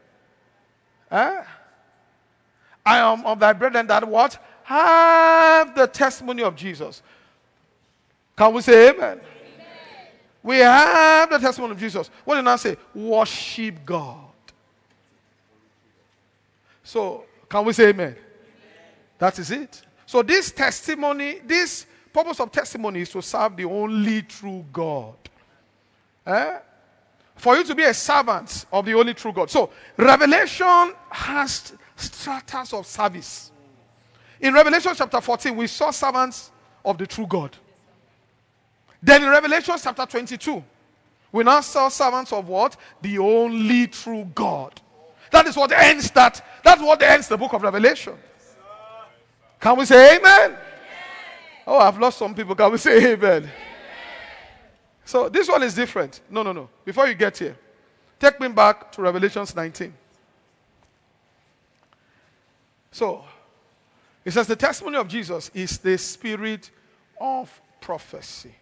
I am of thy brethren that what? Have the testimony of Jesus. Can we say amen? Amen. We have the testimony of Jesus. What did I say? Worship God. So, can we say amen? Amen? That is it. So this testimony, this purpose of testimony is to serve the only true God. For you to be a servant of the only true God. So Revelation has stratas of service. In Revelation chapter 14, we saw servants of the true God. Then in Revelation chapter 22, we now saw servants of what? The only true God. That is what ends that. That's what ends the book of Revelation. Can we say amen? Oh, I've lost some people. Can we say amen? So this one is different. No. Before you get here, take me back to Revelation 19. So, it says the testimony of Jesus is the spirit of prophecy.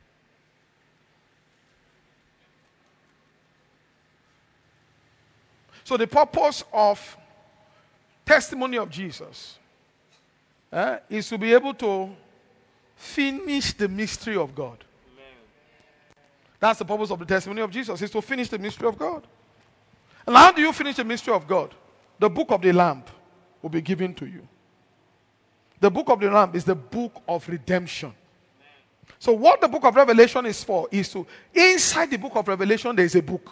So the purpose of testimony of Jesus is to be able to finish the mystery of God. That's the purpose of the testimony of Jesus, is to finish the mystery of God. And how do you finish the mystery of God? The book of the Lamb will be given to you. The book of the Lamb is the book of redemption. So what the book of Revelation is for is to, inside the book of Revelation, there is a book.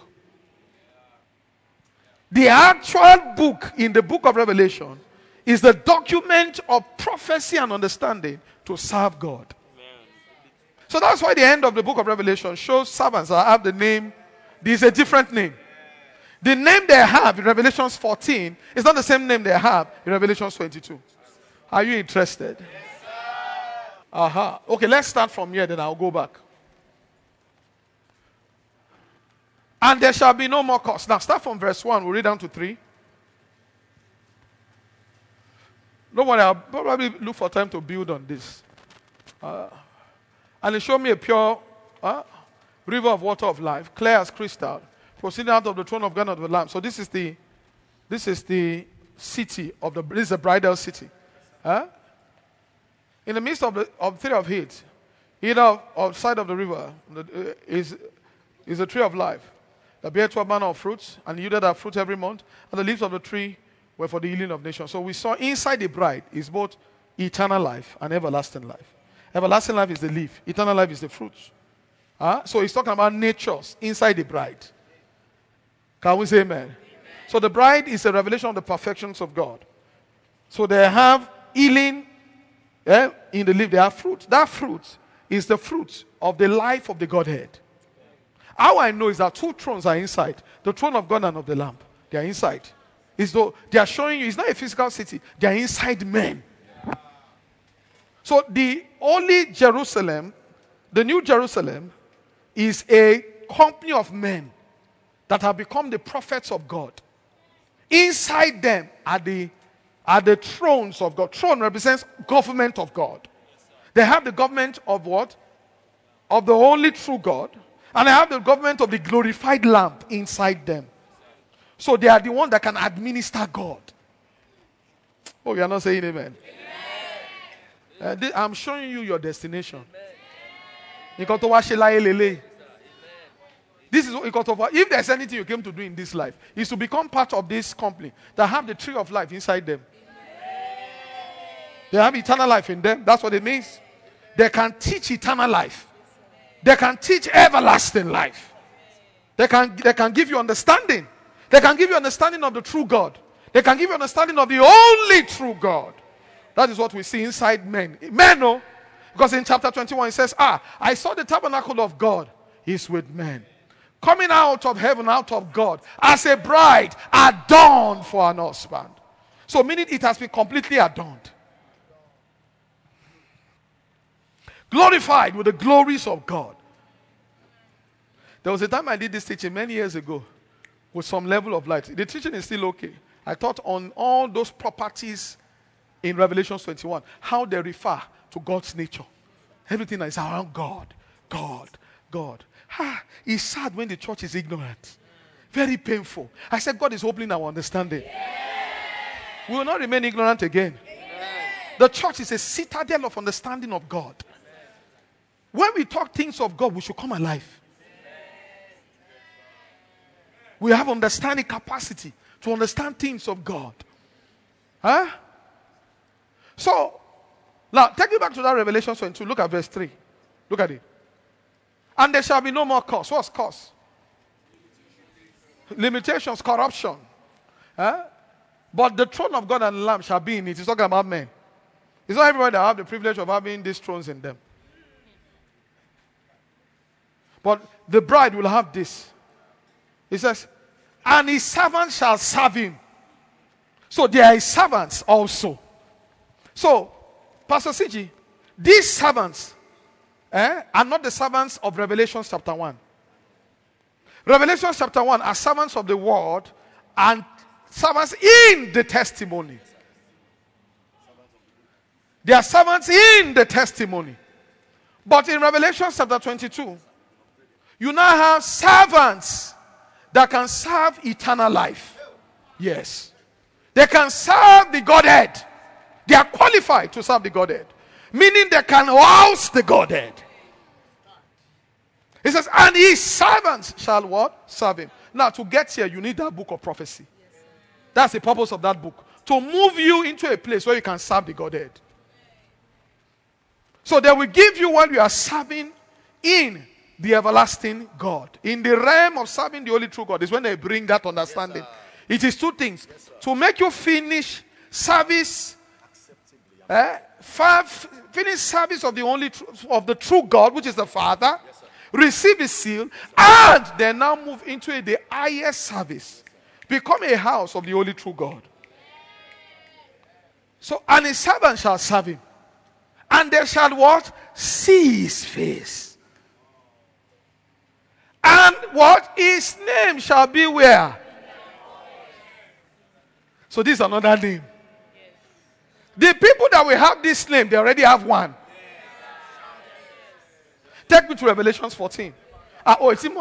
The actual book in the book of Revelation is the document of prophecy and understanding to serve God. So that's why the end of the book of Revelation shows servants that have the name. There's a different name. The name they have in Revelation 14 is not the same name they have in Revelation 22. Are you interested? Okay, let's start from here, then I'll go back. And there shall be no more curse. Now start from verse 1. We'll read down to 3. Don't worry, I'll probably look for time to build on this. And he showed me a pure river of water of life, clear as crystal, proceeding out of the throne of God and of the Lamb. So this is the city of this is the bridal city. In the midst of the tree of heat, either of side of the river is a tree of life that bear 12 manner of fruits, and yielded that fruit every month, and the leaves of the tree were for the healing of nations. So we saw inside the bride is both eternal life and everlasting life. Everlasting life is the leaf. Eternal life is the fruits. So he's talking about natures inside the bride. Can we say amen? So the bride is a revelation of the perfections of God. So they have healing in the leaf. They have fruit. That fruit is the fruit of the life of the Godhead. How I know is that two thrones are inside. The throne of God and of the Lamb. They are inside. It's though they are showing you it's not a physical city. They are inside men. So the holy Jerusalem, the new Jerusalem, is a company of men that have become the prophets of God. Inside them are the thrones of God. Throne represents government of God. They have the government of what? Of the only true God. And they have the government of the glorified Lamb inside them. So they are the one that can administer God. Oh, you are not saying amen? I'm showing you your destination. This is what if there's anything you came to do in this life, is to become part of this company that have the tree of life inside them. They have eternal life in them. That's what it means. They can teach eternal life. They can teach everlasting life. They can give you understanding. They can give you understanding of the true God. They can give you understanding of the only true God. That is what we see inside men. Men, no. Because in chapter 21 it says, I saw the tabernacle of God is with men. Coming out of heaven, out of God, as a bride adorned for an husband. So meaning it has been completely adorned. Glorified with the glories of God. There was a time I did this teaching many years ago with some level of light. The teaching is still okay. I taught on all those properties in Revelation 21, how they refer to God's nature. Everything is around God. It's sad when the church is ignorant. Very painful. I said God is opening our understanding. We will not remain ignorant again. The church is a citadel of understanding of God. When we talk things of God, we should come alive. We have understanding capacity to understand things of God. So, now take me back to that Revelation 22. Look at verse 3. Look at it. And there shall be no more curse. What's curse? Limitations, corruption. But the throne of God and the Lamb shall be in it. It's talking about men. It's not everybody that have the privilege of having these thrones in them. But the bride will have this. It says, and his servants shall serve him. So there are servants also. So, Pastor CG, these servants are not the servants of Revelation chapter 1. Revelation chapter 1 are servants of the word and servants in the testimony. They are servants in the testimony. But in Revelation chapter 22, you now have servants that can serve eternal life. Yes. They can serve the Godhead. They are qualified to serve the Godhead. Meaning they can house the Godhead. It says, and his servants shall what? Serve him. Now, to get here, you need that book of prophecy. That's the purpose of that book. To move you into a place where you can serve the Godhead. So they will give you what you are serving in the everlasting God. In the realm of serving the only true God is when they bring that understanding. It is two things. To make you finish service, finish service of the only of the true God, which is the Father, receive his seal, and then now move into the highest service. Become a house of the only true God. So, and his servant shall serve him. And they shall what? See his face. And what? His name shall be where? So this is another name. The people that will have this name, they already have one. Take me to Revelation 14. You think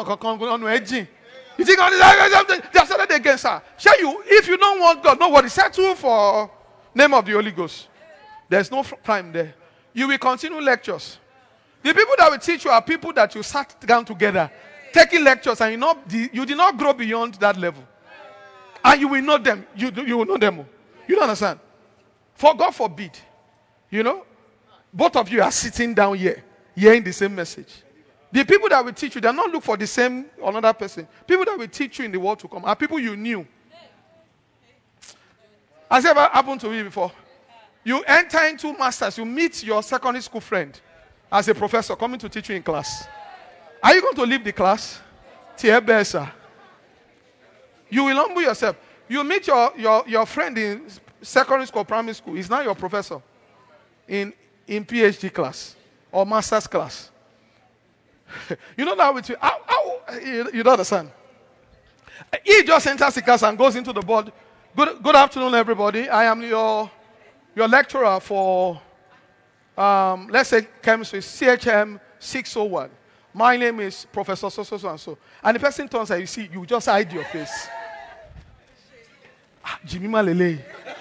they have started against her? Shall you, if you don't want God, nobody settle for name of the Holy Ghost. There's no crime there. You will continue lectures. The people that will teach you are people that you sat down together, taking lectures, and you did not grow beyond that level. And you will know them. You will know them. You don't understand? For God forbid, both of you are sitting down here, hearing the same message. The people that will teach you, they are not look for the same another person. People that will teach you in the world to come are people you knew. Has it ever happened to you before? You enter into masters, you meet your secondary school friend as a professor coming to teach you in class. Are you going to leave the class? You will humble yourself. You meet your friend in secondary school, primary school. He's now your professor in PhD class or master's class. You know that with you. You don't understand. He just enters the class and goes into the board. Good afternoon, everybody. I am your lecturer for, let's say, chemistry, CHM 601. My name is Professor so and so. And the person turns and you see, you just hide your face. Jimmy Malele.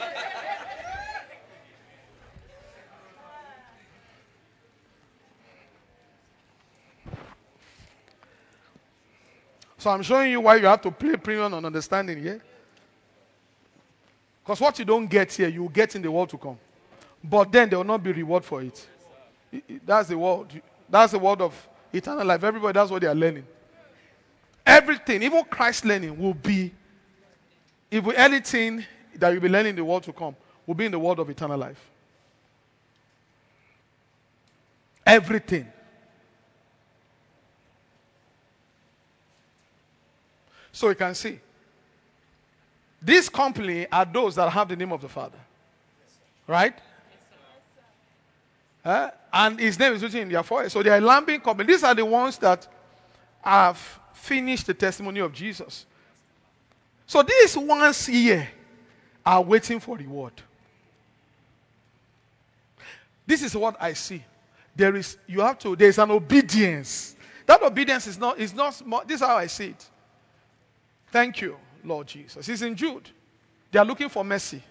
So I'm showing you why you have to play premium on understanding here. Because what you don't get here, you will get in the world to come. But then there will not be reward for it. That's the word. That's the word of eternal life. Everybody, that's what they are learning. Everything, even Christ learning will be, anything that you'll be learning in the world to come will be in the world of eternal life. Everything. So you can see. This company are those that have the name of the Father. Right? And his name is written in their forehead. So they are a lambing company. These are the ones that have finished the testimony of Jesus. So these ones here are waiting for reward. This is what I see. There is an obedience. That obedience is not small. This is how I see it. Thank you, Lord Jesus. It's in Jude. They are looking for mercy.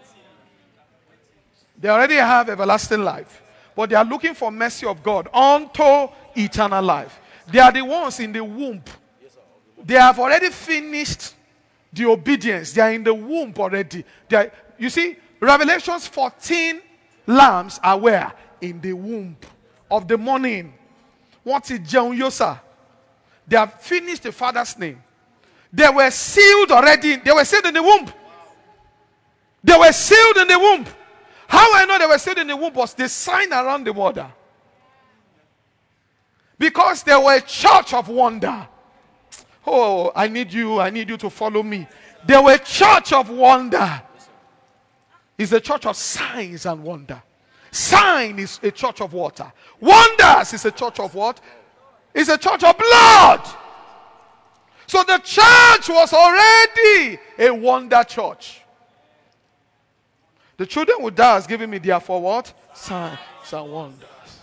They already have everlasting life. But they are looking for mercy of God unto eternal life. They are the ones in the womb. They have already finished the obedience. They are in the womb already. You see, Revelations 14 lambs are where? In the womb of the morning. What is John Yosa? They have finished the Father's name. They were sealed already. They were sealed in the womb. They were sealed in the womb. How I know they were sealed in the womb was the sign around the water. Because they were a church of wonder. Oh, I need you to follow me. They were a church of wonder. It's a church of signs and wonder. Sign is a church of water. Wonders is a church of what? It's a church of blood. So the church was already a wonder church. The children with thou hast given me therefore what? Signs and wonders.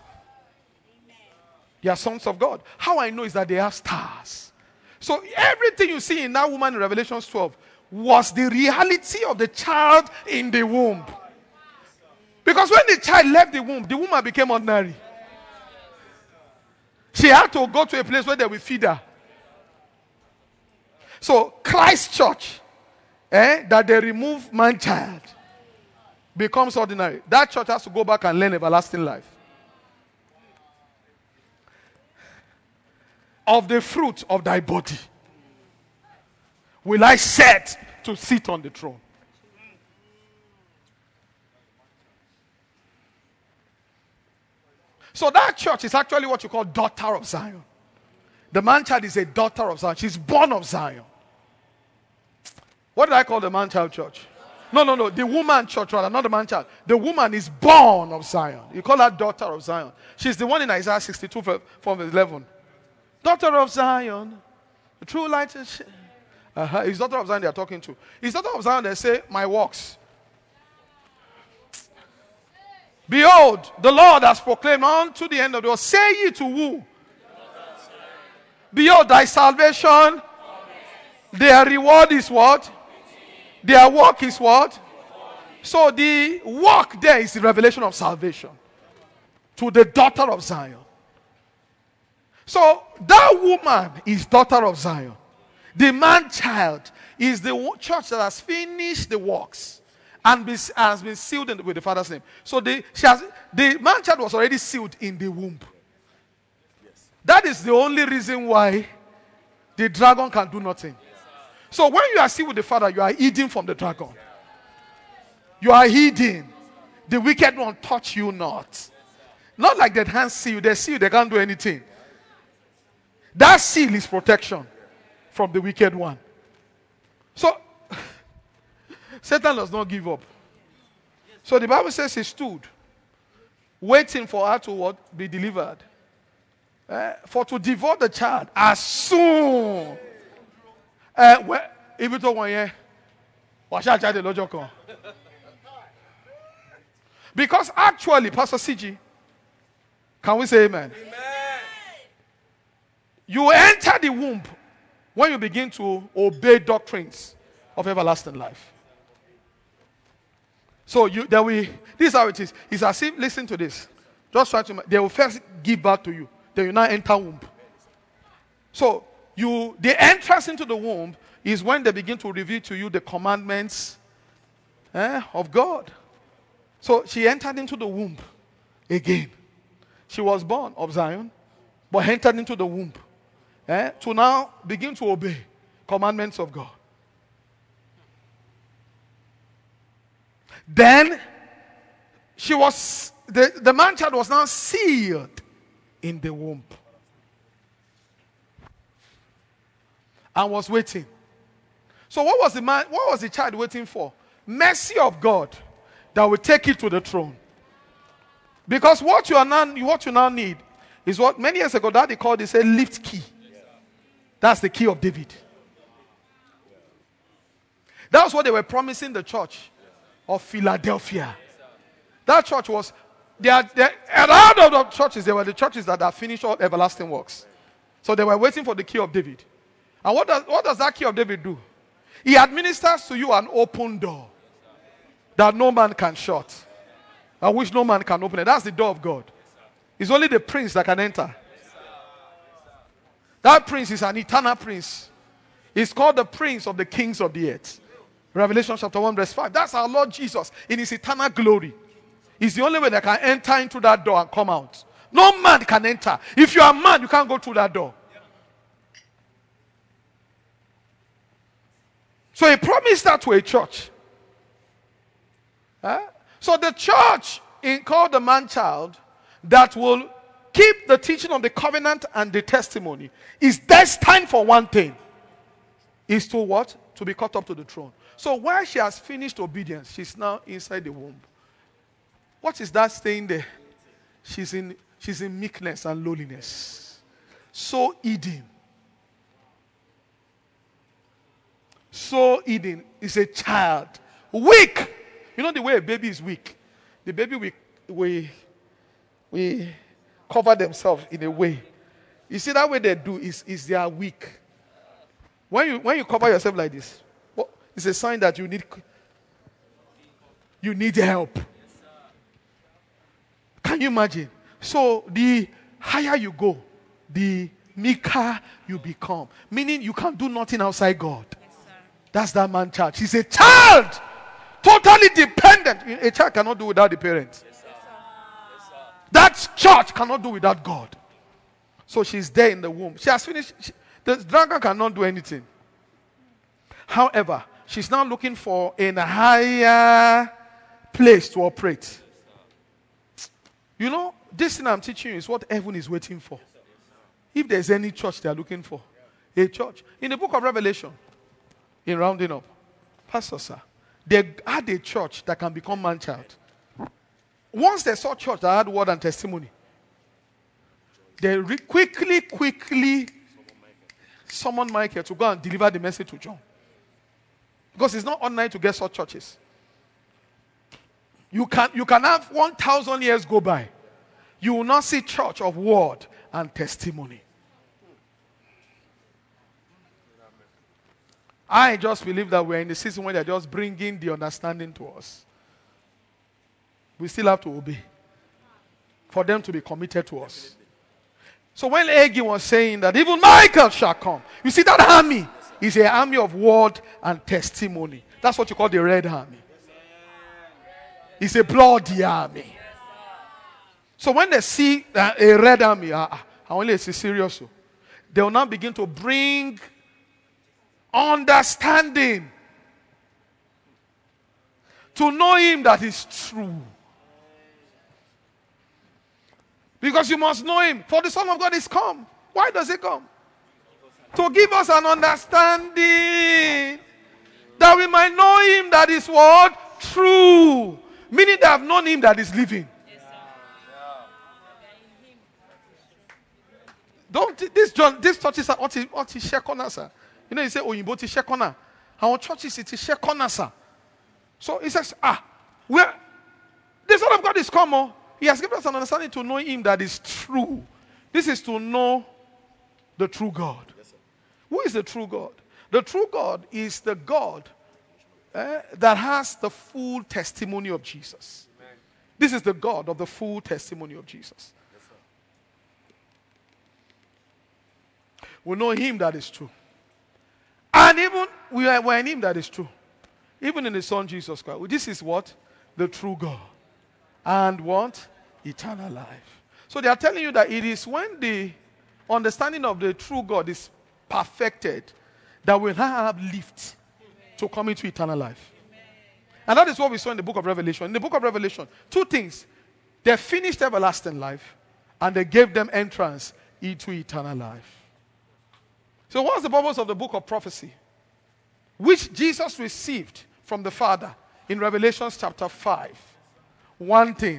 They are sons of God. How I know is that they are stars. So everything you see in that woman in Revelation 12 was the reality of the child in the womb. Because when the child left the woman became ordinary. She had to go to a place where they will feed her. So Christ Church, that they remove man-child, becomes ordinary. That church has to go back and learn everlasting life. Of the fruit of thy body will I set to sit on the throne. So that church is actually what you call daughter of Zion. The man-child is a daughter of Zion. She's born of Zion. What did I call the man-child church? No. The woman church, rather, not the man-child. The woman is born of Zion. You call her daughter of Zion. She's the one in Isaiah 62 from 11. Daughter of Zion, the true light is... It's daughter of Zion they are talking to. It's daughter of Zion they say, my works. Behold, the Lord has proclaimed unto the end of the world. Say ye to who? Behold, thy salvation. Their reward is what? Their work is what? So the work there is the revelation of salvation to the daughter of Zion. So that woman is daughter of Zion. The man-child is the church that has finished the works and has been sealed with the Father's name. So the man-child was already sealed in the womb. Yes. That is the only reason why the dragon can do nothing. So when you are sealed with the Father, you are hidden from the dragon. You are hidden. The wicked one touch you not. Not like that hands see you. They see you, they can't do anything. That seal is protection from the wicked one. So, Satan does not give up. So the Bible says he stood, waiting for her to what? Be delivered. For to devour the child as soon. Because actually, Pastor CG, can we say amen? Amen. You enter the womb when you begin to obey doctrines of everlasting life. So this is how it is. It's as if, listen to this. Just try to, they will first give birth to you. Then you now enter womb. So the entrance into the womb is when they begin to reveal to you the commandments of God. So she entered into the womb again. She was born of Zion, but entered into the womb to now begin to obey commandments of God. Then the man-child was now sealed in the womb and was waiting. So what was the child waiting for? Mercy of God that will take it to the throne. Because what you now need is what many years ago Daddy called it a lift key. That's the key of David. That's what they were promising the church of Philadelphia. That church was, out of the churches, they were the churches that have finished all everlasting works. So they were waiting for the key of David. And what does that key of David do? He administers to you an open door that no man can shut, and which no man can open it. That's the door of God. It's only the prince that can enter. That prince is an eternal prince. He's called the prince of the kings of the earth. Revelation chapter 1 verse 5. That's our Lord Jesus in his eternal glory. He's the only way that can enter into that door and come out. No man can enter. If you are a man, you can't go through that door. So he promised that to a church. So the church called the man-child that will keep the teaching of the covenant and the testimony is destined for one thing. Is to what? To be caught up to the throne. So while she has finished obedience, she's now inside the womb. What is that staying there? She's in meekness and lowliness. So Eden. So Eden is a child. Weak. You know the way a baby is weak. The baby we cover themselves in a way. You see that way they do is they are weak. When you cover yourself like this, it's a sign that you need help. Can you imagine? So the higher you go, the meeker you become. Meaning you can't do nothing outside God. That's that man child. He's a child. Totally dependent. A child cannot do without the parents. That church cannot do without God. So she's there in the womb. She has finished. The dragon cannot do anything. However, she's now looking for a higher place to operate. You know, this thing I'm teaching you is what heaven is waiting for. If there's any church they are looking for, a church. In the book of Revelation, in rounding up, Pastor Sir, they had a church that can become man-child. Once they saw church that had word and testimony, they quickly summoned Michael to go and deliver the message to John. Because it's not ordinary to get such churches. You can have 1,000 years go by. You will not see church of word and testimony. I just believe that we're in the season where they're just bringing the understanding to us. We still have to obey for them to be committed to us. So when Haggai was saying that even Michael shall come, you see that army is an army of word and testimony. That's what you call the red army. It's a bloody army. So when they see a red army, I only see serious. They will now begin to bring understanding to know him that is true. Because you must know him. For the Son of God is come. Why does he come? To give us an understanding that we might know him that is what? True. Meaning they have known him that is living. Don't this church is what is shekona, sir. You know, he say Oyinbo ti shekona. Our churches it is shekona, sir. So he says, where the Son of God is come. Oh, he has given us an understanding to know him that is true. This is to know the true God. Yes, who is the true God? The true God is the God that has the full testimony of Jesus. Amen. This is the God of the full testimony of Jesus. Yes, we know him that is true. And even we're in him that is true. Even in his Son Jesus Christ. This is what? The true God. And what? Eternal life. So they are telling you that it is when the understanding of the true God is perfected that we'll have lift to come into eternal life. And that is what we saw in the book of Revelation. In the book of Revelation, two things. They finished everlasting life and they gave them entrance into eternal life. So what's the purpose of the book of prophecy? Which Jesus received from the Father in Revelation chapter 5. One thing.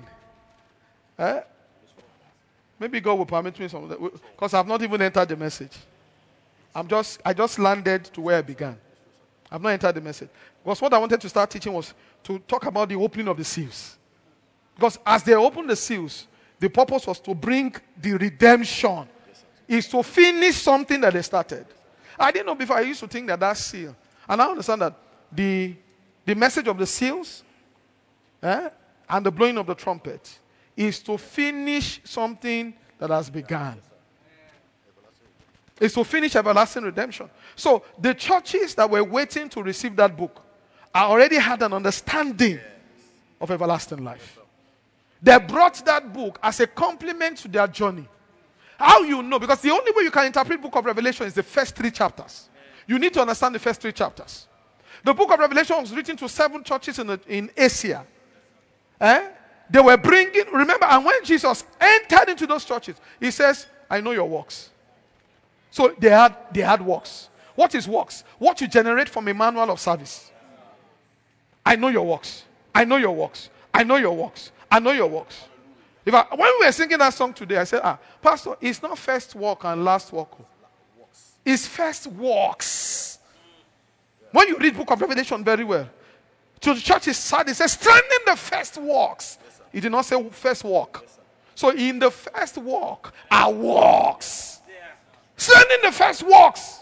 Maybe God will permit me some of that. Because I've not even entered the message. I just landed to where I began. I've not entered the message. Because what I wanted to start teaching was to talk about the opening of the seals. Because as they opened the seals, the purpose was to bring the redemption. Is to finish something that they started. I didn't know before. I used to think that seal. And I understand that the message of the seals and the blowing of the trumpet is to finish something that has begun. It's to finish everlasting redemption. So the churches that were waiting to receive that book already had an understanding of everlasting life. They brought that book as a complement to their journey. How you know? Because the only way you can interpret the book of Revelation is the first 3 chapters. You need to understand the first 3 chapters. The book of Revelation was written to 7 churches in Asia. They were bringing, remember, and when Jesus entered into those churches, he says, I know your works. So they had works. What is works? What you generate from a manual of service. I know your works. I know your works. I know your works. I know your works. When we were singing that song today, I said, Pastor, it's not first walk and last walk. It's first walks. When you read Book of Revelation very well, to the church is sad, it says, strengthen the first walks. It did not say first walk. So in the first walk are walks. Strengthen the first walks.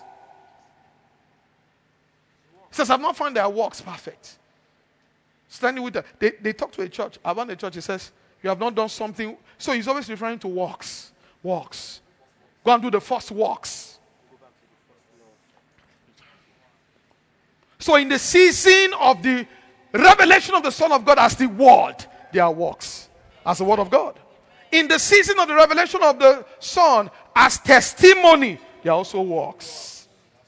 He says, I've not found their works perfect. Standing with them. They talk to a church. Around the church, he says, you have not done something. So he's always referring to walks. Walks. Go and do the first walks. So in the season of the revelation of the Son of God as the Word, there are walks as the Word of God. In the season of the revelation of the Son as testimony, there are also walks.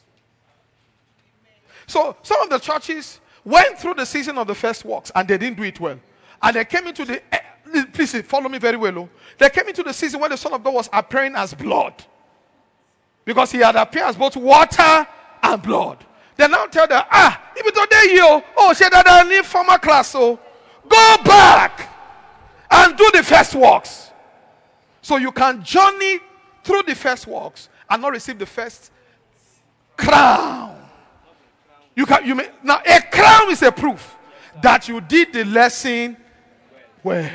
So some of the churches went through the season of the first walks and they didn't do it well. And they came into the, please follow me very well. They came into the season when the Son of God was appearing as blood. Because he had appeared as both water and blood. They now tell them, if you don't dare you, she that need former class, so go back and do the first works. So you can journey through the first works and not receive the first crown. Now a crown is a proof that you did the lesson well.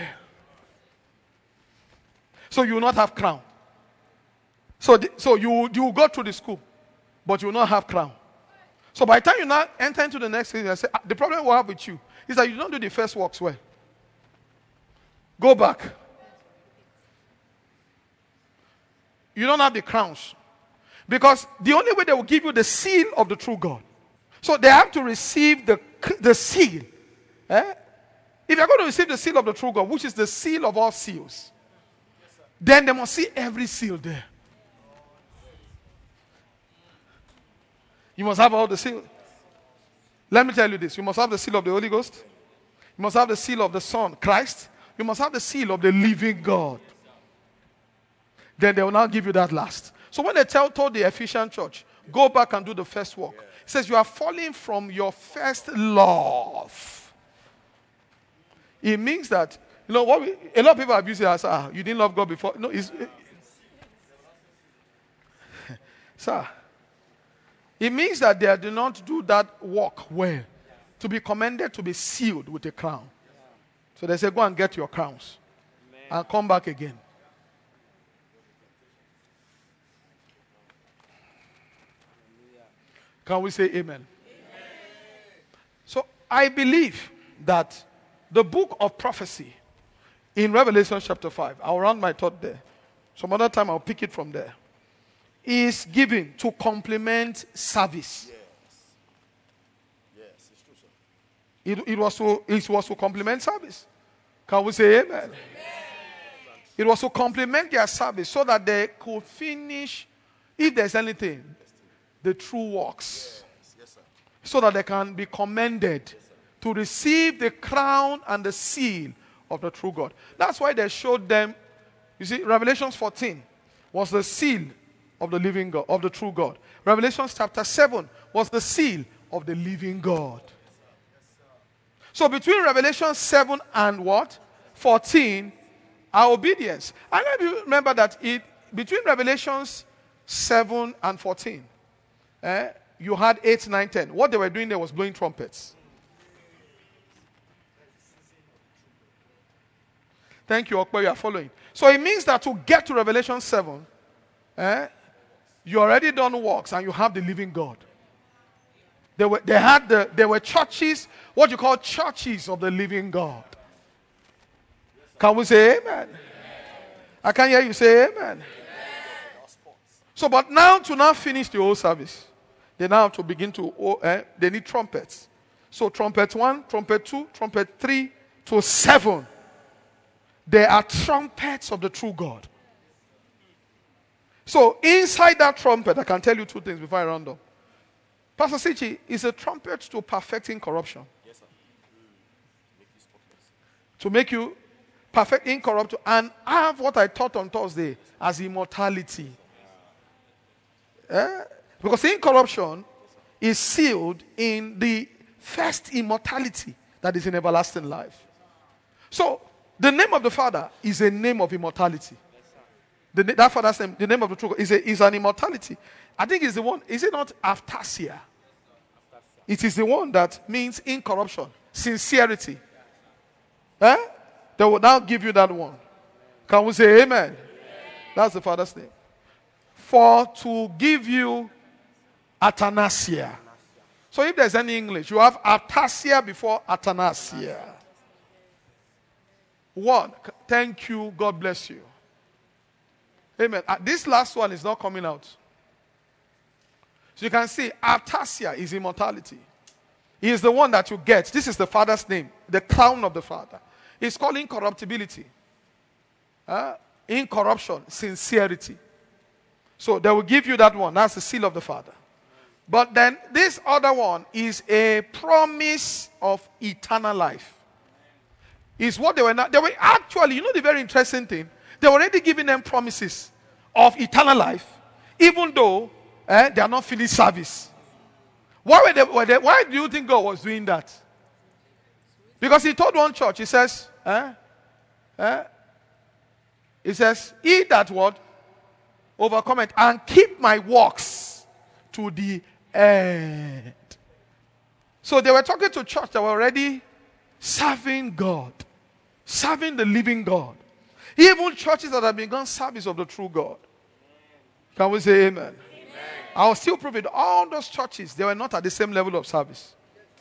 So you will not have crown. So you will go through the school, but you will not have crown. So by the time you now enter into the next season, I say, the problem we have with you is that you don't do the first works well. Go back. You don't have the crowns. Because the only way they will give you the seal of the true God. So they have to receive the seal. If you're going to receive the seal of the true God, which is the seal of all seals, then they must see every seal there. You must have all the seals. Let me tell you this. You must have the seal of the Holy Ghost. You must have the seal of the Son, Christ. You must have the seal of the living God. Then they will now give you that last. So when they told the Ephesian church, go back and do the first work. It says you are falling from your first love. It means that, a lot of people have used it as, you didn't love God before. No, sir, it means that they do not do that work well. To be commended, to be sealed with a crown. So they say, go and get your crowns. And come back again. Can we say amen? Amen? So I believe that the book of prophecy in Revelation chapter 5, I'll round my thought there. Some other time I'll pick it from there. Is given to complement service. Yes, it's true, sir. It was to complement service. Can we say amen? Amen? It was to complement their service so that they could finish, if there's anything, the true works. Yes, sir. So that they can be commended to receive the crown and the seal of the true God. That's why they showed them, you see, Revelation 14 was the seal of the living God, of the true God. Revelation chapter 7 was the seal of the living God. So between Revelation 7 and what? 14, our obedience. I know you remember that between Revelations 7 and 14, you had 8, 9, 10. What they were doing there was blowing trumpets. Thank you, Okwe, you are following. So it means that to get to Revelation 7, you already done works and you have the living God. There were churches, what you call churches of the living God. Can we say amen? Amen. I can hear you say amen. Amen. So, but now to finish the whole service, they now have to begin to, they need trumpets. So trumpet 1, trumpet 2, trumpet 3 to 7. There are trumpets of the true God. So inside that trumpet, I can tell you two things before I round up. Pastor Sichi is a trumpet to perfecting corruption. Yes, sir. To make you, perfect, incorruptible, and have what I taught on Thursday as immortality. Because incorruption is sealed in the first immortality that is in everlasting life. So, the name of the Father is a name of immortality. That Father's name, the name of the true God, is an immortality. I think it's the one, is it not Aptasia? It is the one that means incorruption, sincerity. They will now give you that one. Can we say amen? That's the Father's name. For to give you Athanasia. So if there's any English, you have Aptasia before Athanasia. One, thank you, God bless you. Amen. This last one is not coming out. So you can see Aptasia is immortality. He is the one that you get. This is the Father's name, the crown of the Father. It's called incorruptibility. Incorruption, sincerity. So they will give you that one. That's the seal of the Father. But then this other one is a promise of eternal life. Is what they were not. They were actually, you know the very interesting thing? They were already giving them promises of eternal life, even though they are not finished service. Why do you think God was doing that? Because he told one church, he says, he that what? Overcome it and keep my works to the end. So they were talking to church that were already serving God, serving the living God. Even churches that have begun service of the true God. Can we say amen? I will still prove it. All those churches, they were not at the same level of service.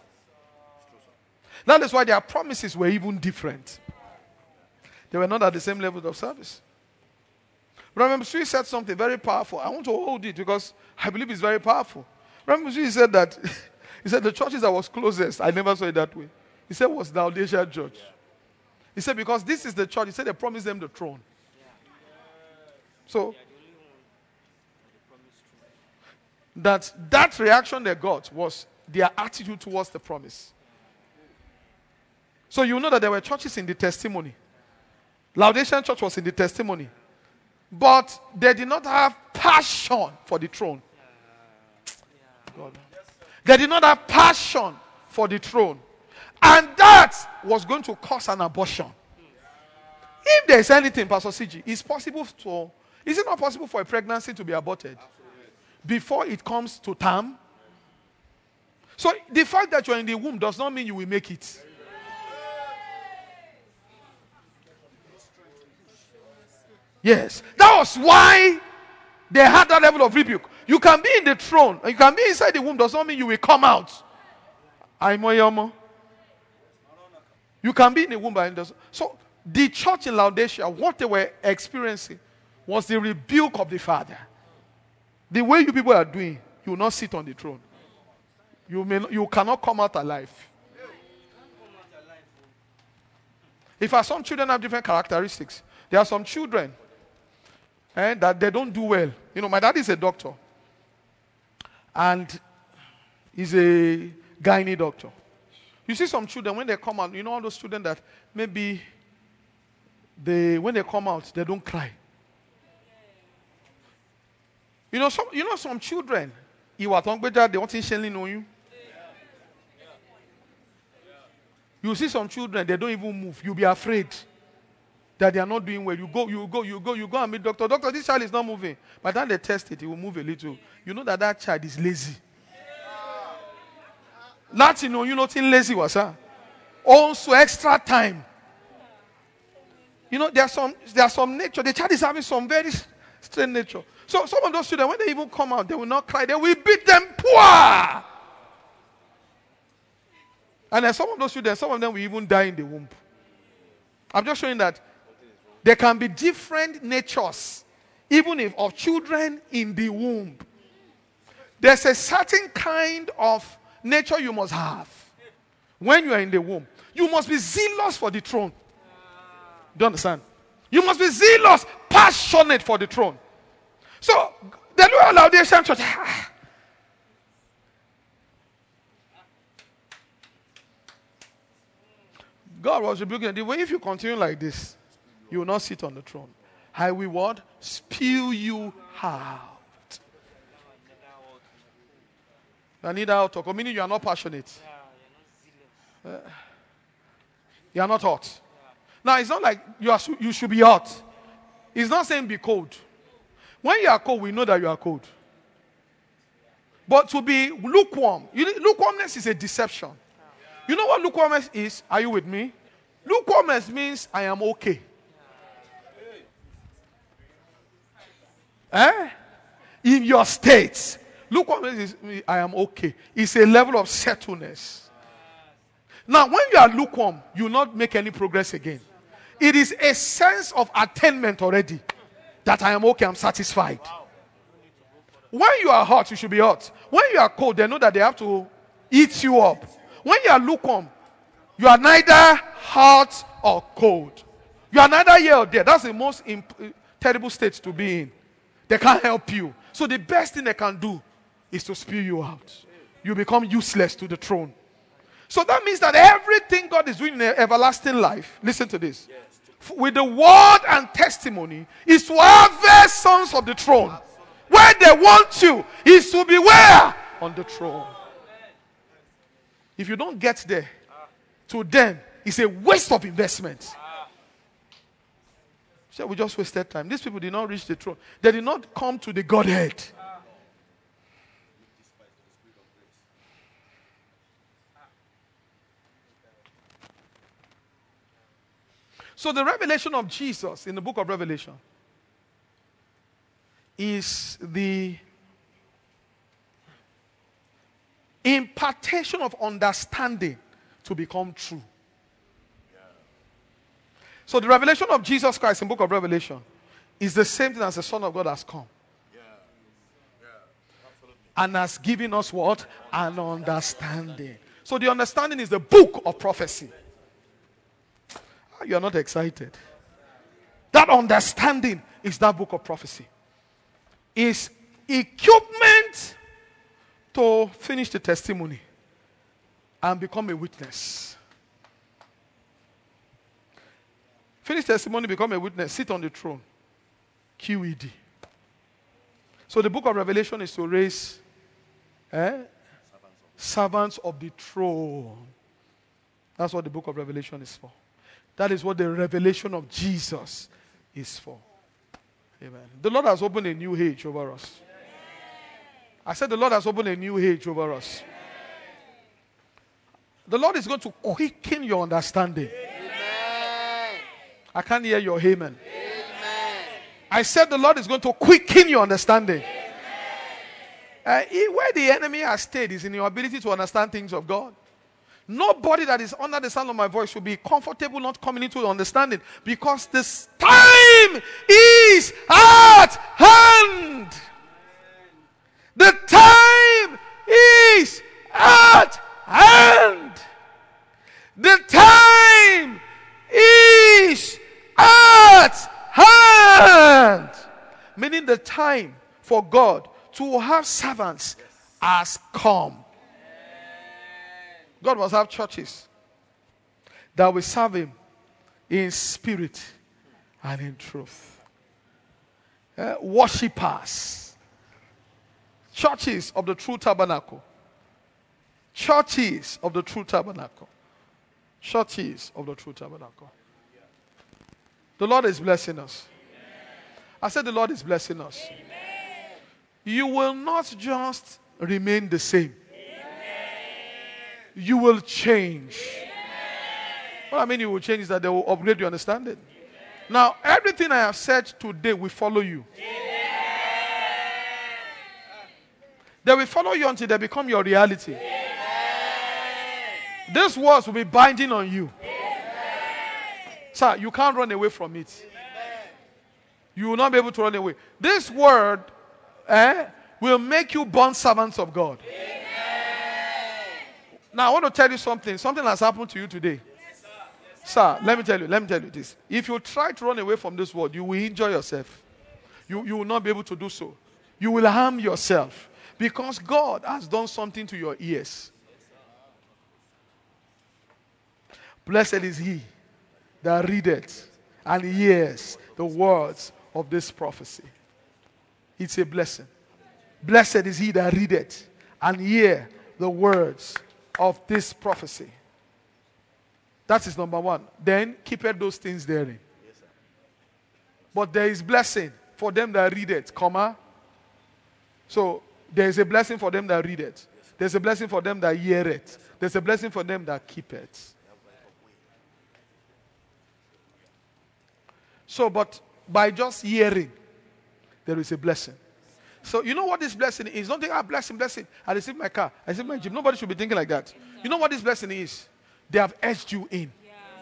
That is why their promises were even different. They were not at the same level of service. Remember, Sui said something very powerful. I want to hold it because I believe it's very powerful. Remember, Sui said that, he said the churches that was closest, I never saw it that way. He said was the Laodicea church. He said because this is the church, he said they promised them the throne. So, that reaction they got was their attitude towards the promise. So you know that there were churches in the testimony. Laodicean church was in the testimony. But they did not have passion for the throne. God. They did not have passion for the throne. And that was going to cause an abortion. If there is anything, Pastor CG, is it not possible for a pregnancy to be aborted before it comes to term? So the fact that you're in the womb does not mean you will make it. Yes. That was why they had that level of rebuke. You can be in the throne, and you can be inside the womb, does not mean you will come out. You can be in the womb. So the church in Laodicea, what they were experiencing was the rebuke of the Father. The way you people are doing, you will not sit on the throne. You cannot come out alive. In fact, some children have different characteristics. There are some children that they don't do well. You know, my dad is a doctor. And he's a gynae doctor. You see some children, when they come out, you know all those children that maybe when they come out, they don't cry. You know some children, they want to shelling on you. You see some children, they don't even move. You'll be afraid that they are not doing well. You go and meet doctor. Doctor, this child is not moving. By the time they test it, he will move a little. You know that child is lazy. Latin, you know, lazy was also extra time. You know, there's some nature. The child is having some very strange nature. So some of those children, when they even come out, they will not cry. They will beat them poor. And then some of those children, some of them will even die in the womb. I'm just showing that there can be different natures, even if of children in the womb. There's a certain kind of nature you must have when you are in the womb. You must be zealous for the throne. Do you understand? You must be zealous, passionate for the throne. So, the Lord Laodicean church, God was rebuking them. The way if you continue like this, you will not sit on the throne. I will what? Spew you out. I need out talk. Meaning you are not passionate. You are not hot. Now it's not like you should be hot. It's not saying be cold. When you are cold, we know that you are cold. But to be lukewarm, lukewarmness is a deception. You know what lukewarmness is? Are you with me? Lukewarmness means I am okay. In your state. Lukewarmness is I am okay. It's a level of settledness. Now, when you are lukewarm, you will not make any progress again. It is a sense of attainment already. That I am okay, I'm satisfied. When you are hot, you should be hot. When you are cold, they know that they have to eat you up. When you are lukewarm, you are neither hot or cold. You are neither here or there. That's the most terrible state to be in. They can't help you. So the best thing they can do is to spew you out. You become useless to the throne. So that means that everything God is doing in everlasting life, listen to this, with the word and testimony, is to harvest sons of the throne. Where they want you is to be where? On the throne. If you don't get there, to them, it's a waste of investment. So we just wasted time. These people did not reach the throne. They did not come to the Godhead. So the revelation of Jesus in the book of Revelation is the impartation of understanding to become true. So the revelation of Jesus Christ in the book of Revelation is the same thing as the Son of God has come. And has given us what? An understanding. So the understanding is the book of prophecy. You are not excited. That understanding is that book of prophecy. Is equipment to finish the testimony and become a witness. Finish testimony, become a witness, sit on the throne. QED. So the book of Revelation is to raise servants of the throne. That's what the book of Revelation is for. That is what the revelation of Jesus is for. Amen. The Lord has opened a new age over us. I said the Lord has opened a new age over us. The Lord is going to quicken your understanding. Amen. I can't hear your amen. Amen. I said the Lord is going to quicken your understanding. Where the enemy has stayed is in your ability to understand things of God. Nobody that is under the sound of my voice should be comfortable not coming into understanding, because this time is at hand. The time is at hand. The time is at hand. Meaning the time for God to have servants has come. God must have churches that will serve Him in spirit and in truth. Worshippers. Churches of the true tabernacle. Churches of the true tabernacle. Churches of the true tabernacle. The Lord is blessing us. I said the Lord is blessing us. You will not just remain the same. You will change. What I mean you will change is that they will upgrade your understanding. Now, everything I have said today will follow you. They will follow you until they become your reality. These words will be binding on you. Sir, you can't run away from it. You will not be able to run away. This word will make you born servants of God. Now, I want to tell you something. Something has happened to you today. Yes, sir, let me tell you this. If you try to run away from this world, you will injure yourself. You will not be able to do so. You will harm yourself. Because God has done something to your ears. Blessed is he that readeth and hears the words of this prophecy. It's a blessing. Blessed is he that readeth and hear the words of this prophecy. That is number one. Then keepeth those things therein. But there is blessing for them that read it, comma. So there is a blessing for them that read it. There's a blessing for them that hear it. There's a blessing for them that keep it. So, but by just hearing, there is a blessing. So you know what this blessing is? Don't think, blessing. I receive my car. I receive my gym. Nobody should be thinking like that. You know what this blessing is? They have edged you in.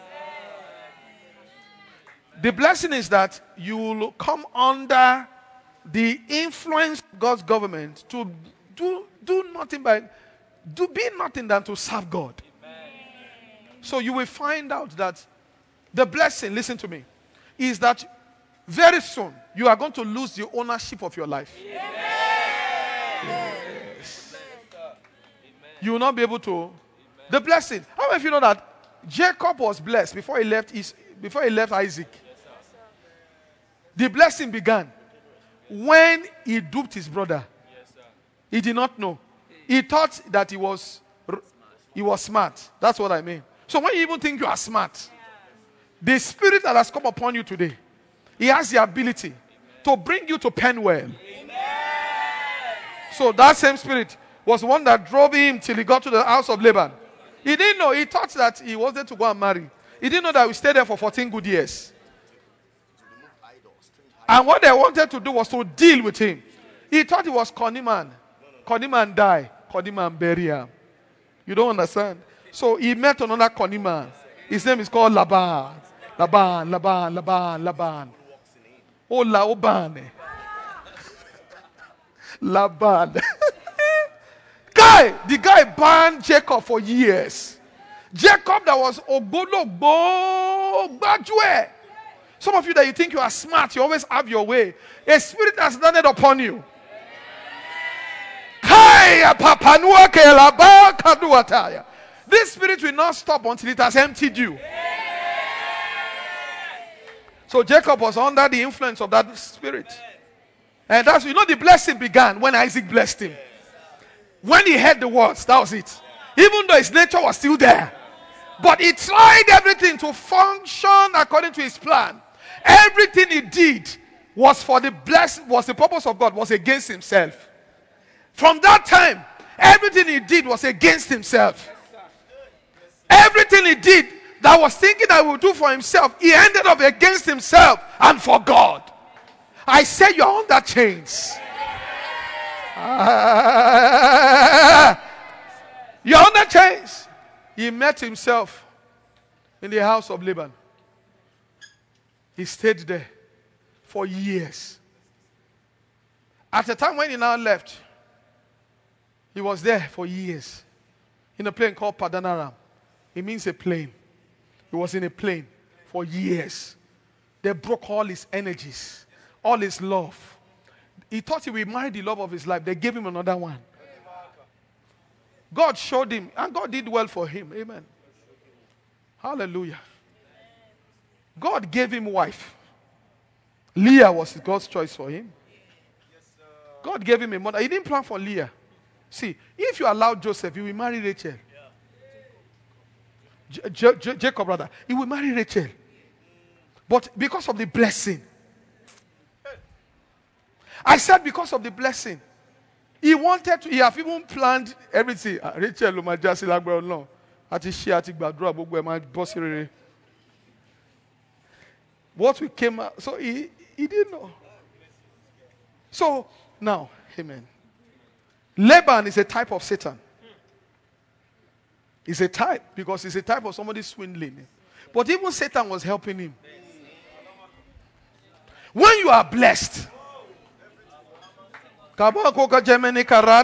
The blessing is that you will come under the influence of God's government to do nothing be nothing than to serve God. Amen. So you will find out that the blessing, listen to me, is that very soon you are going to lose the ownership of your life. Yes. You will not be able to. The blessing. How many of you know that Jacob was blessed before he left Isaac? The blessing began when he duped his brother. He did not know. He thought that he was smart. That's what I mean. So when you even think you are smart, the spirit that has come upon you today, he has the ability to bring you to Penuel. So that same spirit was one that drove him till he got to the house of Laban. He didn't know. He thought that he wanted to go and marry. He didn't know that we stayed there for 14 good years. And what they wanted to do was to deal with him. He thought he was Connyman. Connyman die. Connyman bury him. You don't understand? So he met another Connyman. His name is called Laban. Laban. Oh, Laban. Laban. The guy banned Jacob for years. Jacob that was Ogbologbo Gbajue. Some of you that you think you are smart, you always have your way. A spirit has landed upon you. This spirit will not stop until it has emptied you. So Jacob was under the influence of that spirit. And that's, the blessing began when Isaac blessed him. When he heard the words, that was it. Even though his nature was still there. But he tried everything to function according to his plan. Everything he did was for the purpose of God, was against himself. From that time, everything he did was against himself. Everything he did that was thinking I would do for himself, he ended up against himself and for God. I say you're under chains. You're under chains. He met himself in the house of Laban. He stayed there for years. At the time when he now left, he was there for years in a plane called Padanaram. It means a plane. He was in a plane for years. They broke all his energies, all his love. He thought he would marry the love of his life. They gave him another one. God showed him, and God did well for him. Amen. Hallelujah. God gave him wife. Leah was God's choice for him. God gave him a mother. He didn't plan for Leah. See, if you allow Joseph, he will marry Rachel. Jacob, brother, he will marry Rachel. But because of the blessing, I said because of the blessing, he wanted to, he have even planned everything. Rachel, no. What we came out, so he didn't know. So now, amen. Laban is a type of Satan. He's a type because he's a type of somebody swindling. But even Satan was helping him. When you are blessed, even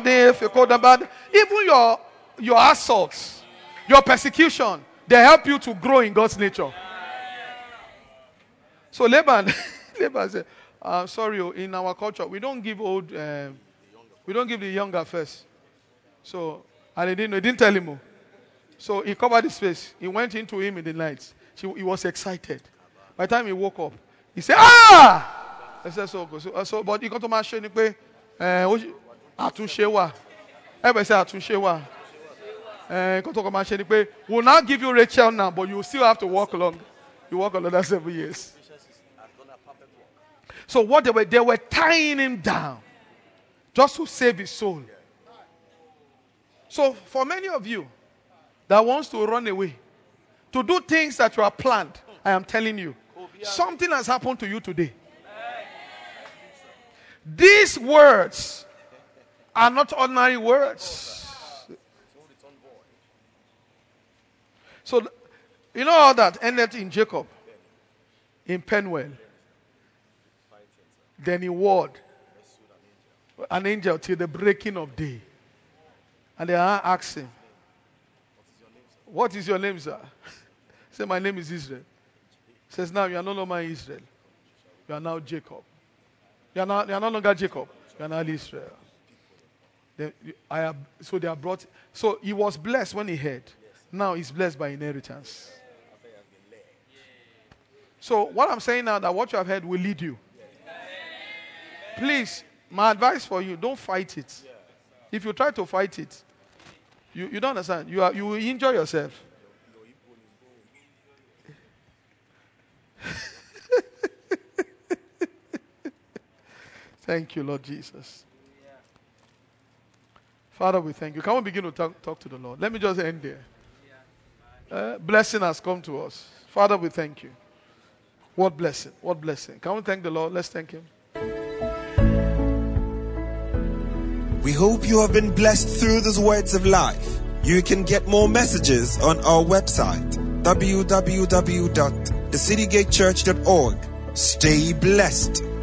your assaults, your persecution, they help you to grow in God's nature. So Laban said, sorry, in our culture, we don't give we don't give the younger first. So, and he didn't tell him. So he covered his face. He went into him in the night. He was excited. By the time he woke up, he said, "Ah!" I said, so but he got to my shame. Àtúnṣe wà. Everybody say àtúnṣe wà. We'll not give you Rachel now, but you still have to walk along. You walk another 7 years. So what they were tying him down just to save his soul. So for many of you that wants to run away, to do things that you have planned, I am telling you, something has happened to you today. These words are not ordinary words. So, you know how that ended in Jacob? In Penuel. Then he warred an angel till the breaking of day. And they asked him, "What is your name, sir?" He said, "My name is Israel." He says, "Now you are no longer Israel. You are now Jacob. You are no longer Jacob. You are now Israel." So they are brought. So he was blessed when he heard. Now he's blessed by inheritance. So what I'm saying now, that what you have heard will lead you. Please, my advice for you, don't fight it. If you try to fight it, you don't understand. You will injure yourself. Thank you, Lord Jesus. Father, we thank you. Can we begin to talk to the Lord? Let me just end there. Blessing has come to us. Father, we thank you. What blessing. What blessing. Can we thank the Lord? Let's thank him. We hope you have been blessed through these words of life. You can get more messages on our website, www.thecitygatechurch.org. Stay blessed.